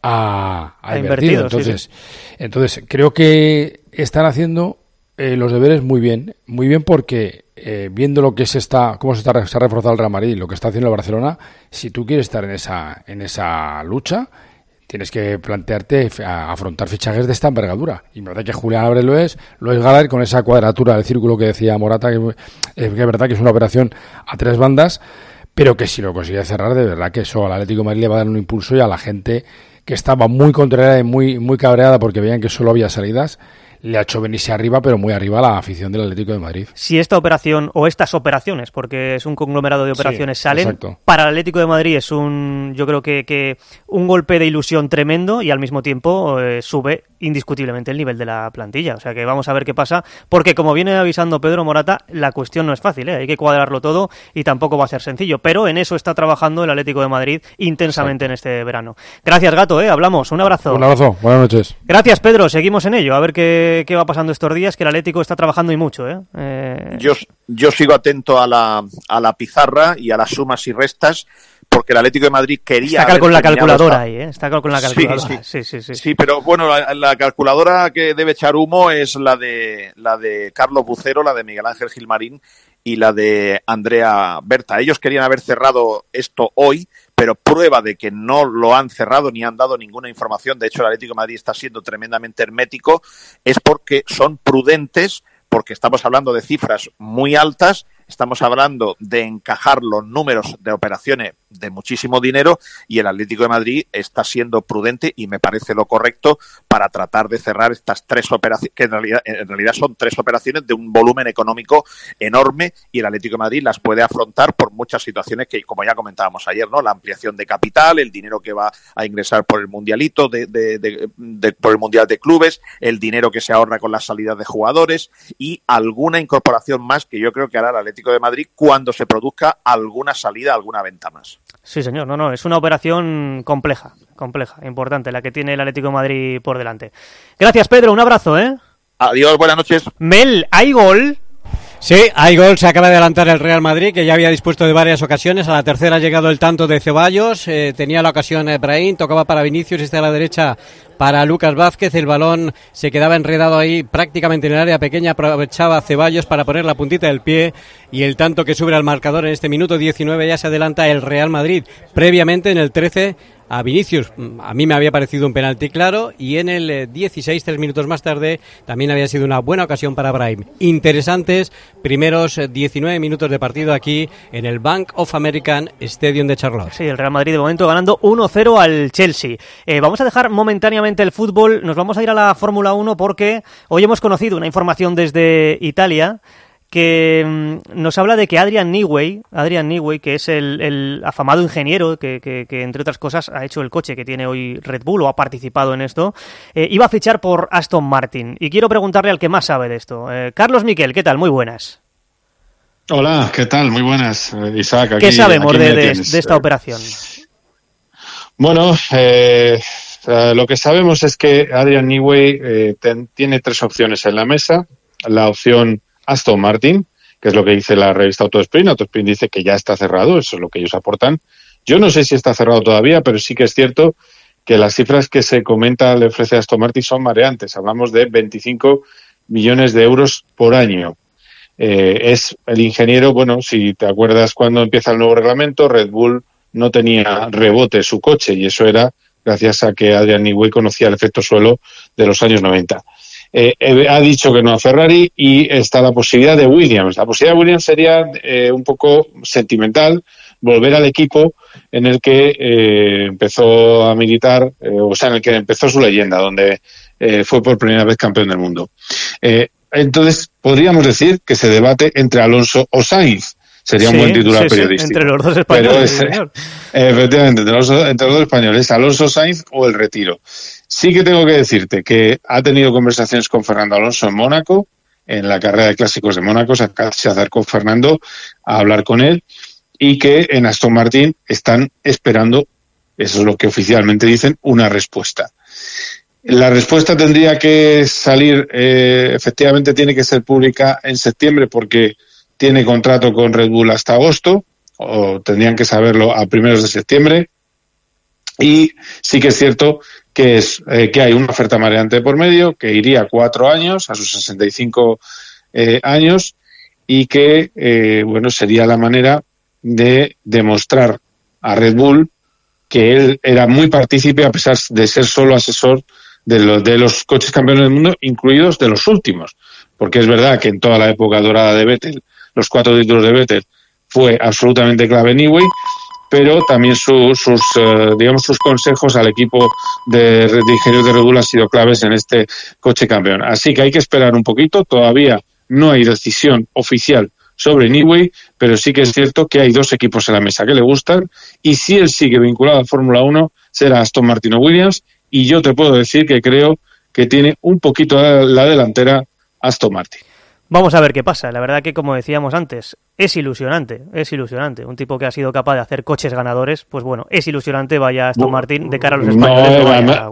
ha invertido. Entonces creo que están haciendo los deberes muy bien porque viendo lo que cómo se ha reforzado el Real Madrid, lo que está haciendo el Barcelona, si tú quieres estar en esa lucha, tienes que plantearte afrontar fichajes de esta envergadura. Y me parece que Julián Álvarez lo es Gallagher con esa cuadratura del círculo que decía Morata, que es verdad que es una operación a tres bandas, pero que si lo consigue cerrar, de verdad que eso al Atlético de Madrid le va a dar un impulso, y a la gente que estaba muy contrariada y muy cabreada porque veían que solo había salidas, le ha hecho venirse arriba, pero muy arriba, a la afición del Atlético de Madrid. Si esta operación, o estas operaciones, porque es un conglomerado de operaciones, salen, exacto, para el Atlético de Madrid es yo creo que un golpe de ilusión tremendo, y al mismo tiempo sube indiscutiblemente el nivel de la plantilla. O sea que vamos a ver qué pasa, porque como viene avisando Pedro Morata, la cuestión no es fácil, hay que cuadrarlo todo y tampoco va a ser sencillo, pero en eso está trabajando el Atlético de Madrid intensamente en este verano. Gracias, Gato, hablamos, un abrazo. Un abrazo, buenas noches. Gracias, Pedro, seguimos en ello, a ver qué va pasando estos días, que el Atlético está trabajando y mucho. Yo sigo atento a la pizarra y a las sumas y restas, porque el Atlético de Madrid quería... Está con la calculadora ahí, está con la calculadora. Sí, pero bueno, la calculadora que debe echar humo es la de Carlos Bucero, la de Miguel Ángel Gilmarín y la de Andrea Berta. Ellos querían haber cerrado esto hoy, pero prueba de que no lo han cerrado ni han dado ninguna información. De hecho, el Atlético de Madrid está siendo tremendamente hermético, es porque son prudentes, porque estamos hablando de cifras muy altas, estamos hablando de encajar los números de operaciones de muchísimo dinero y el Atlético de Madrid está siendo prudente y me parece lo correcto para tratar de cerrar estas 3 operaciones, que en realidad son 3 operaciones de un volumen económico enorme y el Atlético de Madrid las puede afrontar por muchas situaciones que, como ya comentábamos ayer, ¿no? La ampliación de capital, el dinero que va a ingresar por el mundialito, por el Mundial de Clubes, el dinero que se ahorra con las salidas de jugadores y alguna incorporación más que yo creo que hará el Atlético de Madrid cuando se produzca alguna salida, alguna venta más. Sí, señor, no, es una operación compleja, importante, la que tiene el Atlético de Madrid por delante. Gracias, Pedro, un abrazo, ¿eh? Adiós, buenas noches. Mel, ¿hay gol? Sí, hay gol, se acaba de adelantar el Real Madrid, que ya había dispuesto de varias ocasiones. A la tercera ha llegado el tanto de Ceballos, tenía la ocasión Brahim, tocaba para Vinicius, está a la derecha para Lucas Vázquez, el balón se quedaba enredado ahí prácticamente en el área pequeña, aprovechaba Ceballos para poner la puntita del pie y el tanto que sube al marcador en este minuto 19 ya se adelanta el Real Madrid. Previamente en el 13 a Vinicius, a mí me había parecido un penalti claro y en el 16, 3 minutos más tarde, también había sido una buena ocasión para Brahim. Interesantes primeros 19 minutos de partido aquí en el Bank of American Stadium de Charlotte. Sí, el Real Madrid de momento ganando 1-0 al Chelsea. Vamos a dejar momentáneamente el fútbol, nos vamos a ir a la Fórmula 1 porque hoy hemos conocido una información desde Italia que nos habla de que Adrian Newey, que es el afamado ingeniero que entre otras cosas ha hecho el coche que tiene hoy Red Bull o ha participado en esto, iba a fichar por Aston Martin. Y quiero preguntarle al que más sabe de esto. Carlos Miquel, ¿qué tal? Muy buenas. Hola, ¿qué tal? Muy buenas, Isaac. ¿Qué sabemos de esta operación? Bueno, lo que sabemos es que Adrian Newey tiene 3 opciones en la mesa. La opción Aston Martin, que es lo que dice la revista Autosprint. Autosprint dice que ya está cerrado, eso es lo que ellos aportan. Yo no sé si está cerrado todavía, pero sí que es cierto que las cifras que se comenta le ofrece Aston Martin son mareantes. Hablamos de 25 millones de euros por año. Es el ingeniero, bueno, si te acuerdas cuando empieza el nuevo reglamento, Red Bull no tenía rebote su coche y eso era gracias a que Adrian Newey conocía el efecto suelo de los años 90. Ha dicho que no a Ferrari y está la posibilidad de Williams. La posibilidad de Williams sería un poco sentimental, volver al equipo en el que empezó a militar, en el que empezó su leyenda, donde fue por primera vez campeón del mundo. Entonces, podríamos decir que se debate entre Alonso o Sainz. Sería un buen titular periodístico. Entre los dos españoles. Efectivamente, entre los dos españoles, Alonso, Sainz o el retiro. Sí que tengo que decirte que ha tenido conversaciones con Fernando Alonso en Mónaco, en la carrera de clásicos de Mónaco, se acercó Fernando a hablar con él y que en Aston Martin están esperando, eso es lo que oficialmente dicen, una respuesta. La respuesta tendría que salir, efectivamente tiene que ser pública en septiembre porque tiene contrato con Red Bull hasta agosto, o tendrían que saberlo a primeros de septiembre. Y sí que es cierto que hay una oferta mareante por medio, que iría 4 años, a sus 65 años, y que, sería la manera de demostrar a Red Bull que él era muy partícipe, a pesar de ser solo asesor de los coches campeones del mundo, incluidos de los últimos. Porque es verdad que en toda la época dorada de Vettel, los 4 títulos de Vettel, fue absolutamente clave Newey, pero también sus consejos al equipo de ingenieros de Red Bull han sido claves en este coche campeón. Así que hay que esperar un poquito, todavía no hay decisión oficial sobre Newey, pero sí que es cierto que hay 2 equipos en la mesa que le gustan, y si él sigue vinculado a Fórmula 1, será Aston Martin o Williams, y yo te puedo decir que creo que tiene un poquito la delantera Aston Martin. Vamos a ver qué pasa. La verdad que, como decíamos antes, es ilusionante. Un tipo que ha sido capaz de hacer coches ganadores, pues bueno, es ilusionante, vaya Aston Martin de cara a los españoles.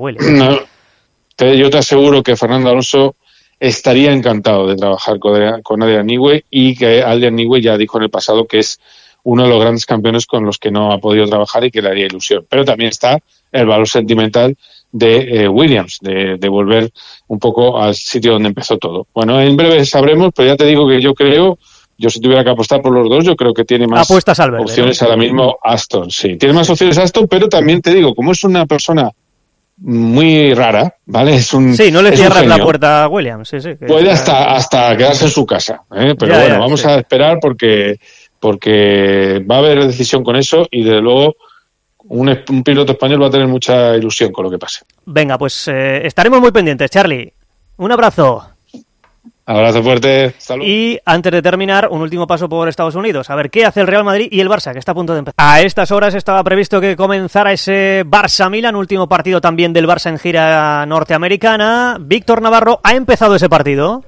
Yo te aseguro que Fernando Alonso estaría encantado de trabajar con Adrian Newey, y que Adrian Newey ya dijo en el pasado que es uno de los grandes campeones con los que no ha podido trabajar y que le haría ilusión. Pero también está el valor sentimental de Williams, de volver un poco al sitio donde empezó todo. Bueno, en breve sabremos, pero ya te digo que yo si tuviera que apostar por los dos, yo creo que tiene más opciones ahora mismo Aston. Sí, tiene más opciones Aston, pero también te digo, como es una persona muy rara, ¿vale? Sí, no le cierras la puerta a Williams. Sí, puede hasta quedarse en su casa, ¿eh? Pero bueno, vamos a esperar porque va a haber decisión con eso y desde luego un piloto español va a tener mucha ilusión con lo que pase. Venga, pues estaremos muy pendientes, Charlie. Un abrazo. Abrazo fuerte. Salud. Y antes de terminar, un último paso por Estados Unidos. A ver qué hace el Real Madrid y el Barça, que está a punto de empezar. A estas horas estaba previsto que comenzara ese Barça-Milan, último partido también del Barça en gira norteamericana. Víctor Navarro, ¿ha empezado ese partido?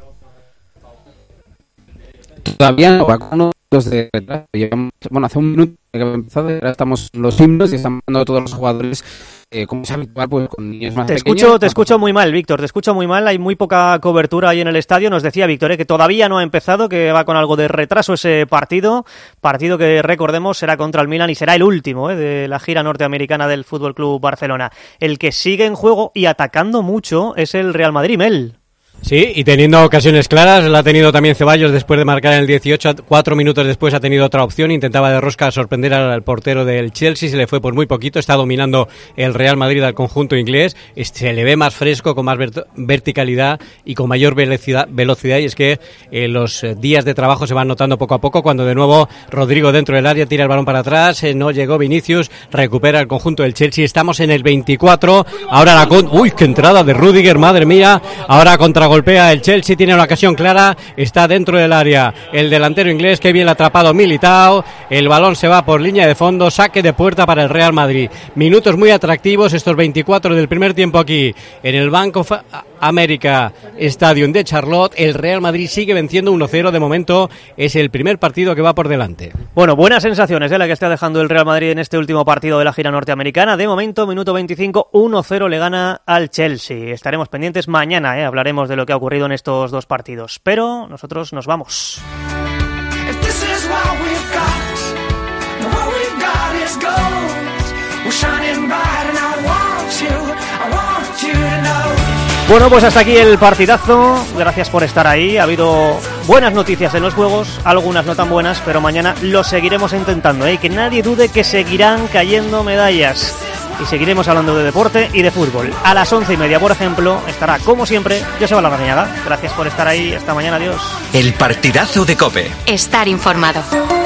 Todavía no, va con unos de retraso. Bueno, hace un minuto que hemos empezado, ahora estamos en los himnos y están mandando todos los jugadores, como es habitual, pues con niños más pequeños. Te escucho muy mal, Víctor, te escucho muy mal, hay muy poca cobertura ahí en el estadio. Nos decía Víctor que todavía no ha empezado, que va con algo de retraso ese partido que recordemos será contra el Milan y será el último de la gira norteamericana del FC Barcelona. El que sigue en juego y atacando mucho es el Real Madrid, Mel. Sí, y teniendo ocasiones claras, la ha tenido también Ceballos después de marcar en el 18, 4 minutos después ha tenido otra opción, intentaba de rosca sorprender al portero del Chelsea, se le fue por muy poquito, está dominando el Real Madrid al conjunto inglés, se le ve más fresco, con más verticalidad y con mayor velocidad, y es que los días de trabajo se van notando poco a poco, cuando de nuevo Rodrigo dentro del área tira el balón para atrás, no llegó Vinicius, recupera el conjunto del Chelsea, estamos en el 24, ahora ¡uy, qué entrada de Rüdiger, madre mía! Ahora golpea el Chelsea, tiene una ocasión clara, está dentro del área el delantero inglés, que bien atrapado Militao, el balón se va por línea de fondo, saque de puerta para el Real Madrid. Minutos muy atractivos, estos 24 del primer tiempo aquí en el Bank of America Stadium de Charlotte. El Real Madrid sigue venciendo 1-0, de momento es el primer partido que va por delante. Bueno, buenas sensaciones la que está dejando el Real Madrid en este último partido de la gira norteamericana. De momento, minuto 25, 1-0 le gana al Chelsea. Estaremos pendientes mañana, hablaremos de lo que ha ocurrido en estos dos partidos, pero nosotros nos vamos. Bueno, pues hasta aquí el partidazo, gracias por estar ahí, ha habido buenas noticias en los juegos, algunas no tan buenas, pero mañana lo seguiremos intentando, que nadie dude que seguirán cayendo medallas. Y seguiremos hablando de deporte y de fútbol. A las 11:30, por ejemplo, estará, como siempre, Joseba Larrañaga. Gracias por estar ahí. Hasta mañana. Adiós. El partidazo de COPE. Estar informado.